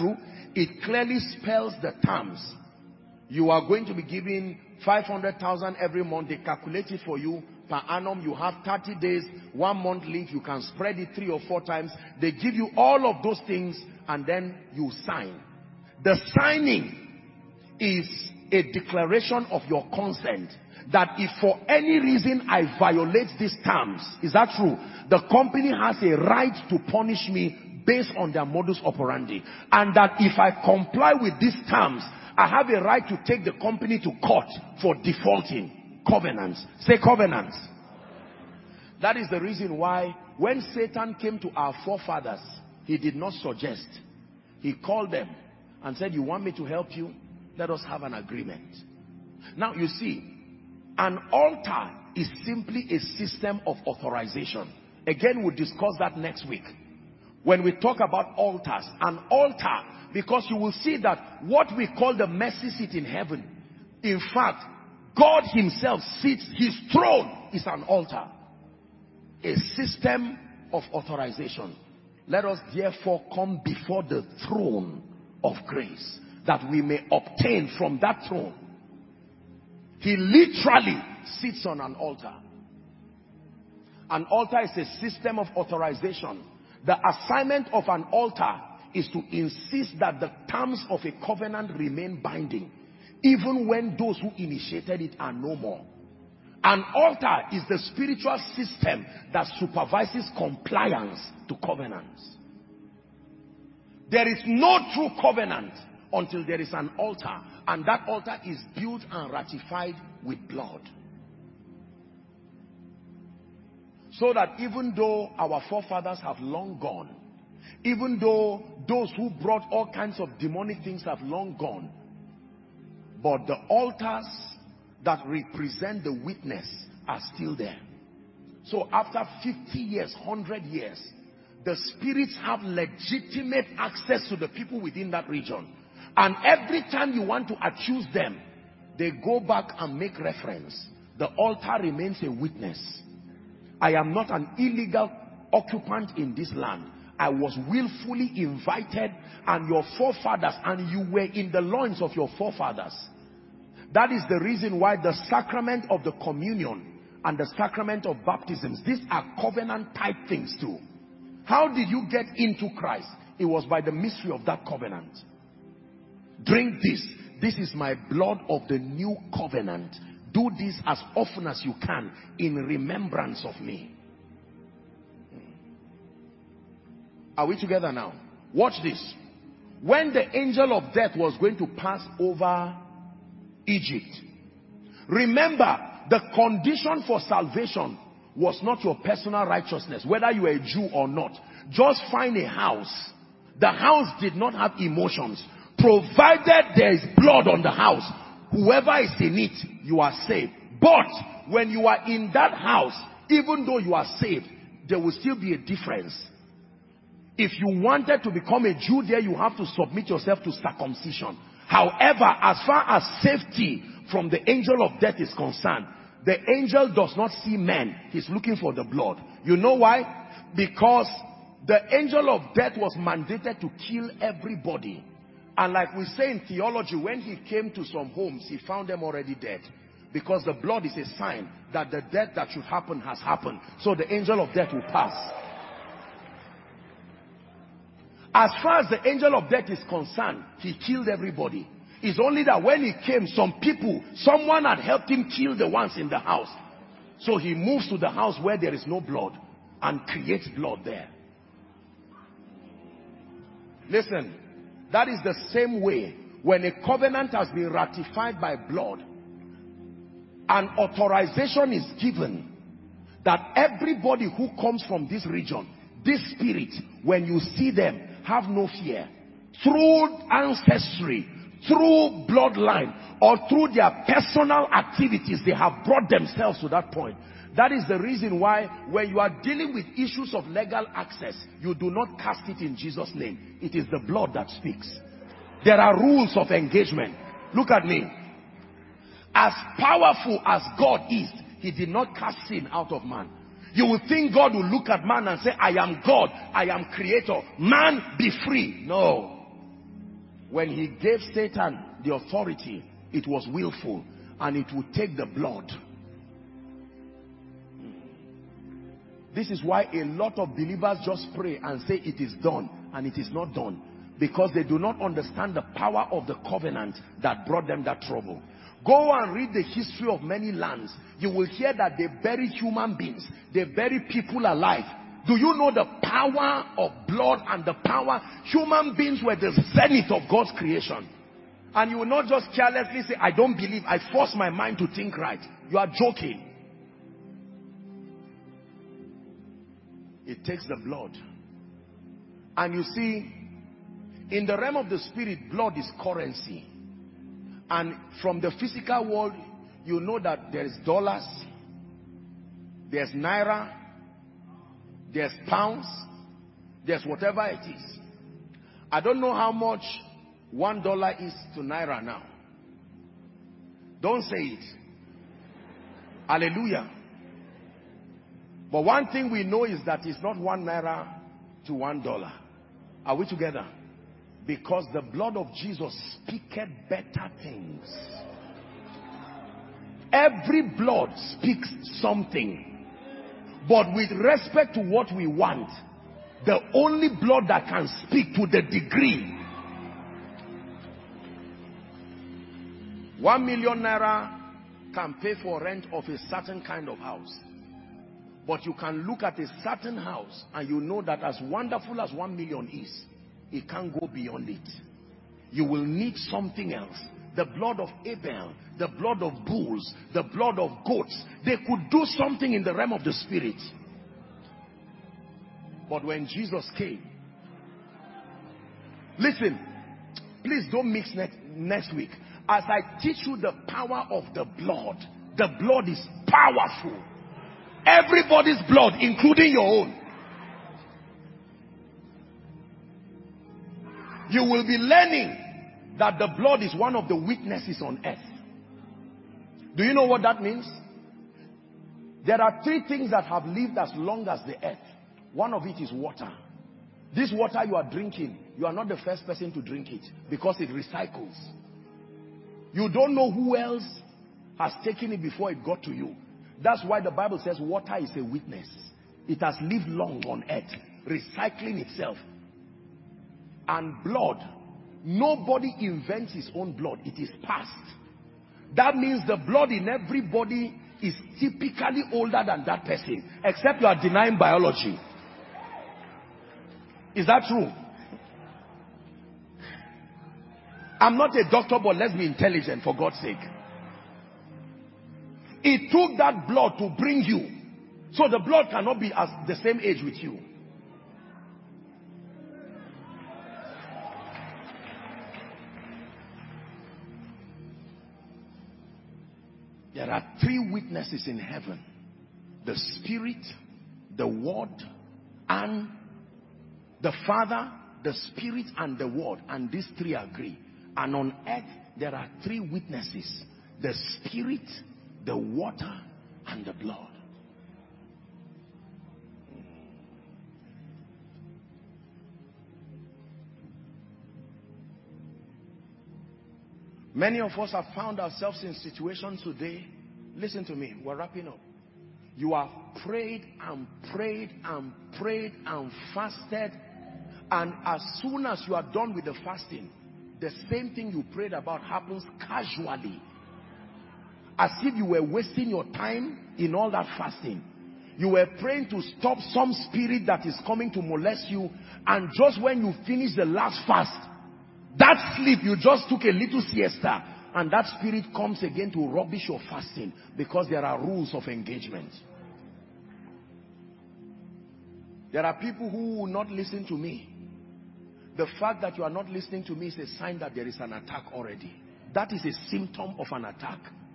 it clearly spells the terms. You are going to be given 500,000 every month. They calculate it for you per annum. You have 30 days, 1 month leave. You can spread it 3 or 4 times. They give you all of those things and then you sign. The signing is a declaration of your consent that if for any reason I violate these terms, is that true? The company has a right to punish me based on their modus operandi. And that if I comply with these terms, I have a right to take the company to court for defaulting. Covenants. Say covenants. That is the reason why when Satan came to our forefathers, he did not suggest. He called them and said, you want me to help you? Let us have an agreement. Now you see, an altar is simply a system of authorization. Again, we'll discuss that next week. When we talk about altars, an altar, because you will see that what we call the mercy seat in heaven, in fact, God himself sits, his throne is an altar. A system of authorization. Let us therefore come before the throne of grace, that we may obtain from that throne. He literally sits on an altar. An altar is a system of authorization. The assignment of an altar is to insist that the terms of a covenant remain binding, even when those who initiated it are no more. An altar is the spiritual system that supervises compliance to covenants. There is no true covenant until there is an altar, and that altar is built and ratified with blood. So that even though our forefathers have long gone, even though those who brought all kinds of demonic things have long gone, but the altars that represent the witness are still there. So after 50 years, 100 years, the spirits have legitimate access to the people within that region. And every time you want to accuse them, they go back and make reference. The altar remains a witness. I am not an illegal occupant in this land. I was willfully invited, and your forefathers, and you were in the loins of your forefathers. That is the reason why the sacrament of the communion and the sacrament of baptisms, these are covenant type things too. How did you get into Christ? It was by the mystery of that covenant. Drink this. This is my blood of the new covenant. Do this as often as you can in remembrance of me. Are we together now? Watch this. When the angel of death was going to pass over Egypt, remember, the condition for salvation was not your personal righteousness, whether you are a Jew or not. Just find a house. The house did not have emotions. Provided there is blood on the house, whoever is in it, you are saved. But when you are in that house, even though you are saved, there will still be a difference. If you wanted to become a Jew there, you have to submit yourself to circumcision. However, as far as safety from the angel of death is concerned, the angel does not see men. He's looking for the blood. You know why? Because the angel of death was mandated to kill everybody. And like we say in theology, when he came to some homes, he found them already dead. Because the blood is a sign that the death that should happen has happened. So the angel of death will pass. As far as the angel of death is concerned, he killed everybody. It's only that when he came, someone had helped him kill the ones in the house. So he moves to the house where there is no blood and creates blood there. Listen, that is the same way when a covenant has been ratified by blood, an authorization is given that everybody who comes from this region, this spirit, when you see them, have no fear. Through ancestry, through bloodline, or through their personal activities, they have brought themselves to that point. That is the reason why when you are dealing with issues of legal access, you do not cast it in Jesus' name. It is the blood that speaks. There are rules of engagement. Look at me. As powerful as God is, he did not cast sin out of man. You would think God will look at man and say, I am God, I am creator. Man, be free. No. When he gave Satan the authority, it was willful, and it would take the blood. This is why a lot of believers just pray and say it is done, and it is not done, because they do not understand the power of the covenant that brought them that trouble. Go and read the history of many lands. You will hear that they bury human beings, they bury people alive. Do you know the power of blood and the power? Human beings were the zenith of God's creation. And you will not just carelessly say, I don't believe, I force my mind to think right. You are joking. It takes the blood. And you see, in the realm of the spirit, blood is currency. And from the physical world, you know that there is dollars, there's naira, there's pounds, there's whatever it is. I don't know how much $1 is to naira now. Don't say it. Hallelujah. But one thing we know is that it's not 1 naira to $1. Are we together? Because the blood of Jesus speaketh better things. Every blood speaks something. But with respect to what we want, the only blood that can speak to the degree. 1 million naira can pay for rent of a certain kind of house. But you can look at a certain house and you know that as wonderful as 1 million is, it can't go beyond it. You will need something else. The blood of Abel, the blood of bulls, the blood of goats. They could do something in the realm of the spirit. But when Jesus came, listen, please don't mix next week. As I teach you the power of the blood is powerful. Everybody's blood, including your own. You will be learning that the blood is one of the witnesses on earth. Do you know what that means? There are 3 things that have lived as long as the earth. One of it is water. This water you are drinking, you are not the first person to drink it, because it recycles. You don't know who else has taken it before it got to you. That's why the Bible says water is a witness. It has lived long on earth, recycling itself. And blood, nobody invents his own blood. It is passed. That means the blood in everybody is typically older than that person, except you are denying biology. Is that true? I'm not a doctor, but let's be intelligent, for God's sake. It took that blood to bring you. So the blood cannot be as the same age with you. There are 3 witnesses in heaven: the Spirit, the Word, and the Father, the Spirit, and the Word. And these 3 agree. And on earth, there are 3 witnesses: the Spirit, the water, and the blood. Many of us have found ourselves in situations today. Listen to me, we're wrapping up. You have prayed and prayed and prayed and fasted, and as soon as you are done with the fasting, the same thing you prayed about happens casually, as if you were wasting your time in all that fasting. You were praying to stop some spirit that is coming to molest you, and just when you finish the last fast, that sleep, you just took a little siesta, and that spirit comes again to rubbish your fasting, because there are rules of engagement. There are people who will not listen to me. The fact that you are not listening to me is a sign that there is an attack already. That is a symptom of an attack.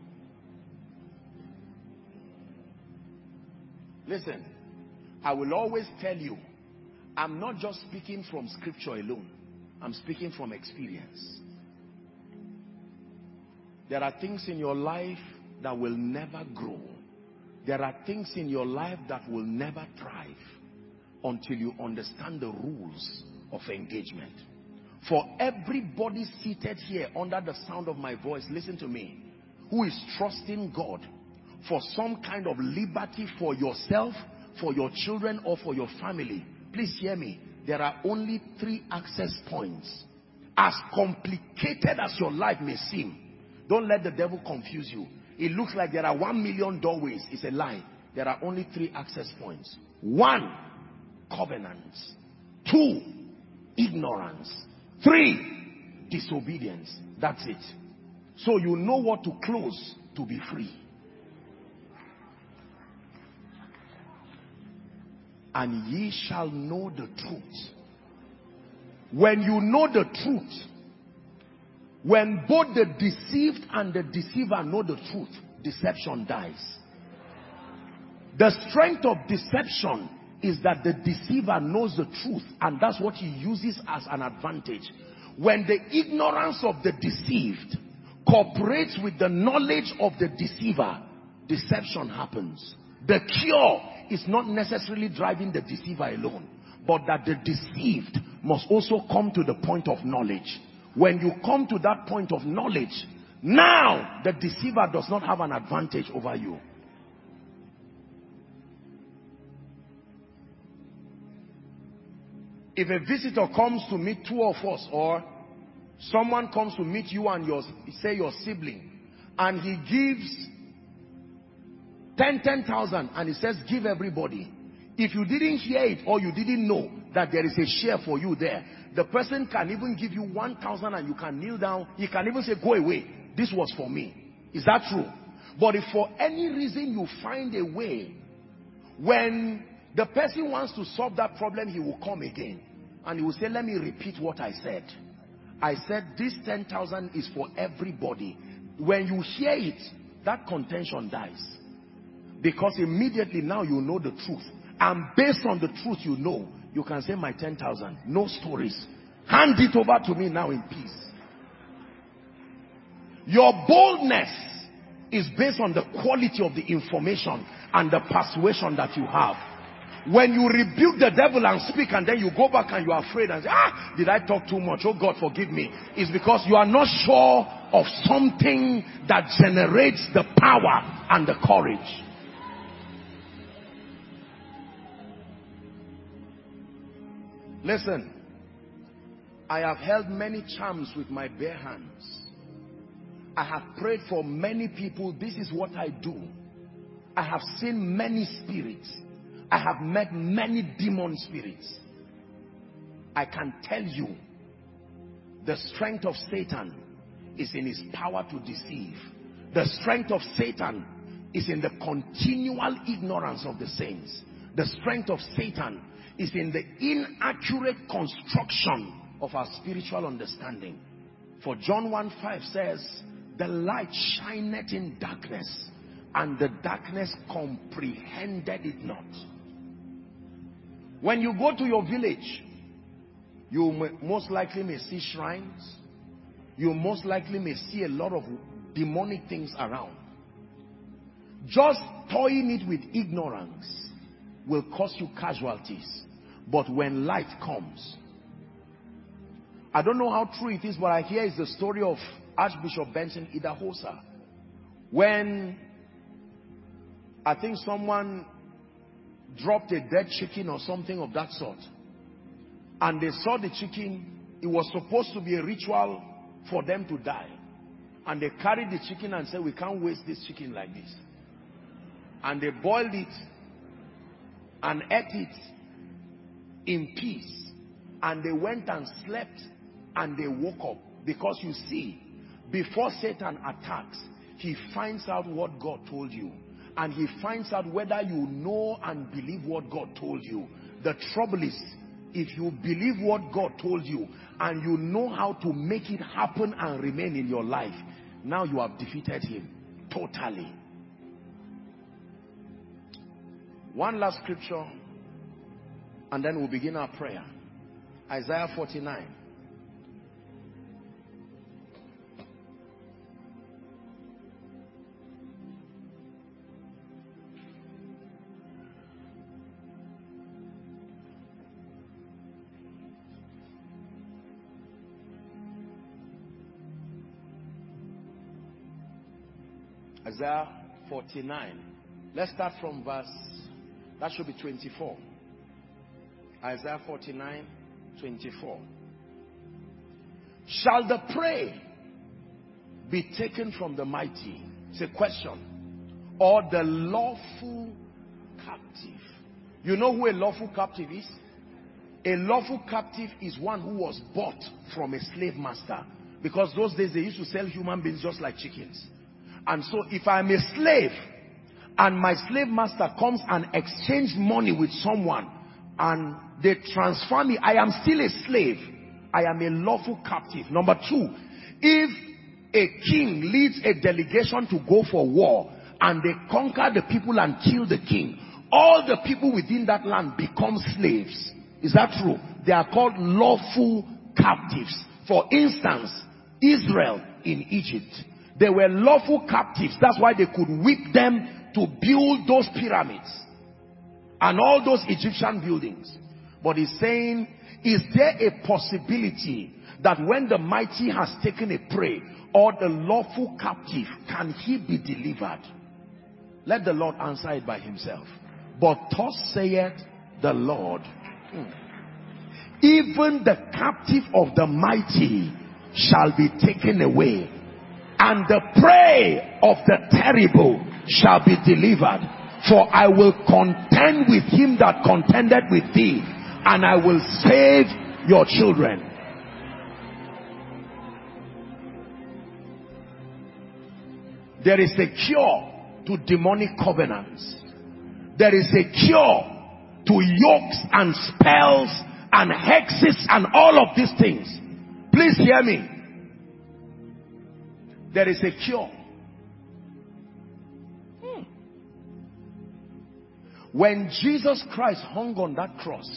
Listen, I will always tell you, I'm not just speaking from scripture alone. I'm speaking from experience. There are things in your life that will never grow. There are things in your life that will never thrive until you understand the rules of engagement. For everybody seated here under the sound of my voice, listen to me, who is trusting God for some kind of liberty for yourself, for your children, or for your family, please hear me. There are only 3 access points. As complicated as your life may seem, don't let the devil confuse you. It looks like there are 1 million doorways. It's a lie. There are only 3 access points. 1, covenants. 2, ignorance. 3, disobedience. That's it. So you know what to close to be free. And ye shall know the truth. When you know the truth, when both the deceived and the deceiver know the truth, deception dies. The strength of deception is that the deceiver knows the truth, and that's what he uses as an advantage. When the ignorance of the deceived cooperates with the knowledge of the deceiver, deception happens. The cure is not necessarily driving the deceiver alone, but that the deceived must also come to the point of knowledge. When you come to that point of knowledge, now the deceiver does not have an advantage over you. If a visitor comes to meet 2 of us, or someone comes to meet you and your sibling, and he gives 10,000 and he says give everybody. If you didn't hear it, or you didn't know that there is a share for you there, the person can even give you 1,000 and you can kneel down. He can even say, go away, this was for me. Is that true? But if for any reason you find a way, when the person wants to solve that problem, he will come again and he will say, let me repeat what I said. I said this 10,000 is for everybody. When you hear it, that contention dies. Because immediately now you know the truth. And based on the truth you know, you can say my 10,000. No stories. Hand it over to me now in peace. Your boldness is based on the quality of the information and the persuasion that you have. When you rebuke the devil and speak, and then you go back and you are afraid and say, did I talk too much? Oh God, forgive me. It's because you are not sure of something that generates the power and the courage. Listen, I have held many charms with my bare hands. I have prayed for many people. This is what I do. I have seen many spirits. I have met many demon spirits. I can tell you, the strength of Satan is in his power to deceive. The strength of Satan is in the continual ignorance of the saints. The strength of Satan is in the inaccurate construction of our spiritual understanding. For John 1:5 says, the light shineth in darkness, and the darkness comprehended it not. When you go to your village, you most likely may see shrines. You most likely may see a lot of demonic things around. Just toying it with ignorance will cause you casualties. But when light comes, I don't know how true it is, but I hear it's the story of Archbishop Benson Idahosa. When I think someone dropped a dead chicken or something of that sort, and they saw the chicken, it was supposed to be a ritual for them to die. And they carried the chicken and said, we can't waste this chicken like this. And they boiled it and ate it in peace. And they went and slept and they woke up. Because you see, before Satan attacks, he finds out what God told you. And he finds out whether you know and believe what God told you. The trouble is, if you believe what God told you and you know how to make it happen and remain in your life, now you have defeated him totally. One last scripture and then we'll begin our prayer. Isaiah 49. Isaiah 49. Let's start from verse, that should be 24. Isaiah 49, 24. Shall the prey be taken from the mighty? It's a question. Or the lawful captive? You know who a lawful captive is? A lawful captive is one who was bought from a slave master. Because those days they used to sell human beings just like chickens. And so if I'm a slave and my slave master comes and exchanges money with someone and they transfer me, I am still a slave. I am a lawful captive. Number two, if a king leads a delegation to go for war and they conquer the people and kill the king, all the people within that land become slaves. Is that true? They are called lawful captives. For instance, Israel in Egypt, they were lawful captives. That's why they could whip them to build those pyramids and all those Egyptian buildings. But he's saying, is there a possibility that when the mighty has taken a prey or the lawful captive, can he be delivered? Let the Lord answer it by himself. But thus saith the Lord, even the captive of the mighty shall be taken away, and the prey of the terrible shall be delivered. For I will contend with him that contended with thee, and I will save your children. There is a cure to demonic covenants. There is a cure to yokes and spells and hexes and all of these things. Please hear me. There is a cure. When Jesus Christ hung on that cross,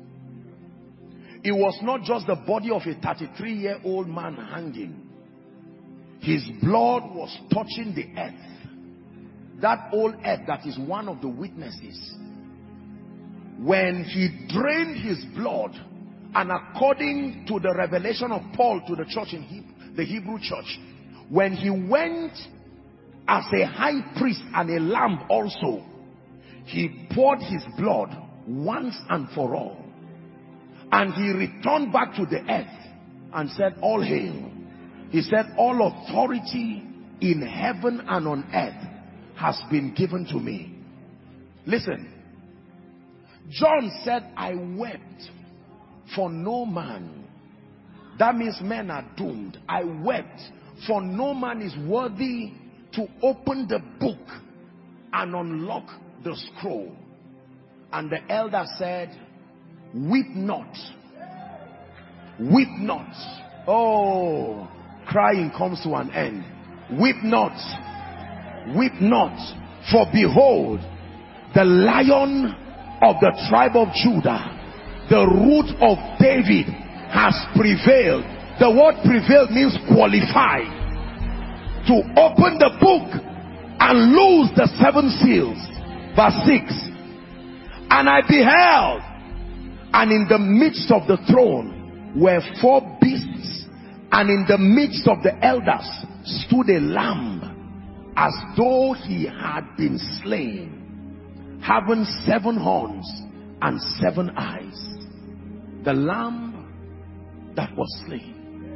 it was not just the body of a 33-year-old man hanging. His blood was touching the earth. That old earth that is one of the witnesses. When he drained his blood, and according to the revelation of Paul to the church in the Hebrew church, when he went as a high priest and a lamb also, he poured his blood once and for all. And he returned back to the earth and said, all hail. He said, all authority in heaven and on earth has been given to me. Listen. John said, I wept for no man. That means men are doomed. I wept for no man is worthy to open the book and unlock the scroll. And the elder said, weep not. Weep not. Oh, crying comes to an end. Weep not. Weep not. For behold, the Lion of the tribe of Judah, the root of David, has prevailed. The word prevailed means qualified to open the book and loose the 7 seals. Verse 6. And I beheld, and in the midst of the throne were 4 beasts, and in the midst of the elders stood a lamb, as though he had been slain, having 7 horns and 7 eyes. The lamb that was slain.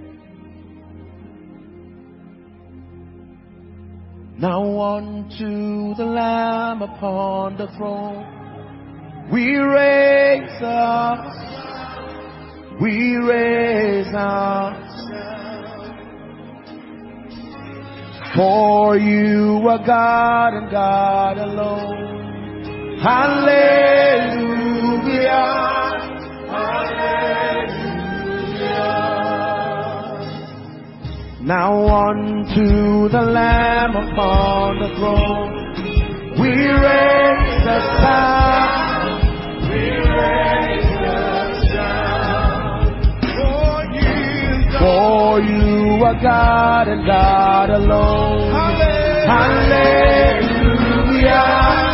Now unto the Lamb upon the throne we raise us, we raise us. For you are God and God alone. Hallelujah. Now unto the Lamb upon the throne we raise the sound, we raise the sound. For you are God and God alone. Hallelujah,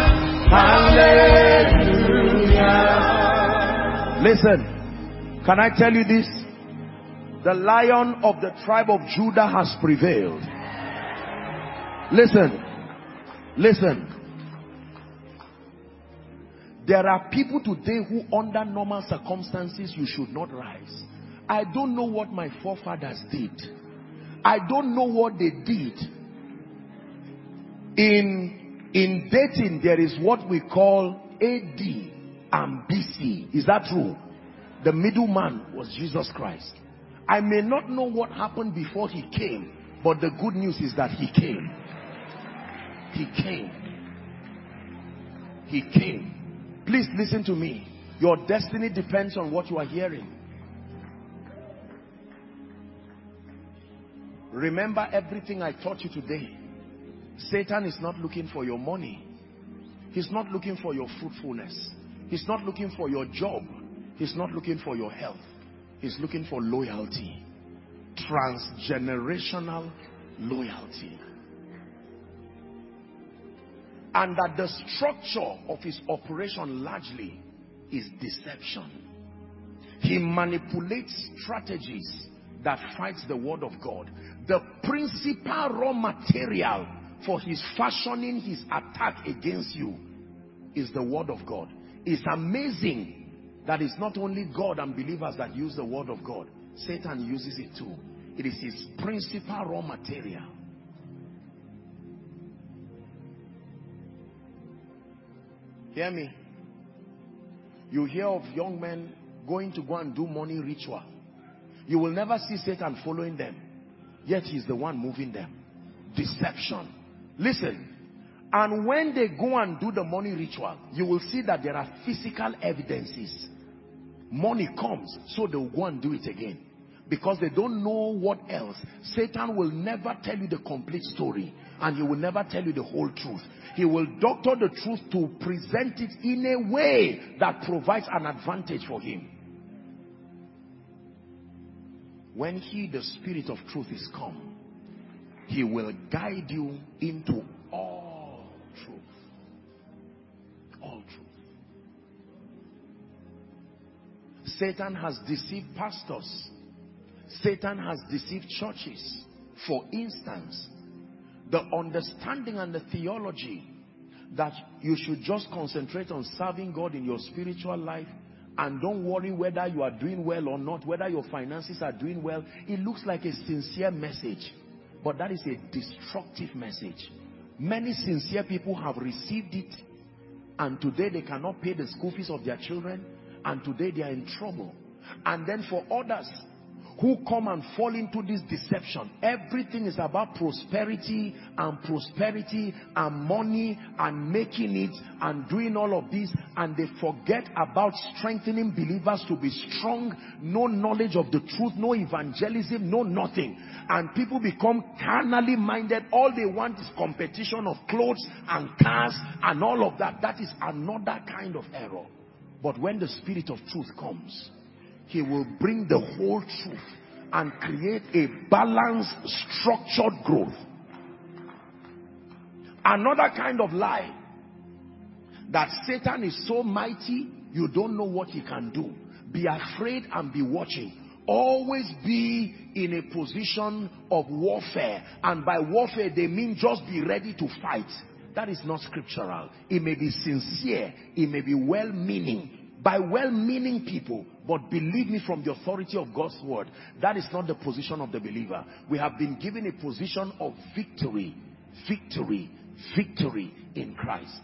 hallelujah. Listen, can I tell you this? The Lion of the tribe of Judah has prevailed. Listen, Listen. There are people today who under normal circumstances you should not rise. I don't know what my forefathers did. I don't know what they did. In dating, there is what we call AD and BC. Is that true? The middleman was Jesus Christ. I may not know what happened before he came, but the good news is that he came. He came. He came. Please listen to me. Your destiny depends on what you are hearing. Remember everything I taught you today. Satan is not looking for your money. He's not looking for your fruitfulness. He's not looking for your job. He's not looking for your health. He's looking for loyalty. Transgenerational loyalty. And that the structure of his operation largely is deception. He manipulates strategies that fights the word of God. The principal raw material for his fashioning his attack against you is the word of God. It's amazing that it's not only God and believers that use the word of God. Satan uses it too. It is his principal raw material. Hear me. You hear of young men going to go and do money ritual. You will never see Satan following them. Yet he's the one moving them. Deception. Listen. And when they go and do the money ritual, you will see that there are physical evidences. Money comes, so they will go and do it again. Because they don't know what else. Satan will never tell you the complete story. And he will never tell you the whole truth. He will doctor the truth to present it in a way that provides an advantage for him. When he, the Spirit of truth, is come, he will guide you into all truth. All truth. Satan has deceived pastors. Satan has deceived churches. For instance, the understanding and the theology that you should just concentrate on serving God in your spiritual life and don't worry whether you are doing well or not, whether your finances are doing well. It looks like a sincere message, but that is a destructive message. Many sincere people have received it, and today they cannot pay the school fees of their children, and today they are in trouble. And then for others who come and fall into this deception, everything is about prosperity and money and making it and doing all of this, and they forget about strengthening believers to be strong. No knowledge of the truth, no evangelism, no nothing. And people become carnally minded. All they want is competition of clothes and cars and all of that. That is another kind of error. But when the Spirit of truth comes, he will bring the whole truth and create a balanced, structured growth. Another kind of lie, that Satan is so mighty, you don't know what he can do. Be afraid and be watching. Always be in a position of warfare. And by warfare, they mean just be ready to fight. That is not scriptural. It may be sincere. It may be well-meaning. By well-meaning people, but believe me, from the authority of God's word, that is not the position of the believer. We have been given a position of victory, victory, victory in Christ.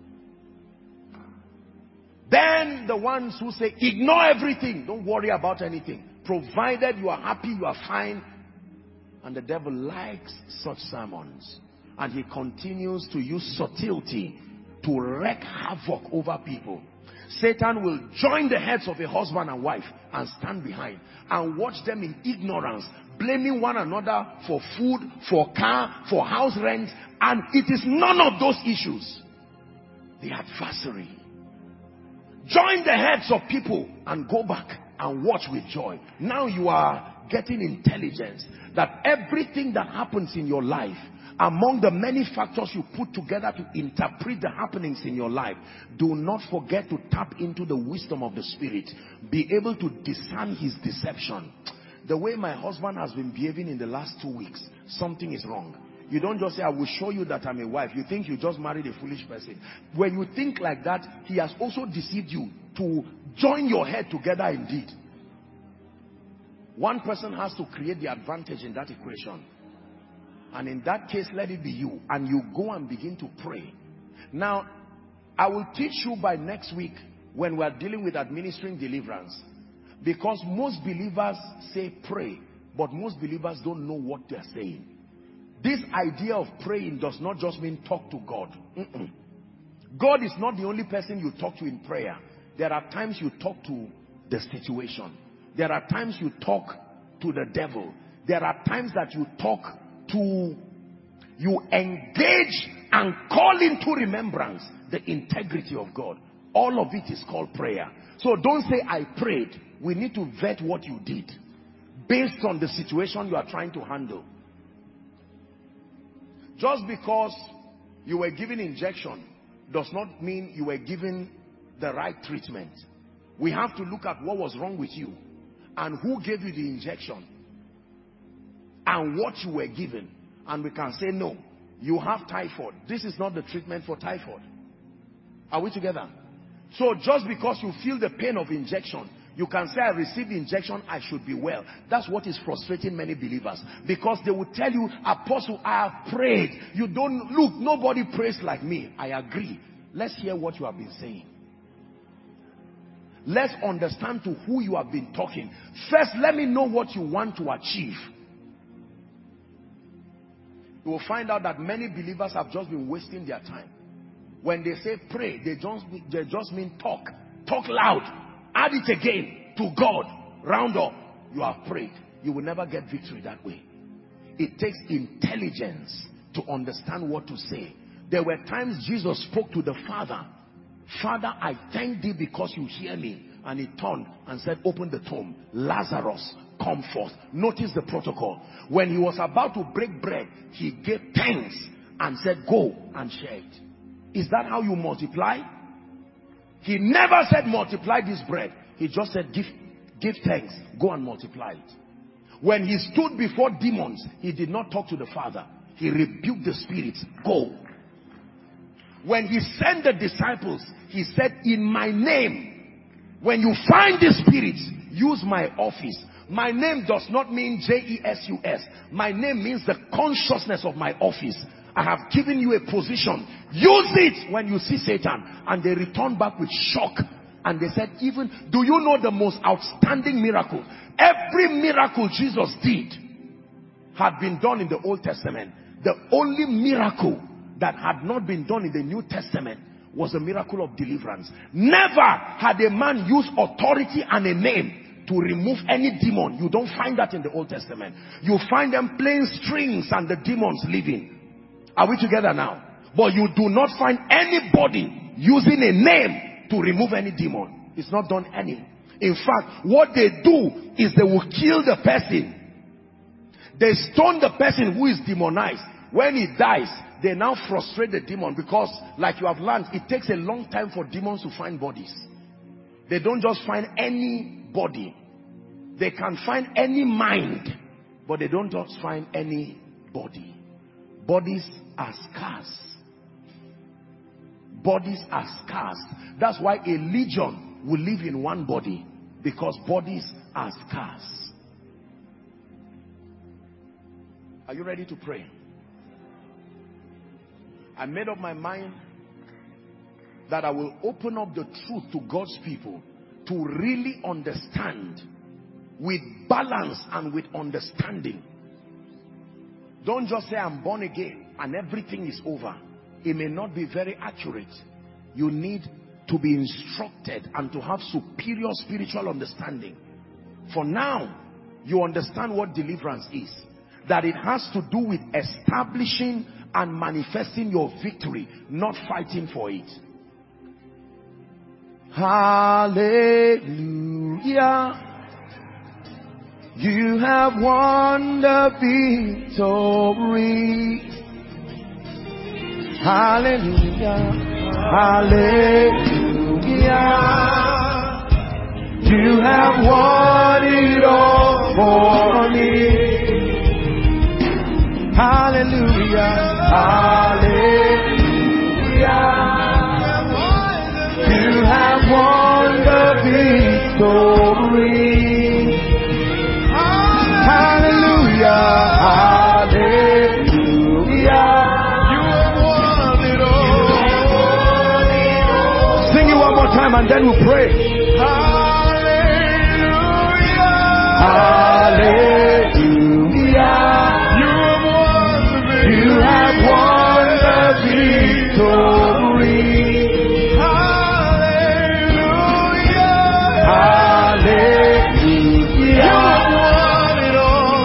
Then the ones who say, ignore everything, don't worry about anything, provided you are happy, you are fine. And the devil likes such sermons, and he continues to use subtlety to wreak havoc over people. Satan will join the heads of a husband and wife and stand behind and watch them in ignorance, blaming one another for food, for car, for house rent, and it is none of those issues. The adversary. Join the heads of people and go back and watch with joy. Now you are getting intelligence that everything that happens in your life, among the many factors you put together to interpret the happenings in your life, do not forget to tap into the wisdom of the Spirit. Be able to discern his deception. The way my husband has been behaving in the last 2 weeks, something is wrong. You don't just say, I will show you that I'm a wife. You think you just married a foolish person. When you think like that, he has also deceived you to join your head together indeed. One person has to create the advantage in that equation. And in that case, let it be you. And you go and begin to pray. Now, I will teach you by next week when we are dealing with administering deliverance. Because most believers say pray, but most believers don't know what they're saying. This idea of praying does not just mean talk to God. God is not the only person you talk to in prayer. There are times you talk to the situation. There are times you talk to the devil. There are times that you talk to, you engage and call into remembrance the integrity of God. All of it is called prayer. So don't say, I prayed. We need to vet what you did based on the situation you are trying to handle. Just because you were given injection does not mean you were given the right treatment. We have to look at what was wrong with you and who gave you the injection and what you were given. And we can say, no, you have typhoid. This is not the treatment for typhoid. Are we together? So just because you feel the pain of injection, you can say, I received the injection, I should be well. That's what is frustrating many believers. Because they will tell you, Apostle, I have prayed. You don't, look, nobody prays like me. I agree. Let's hear what you have been saying. Let's understand to who you have been talking. First, let me know what you want to achieve. You will find out that many believers have just been wasting their time. When they say pray, they just mean talk. Talk loud. Add it again to God. Round up. You have prayed. You will never get victory that way. It takes intelligence to understand what to say. There were times Jesus spoke to the Father. Father, I thank thee because you hear me. And he turned and said, open the tomb. Lazarus, come forth. Notice the protocol. When he was about to break bread, he gave thanks and said, go and share it. Is that how you multiply? He never said multiply this bread. He just said give thanks, go and multiply it. When he stood before demons, he did not talk to the Father. He rebuked the spirits, go. When he sent the disciples, he said, in my name, when you find the spirits, use my office. My name does not mean Jesus. My name means the consciousness of my office. I have given you a position. Use it when you see Satan. And they returned back with shock. And they said, even, do you know the most outstanding miracle? Every miracle Jesus did had been done in the Old Testament. The only miracle that had not been done in the New Testament was a miracle of deliverance. Never had a man used authority and a name to remove any demon. You don't find that in the Old Testament. You find them playing strings and the demons leaving. Are we together now? But you do not find anybody using a name to remove any demon. It's not done any. In fact, what they do is they will kill the person. They stone the person who is demonized. When he dies, they now frustrate the demon because, like you have learned, it takes a long time for demons to find bodies. They don't just find any body. They can find any mind, but they don't just find any body. Bodies are scarce. Bodies are scarce. That's why a legion will live in one body, because bodies are scarce. Are you ready to pray? I made up my mind that I will open up the truth to God's people to really understand with balance and with understanding. Don't just say I'm born again and everything is over. It may not be very accurate. You need to be instructed and to have superior spiritual understanding. For now, you understand what deliverance is. That it has to do with establishing and manifesting your victory, not fighting for it. Hallelujah. You have won the victory. Hallelujah. Hallelujah. You have won it all for me. Hallelujah. hallelujah, hallelujah. You have won the victory. Hallelujah, hallelujah. You have won it all. Sing it one more time and then we'll pray. Hallelujah, hallelujah. You have won the victory. Hallelujah, hallelujah. You have won it all.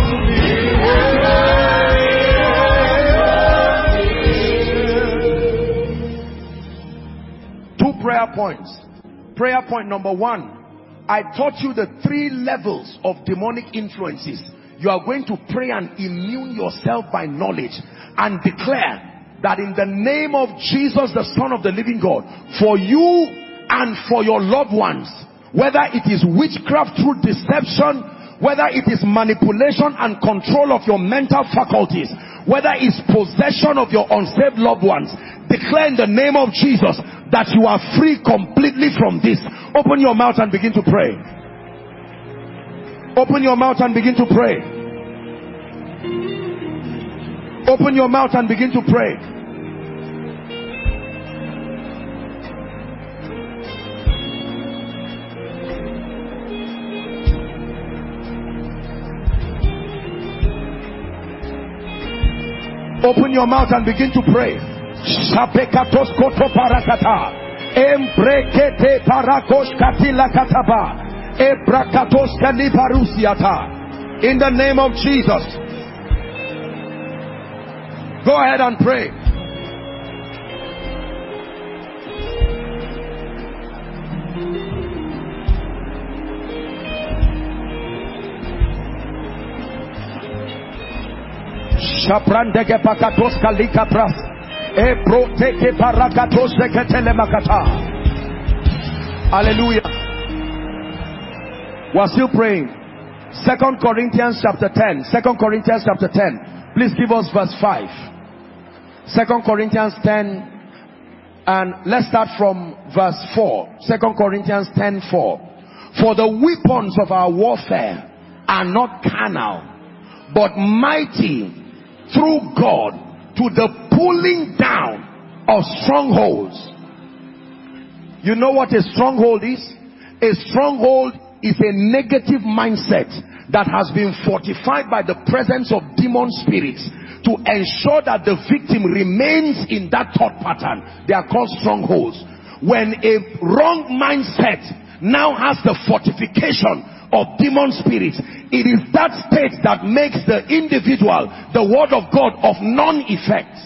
Two prayer points. Prayer point number one, I taught you the 3 levels of demonic influences. You are going to pray and immune yourself by knowledge and declare that in the name of Jesus, the Son of the living God, for you and for your loved ones, whether it is witchcraft through deception, whether it is manipulation and control of your mental faculties, whether it's possession of your unsaved loved ones, declare in the name of Jesus that you are free completely from this. Open your mouth and begin to pray. Open your mouth and begin to pray. Open your mouth and begin to pray. Open your mouth and begin to pray. Shapekatos koto parakata. Embrekete parakosh katila kataba. Ebrakatos kaliparusiata. In the name of Jesus. Go ahead and pray. Shaprandeke pakatos kalika pras. Ebroteke parakatos seketele makata. Hallelujah. We're still praying. 2 Corinthians chapter 10. 2 Corinthians chapter 10. Please give us verse 5. 2 Corinthians 10. And let's start from verse 4. 2 Corinthians 10:4. For the weapons of our warfare are not carnal, but mighty through God to the pulling down of strongholds. You know what a stronghold is? A stronghold is a negative mindset that has been fortified by the presence of demon spirits to ensure that the victim remains in that thought pattern. They are called strongholds. When a wrong mindset now has the fortification of demon spirits, it is that state that makes the individual, the word of God, of non-effect.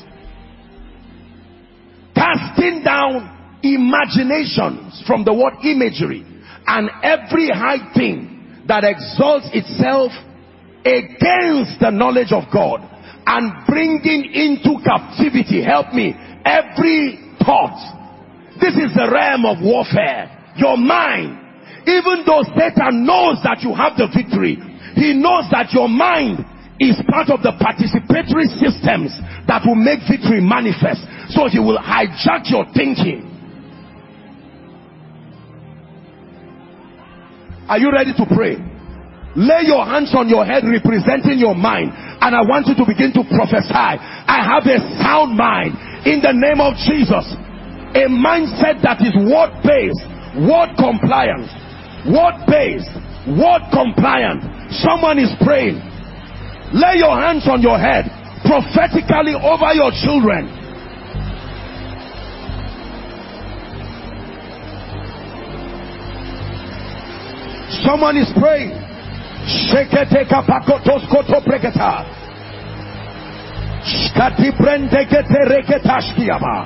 Casting down imaginations, from the word imagery, and every high thing that exalts itself against the knowledge of God, and bringing into captivity, help me, every thought. This is the realm of warfare. Your mind. Even though Satan knows that you have the victory, he knows that your mind is part of the participatory systems that will make victory manifest. So he will hijack your thinking. Are you ready to pray? Lay your hands on your head representing your mind, and I want you to begin to prophesy. I have a sound mind in the name of Jesus. A mindset that is word-based, word compliant, word-based, word compliant. Someone is praying. Lay your hands on your head prophetically over your children. Someone is praying. Sheketeka pakotos koto preketa. Shkati brendekete reketashkiaba.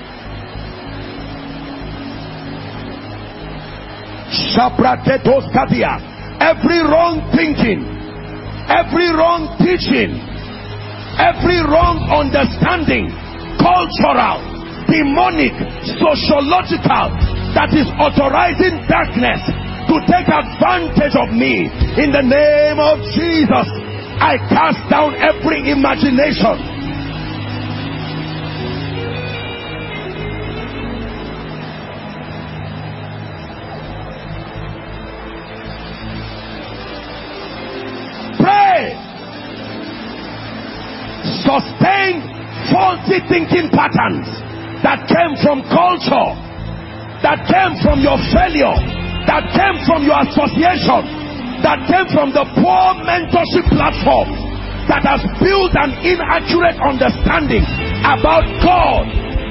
Shapraketos kadia. Every wrong thinking, every wrong teaching, every wrong understanding, cultural, demonic, sociological, that is authorizing darkness to take advantage of me, in the name of Jesus, I cast down every imagination sustained faulty thinking patterns that came from culture, that came from your failure, that came from your association, that came from the poor mentorship platform that has built an inaccurate understanding about God.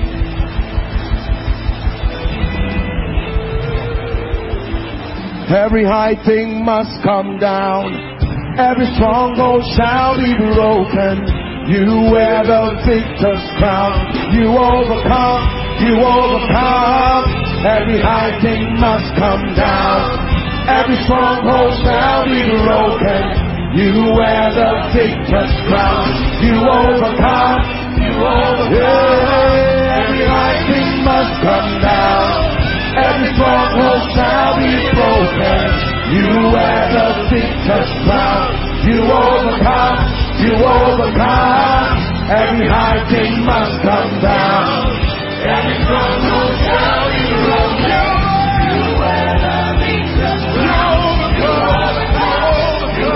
Every high thing must come down, every stronghold shall be broken. You wear the victor's crown, you overcome, you overcome. Every high thing must come down, every stronghold shall be broken. You wear the victor's crown, you overcome, you overcome. Yeah, every high thing must come down, every stronghold shall be broken. You wear the victor's crown, you overcome, you overcome. Every high thing must come down, every stronghold shall be broken. You wear the victor's crown, you overcome, you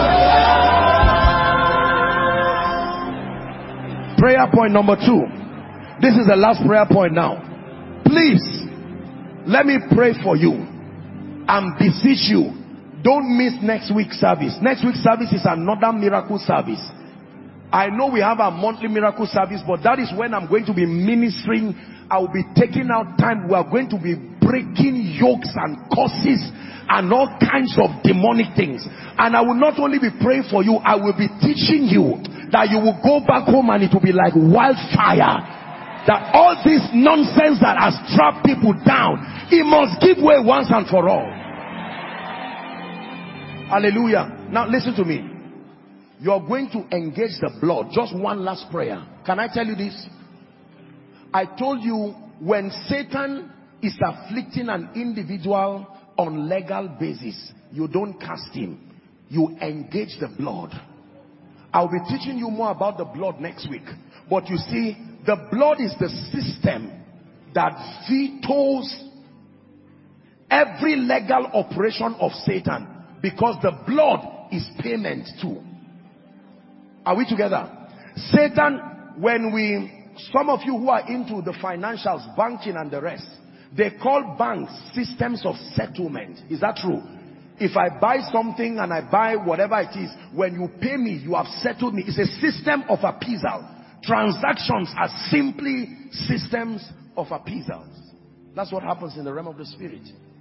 overcome. Prayer point number 2. This is the last prayer point now. Please, let me pray for you and beseech you, don't miss next week's service. Next week's service is another miracle service. I know we have our monthly miracle service, but that is when I'm going to be ministering. I will be taking out time. We are going to be breaking yokes and curses and all kinds of demonic things. And I will not only be praying for you, I will be teaching you that you will go back home and it will be like wildfire. That all this nonsense that has trapped people down, it must give way once and for all. Hallelujah. Now listen to me. You are going to engage the blood. Just one last prayer. Can I tell you this? I told you, when Satan is afflicting an individual on legal basis, you don't cast him. You engage the blood. I'll be teaching you more about the blood next week. But you see, the blood is the system that vetoes every legal operation of Satan, because the blood is payment too. Are we together? Satan, some of you who are into the financials, banking and the rest, they call banks systems of settlement. Is that true? If I buy something and I buy whatever it is, when you pay me, you have settled me. It's a system of appeasal. Transactions are simply systems of appeasals. That's what happens in the realm of the spirit.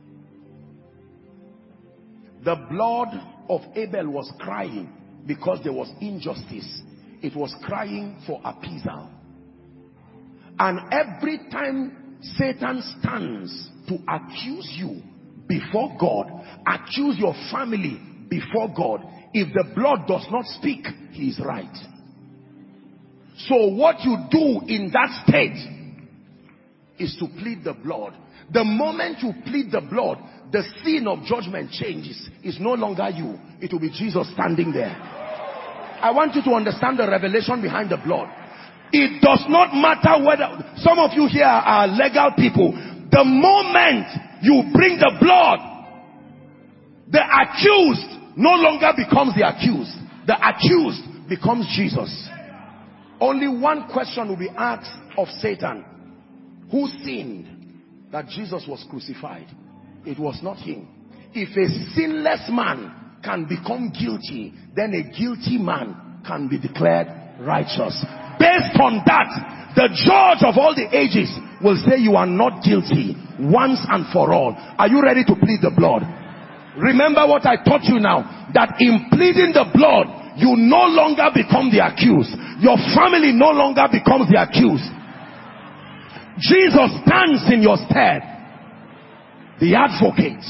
The blood of Abel was crying because there was injustice. It was crying for appeasal. And every time Satan stands to accuse you before God, accuse your family before God, if the blood does not speak, he is right. So what you do in that state is to plead the blood. The moment you plead the blood, the scene of judgment changes. It's no longer you. It will be Jesus standing there. I want you to understand the revelation behind the blood. It does not matter whether, some of you here are legal people. The moment you bring the blood, the accused no longer becomes the accused. The accused becomes Jesus. Only one question will be asked of Satan. Who sinned that Jesus was crucified? It was not him. If a sinless man can become guilty, then a guilty man can be declared righteous. Based on that, the judge of all the ages will say you are not guilty once and for all. Are you ready to plead the blood? Remember what I taught you now, that in pleading the blood, you no longer become the accused. Your family no longer becomes the accused. Jesus stands in your stead, the advocate.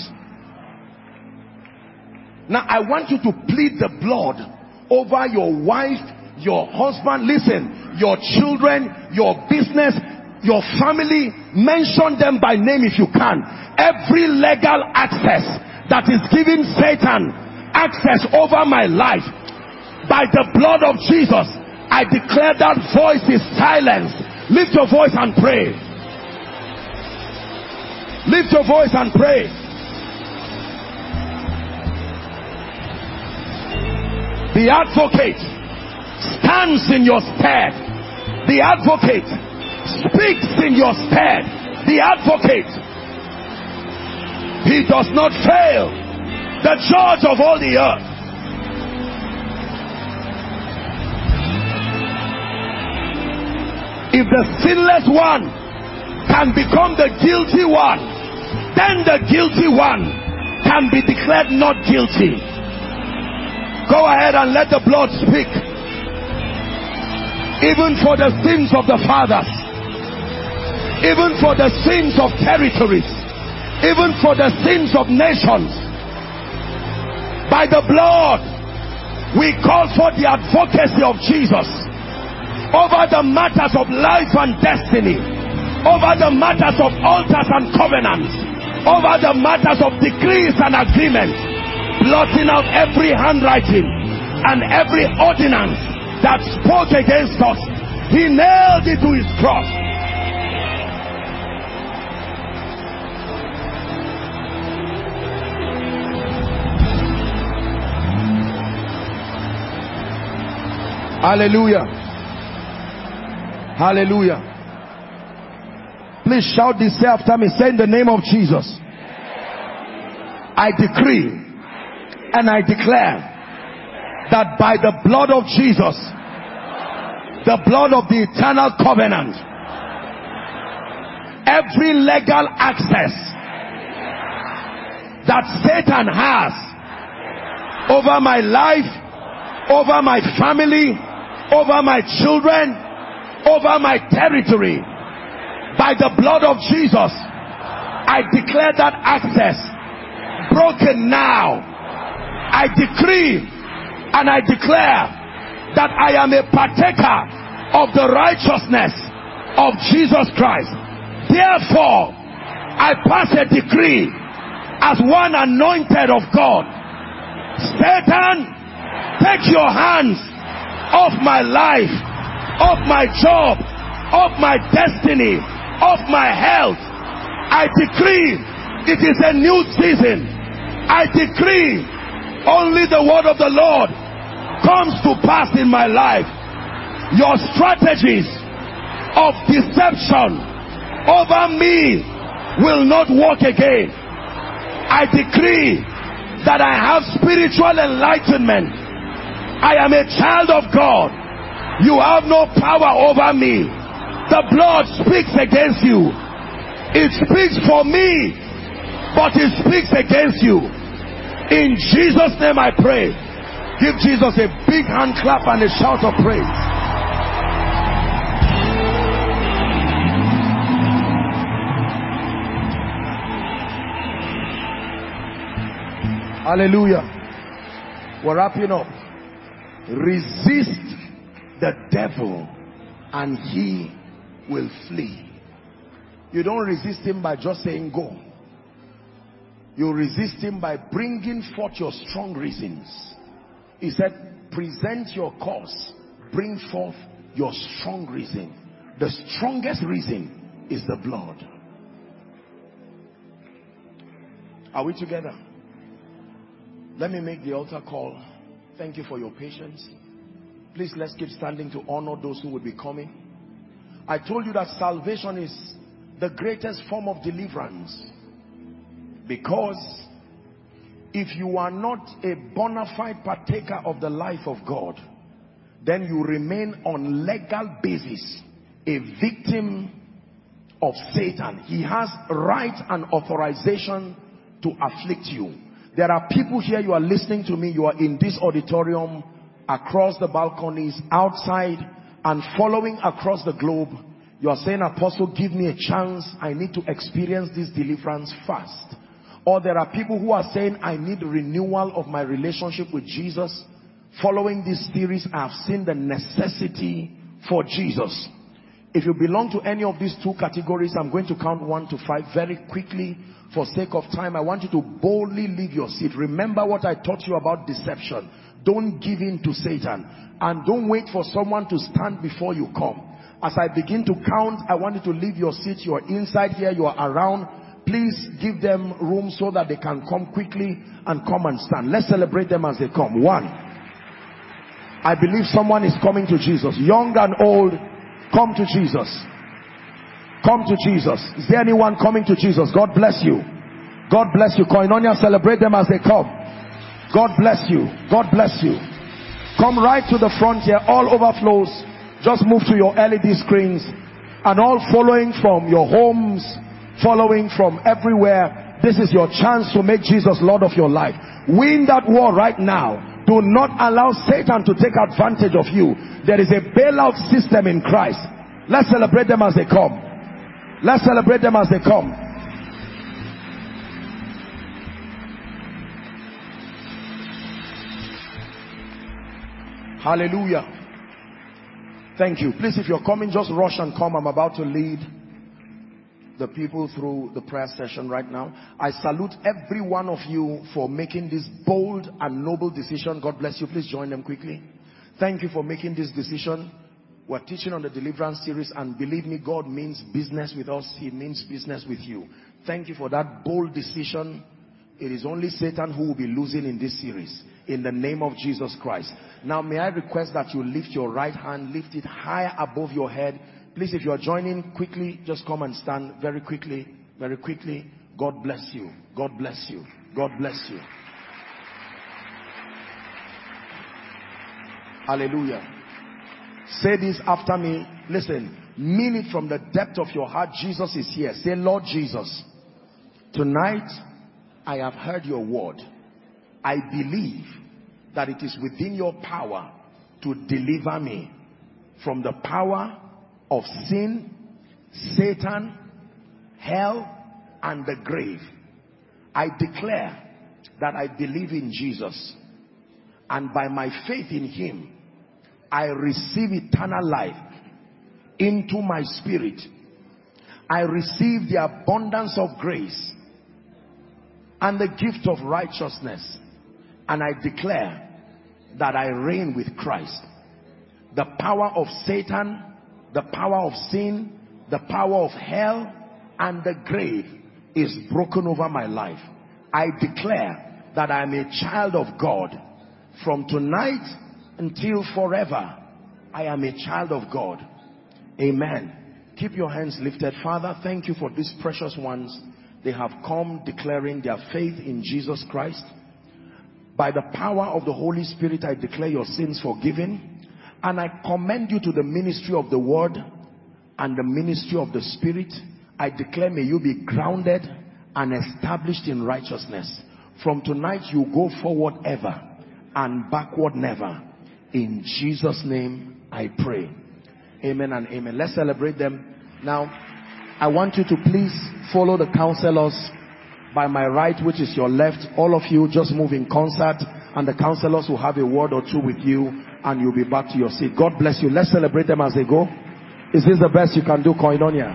Now I want you to plead the blood over your wife, your husband, listen, your children, your business, your family. Mention them by name if you can. Every legal access that is giving Satan access over my life, by the blood of Jesus, I declare that voice is silenced. Lift your voice and pray. Lift your voice and pray. The advocate stands in your stead. The advocate speaks in your stead. The advocate, he does not fail. The judge of all the earth. If the sinless one can become the guilty one, then the guilty one can be declared not guilty. Go ahead and let the blood speak. Even for the sins of the fathers, even for the sins of territories, even for the sins of nations. By the blood, we call for the advocacy of Jesus over the matters of life and destiny, over the matters of altars and covenants, over the matters of decrees and agreements, blotting out every handwriting and every ordinance that spoke against us. He nailed it to his cross. Hallelujah. Hallelujah. Please shout this, say after me. Say, in the name of Jesus, I decree and I declare that by the blood of Jesus, the blood of the eternal covenant, every legal access that Satan has over my life, over my family, over my children, over my territory, by the blood of Jesus, I declare that access broken now. I decree and I declare that I am a partaker of the righteousness of Jesus Christ. Therefore, I pass a decree as one anointed of God. Satan, take your hands off my life, off my job, off my destiny, off my health. I decree it is a new season. I decree only the word of the Lord comes to pass in my life. Your strategies of deception over me will not work again. I decree that I have spiritual enlightenment. I am a child of God. You have no power over me. The blood speaks against you. It speaks for me, but it speaks against you. In Jesus' name I pray. Give Jesus a big hand clap and a shout of praise. Hallelujah. We're wrapping up. Resist the devil and he will flee. You don't resist him by just saying go. You resist him by bringing forth your strong reasons. He said, present your cause, bring forth your strong reason. The strongest reason is the blood. Are we together? Let me make the altar call. Thank you for your patience. Please, let's keep standing to honor those who will be coming. I told you that salvation is the greatest form of deliverance, because if you are not a bona fide partaker of the life of God, then you remain on legal basis a victim of Satan. He has right and authorization to afflict you. There are people here, you are listening to me, you are in this auditorium, across the balconies, outside, and following across the globe. You are saying, Apostle, give me a chance. I need to experience this deliverance fast. Or there are people who are saying, I need renewal of my relationship with Jesus. Following this series, I have seen the necessity for Jesus. If you belong to any of these two categories, I'm going to count 1 to 5 very quickly. For sake of time, I want you to boldly leave your seat. Remember what I taught you about deception. Don't give in to Satan. And don't wait for someone to stand before you come. As I begin to count, I want you to leave your seat. You are inside here, you are around. Please give them room so that they can come quickly and come and stand. Let's celebrate them as they come. 1, I believe someone is coming to Jesus. Young and old, come to Jesus. Come to Jesus. Is there anyone coming to Jesus? God bless you. God bless you. Koinonia, celebrate them as they come. God bless you. God bless you. Come right to the front here. All overflows. Just move to your LED screens. And all following from your homes, following from everywhere. This is your chance to make Jesus Lord of your life. Win that war right now. Do not allow Satan to take advantage of you. There is a bailout system in Christ. Let's celebrate them as they come. Let's celebrate them as they come. Hallelujah. Thank you. Please, if you're coming, just rush and come. I'm about to lead the people through the prayer session right now. I salute every one of you for making this bold and noble decision. God bless you. Please join them quickly. Thank you for making this decision. We're teaching on the deliverance series, and believe me, God means business with us. He means business with you. Thank you for that bold decision. It is only Satan who will be losing in this series, in the name of Jesus Christ. Now, may I request that you lift your right hand, lift it higher above your head. Please, if you are joining quickly, just come and stand very quickly, very quickly. God bless you. God bless you. God bless you. Hallelujah. Say this after me. Listen, mean it from the depth of your heart. Jesus is here. Say, Lord Jesus, tonight I have heard your word. I believe that it is within your power to deliver me from the power of sin, Satan, hell, and the grave. I declare that I believe in Jesus, and by my faith in him, I receive eternal life into my spirit. I receive the abundance of grace and the gift of righteousness, and I declare that I reign with Christ. The power of Satan, the power of sin, the power of hell, and the grave is broken over my life. I declare that I am a child of God. From tonight until forever, I am a child of God. Amen. Keep your hands lifted. Father, thank you for these precious ones. They have come declaring their faith in Jesus Christ. By the power of the Holy Spirit, I declare your sins forgiven. And I commend you to the ministry of the word and the ministry of the spirit. I declare, may you be grounded and established in righteousness. From tonight, you go forward ever and backward never. In Jesus' name, I pray. Amen and amen. Let's celebrate them. Now, I want you to please follow the counselors by my right, which is your left. All of you just move in concert, and the counselors will have a word or two with you, and you'll be back to your seat. God bless you. Let's celebrate them as they go. Is this the best you can do, Koinonia?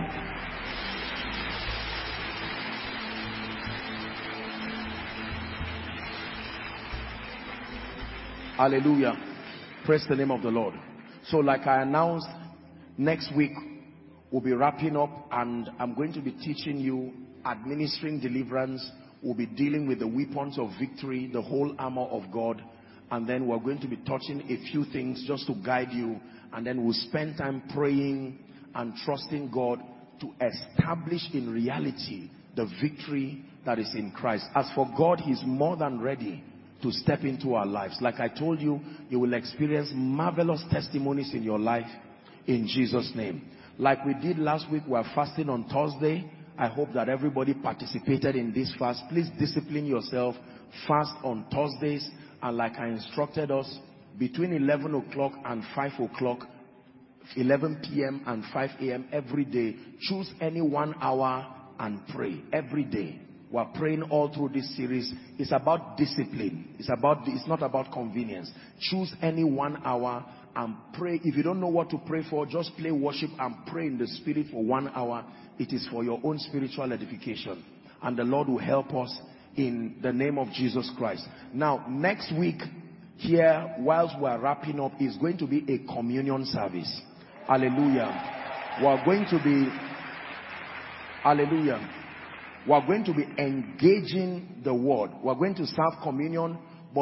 Hallelujah. Praise the name of the Lord. So like I announced, next week we'll be wrapping up, and I'm going to be teaching you administering deliverance. We'll be dealing with the weapons of victory, the whole armor of God. And then we're going to be touching a few things just to guide you. And then we'll spend time praying and trusting God to establish in reality the victory that is in Christ. As for God, He's more than ready to step into our lives. Like I told you, you will experience marvelous testimonies in your life in Jesus' name. Like we did last week, we're fasting on Thursday. I hope that everybody participated in this fast. Please discipline yourself. Fast on Thursdays. And like I instructed us, between 11 o'clock and 5 o'clock, 11 p.m. and 5 a.m. every day, choose any 1 hour and pray every day. We're praying all through this series. It's about discipline. It's not about convenience. Choose any 1 hour and pray. If you don't know what to pray for, just play worship and pray in the spirit for 1 hour. It is for your own spiritual edification. And the Lord will help us in the name of Jesus Christ. Now, next week, here, whilst we're wrapping up, is going to be a communion service. Hallelujah. We're going to be, hallelujah. We're going to be engaging the word. We're going to serve communion, but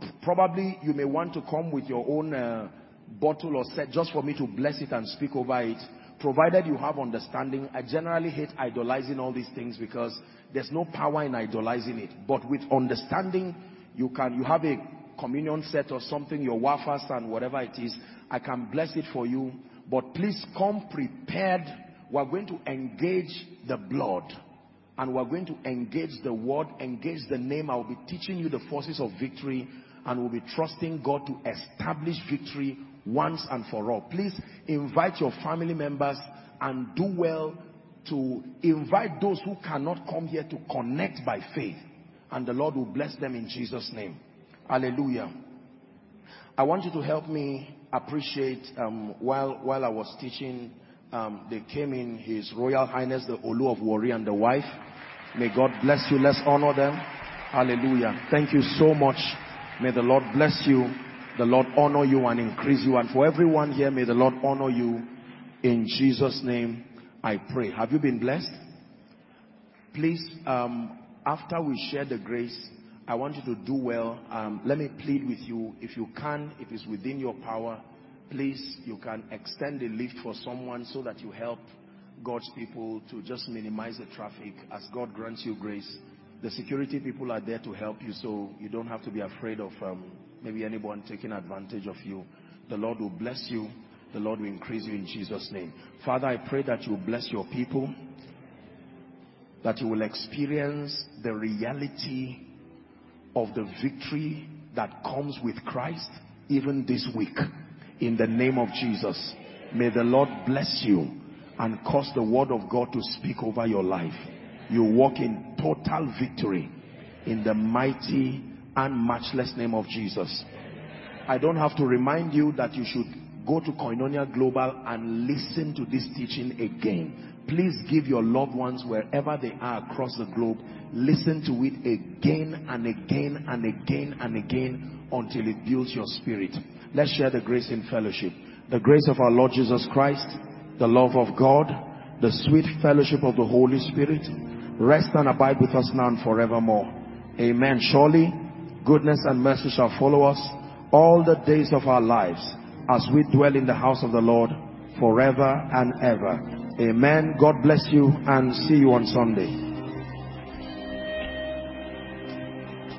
probably you may want to come with your own bottle or set just for me to bless it and speak over it, provided you have understanding. I generally hate idolizing all these things because there's no power in idolizing it. But with understanding, you have a communion set or something, your wafers and whatever it is, I can bless it for you. But please come prepared. We're going to engage the blood, and we're going to engage the word, engage the name. I'll be teaching you the forces of victory, and we'll be trusting God to establish victory once and for all. Please invite your family members, and do well to invite those who cannot come here to connect by faith, and the Lord will bless them in Jesus' name. Hallelujah. I want you to help me appreciate, while I was teaching, they came in, His Royal Highness the Olu of Warri and the wife. May God bless you. Let's honor them. Hallelujah. Thank you so much. May the Lord bless you. The Lord honor you and increase you. And for everyone here, may the Lord honor you. In Jesus' name, I pray. Have you been blessed? Please, after we share the grace, I want you to do well. Let me plead with you. If you can, if it's within your power, please, you can extend the lift for someone so that you help God's people to just minimize the traffic as God grants you grace. The security people are there to help you, so you don't have to be afraid of maybe anyone taking advantage of you. The Lord will bless you. The Lord will increase you in Jesus' name. Father, I pray that you will bless your people, that you will experience the reality of the victory that comes with Christ even this week. In the name of Jesus, may the Lord bless you and cause the word of God to speak over your life. You walk in total victory in the mighty and matchless name of Jesus. I don't have to remind you that you should go to Koinonia Global and listen to this teaching again. Please give your loved ones, wherever they are across the globe, listen to it again and again and again and again until it builds your spirit. Let's share the grace in fellowship. The grace of our Lord Jesus Christ, the love of God, the sweet fellowship of the Holy Spirit, rest and abide with us now and forevermore. Amen. Surely, goodness and mercy shall follow us all the days of our lives as we dwell in the house of the Lord forever and ever. Amen. God bless you and see you on Sunday.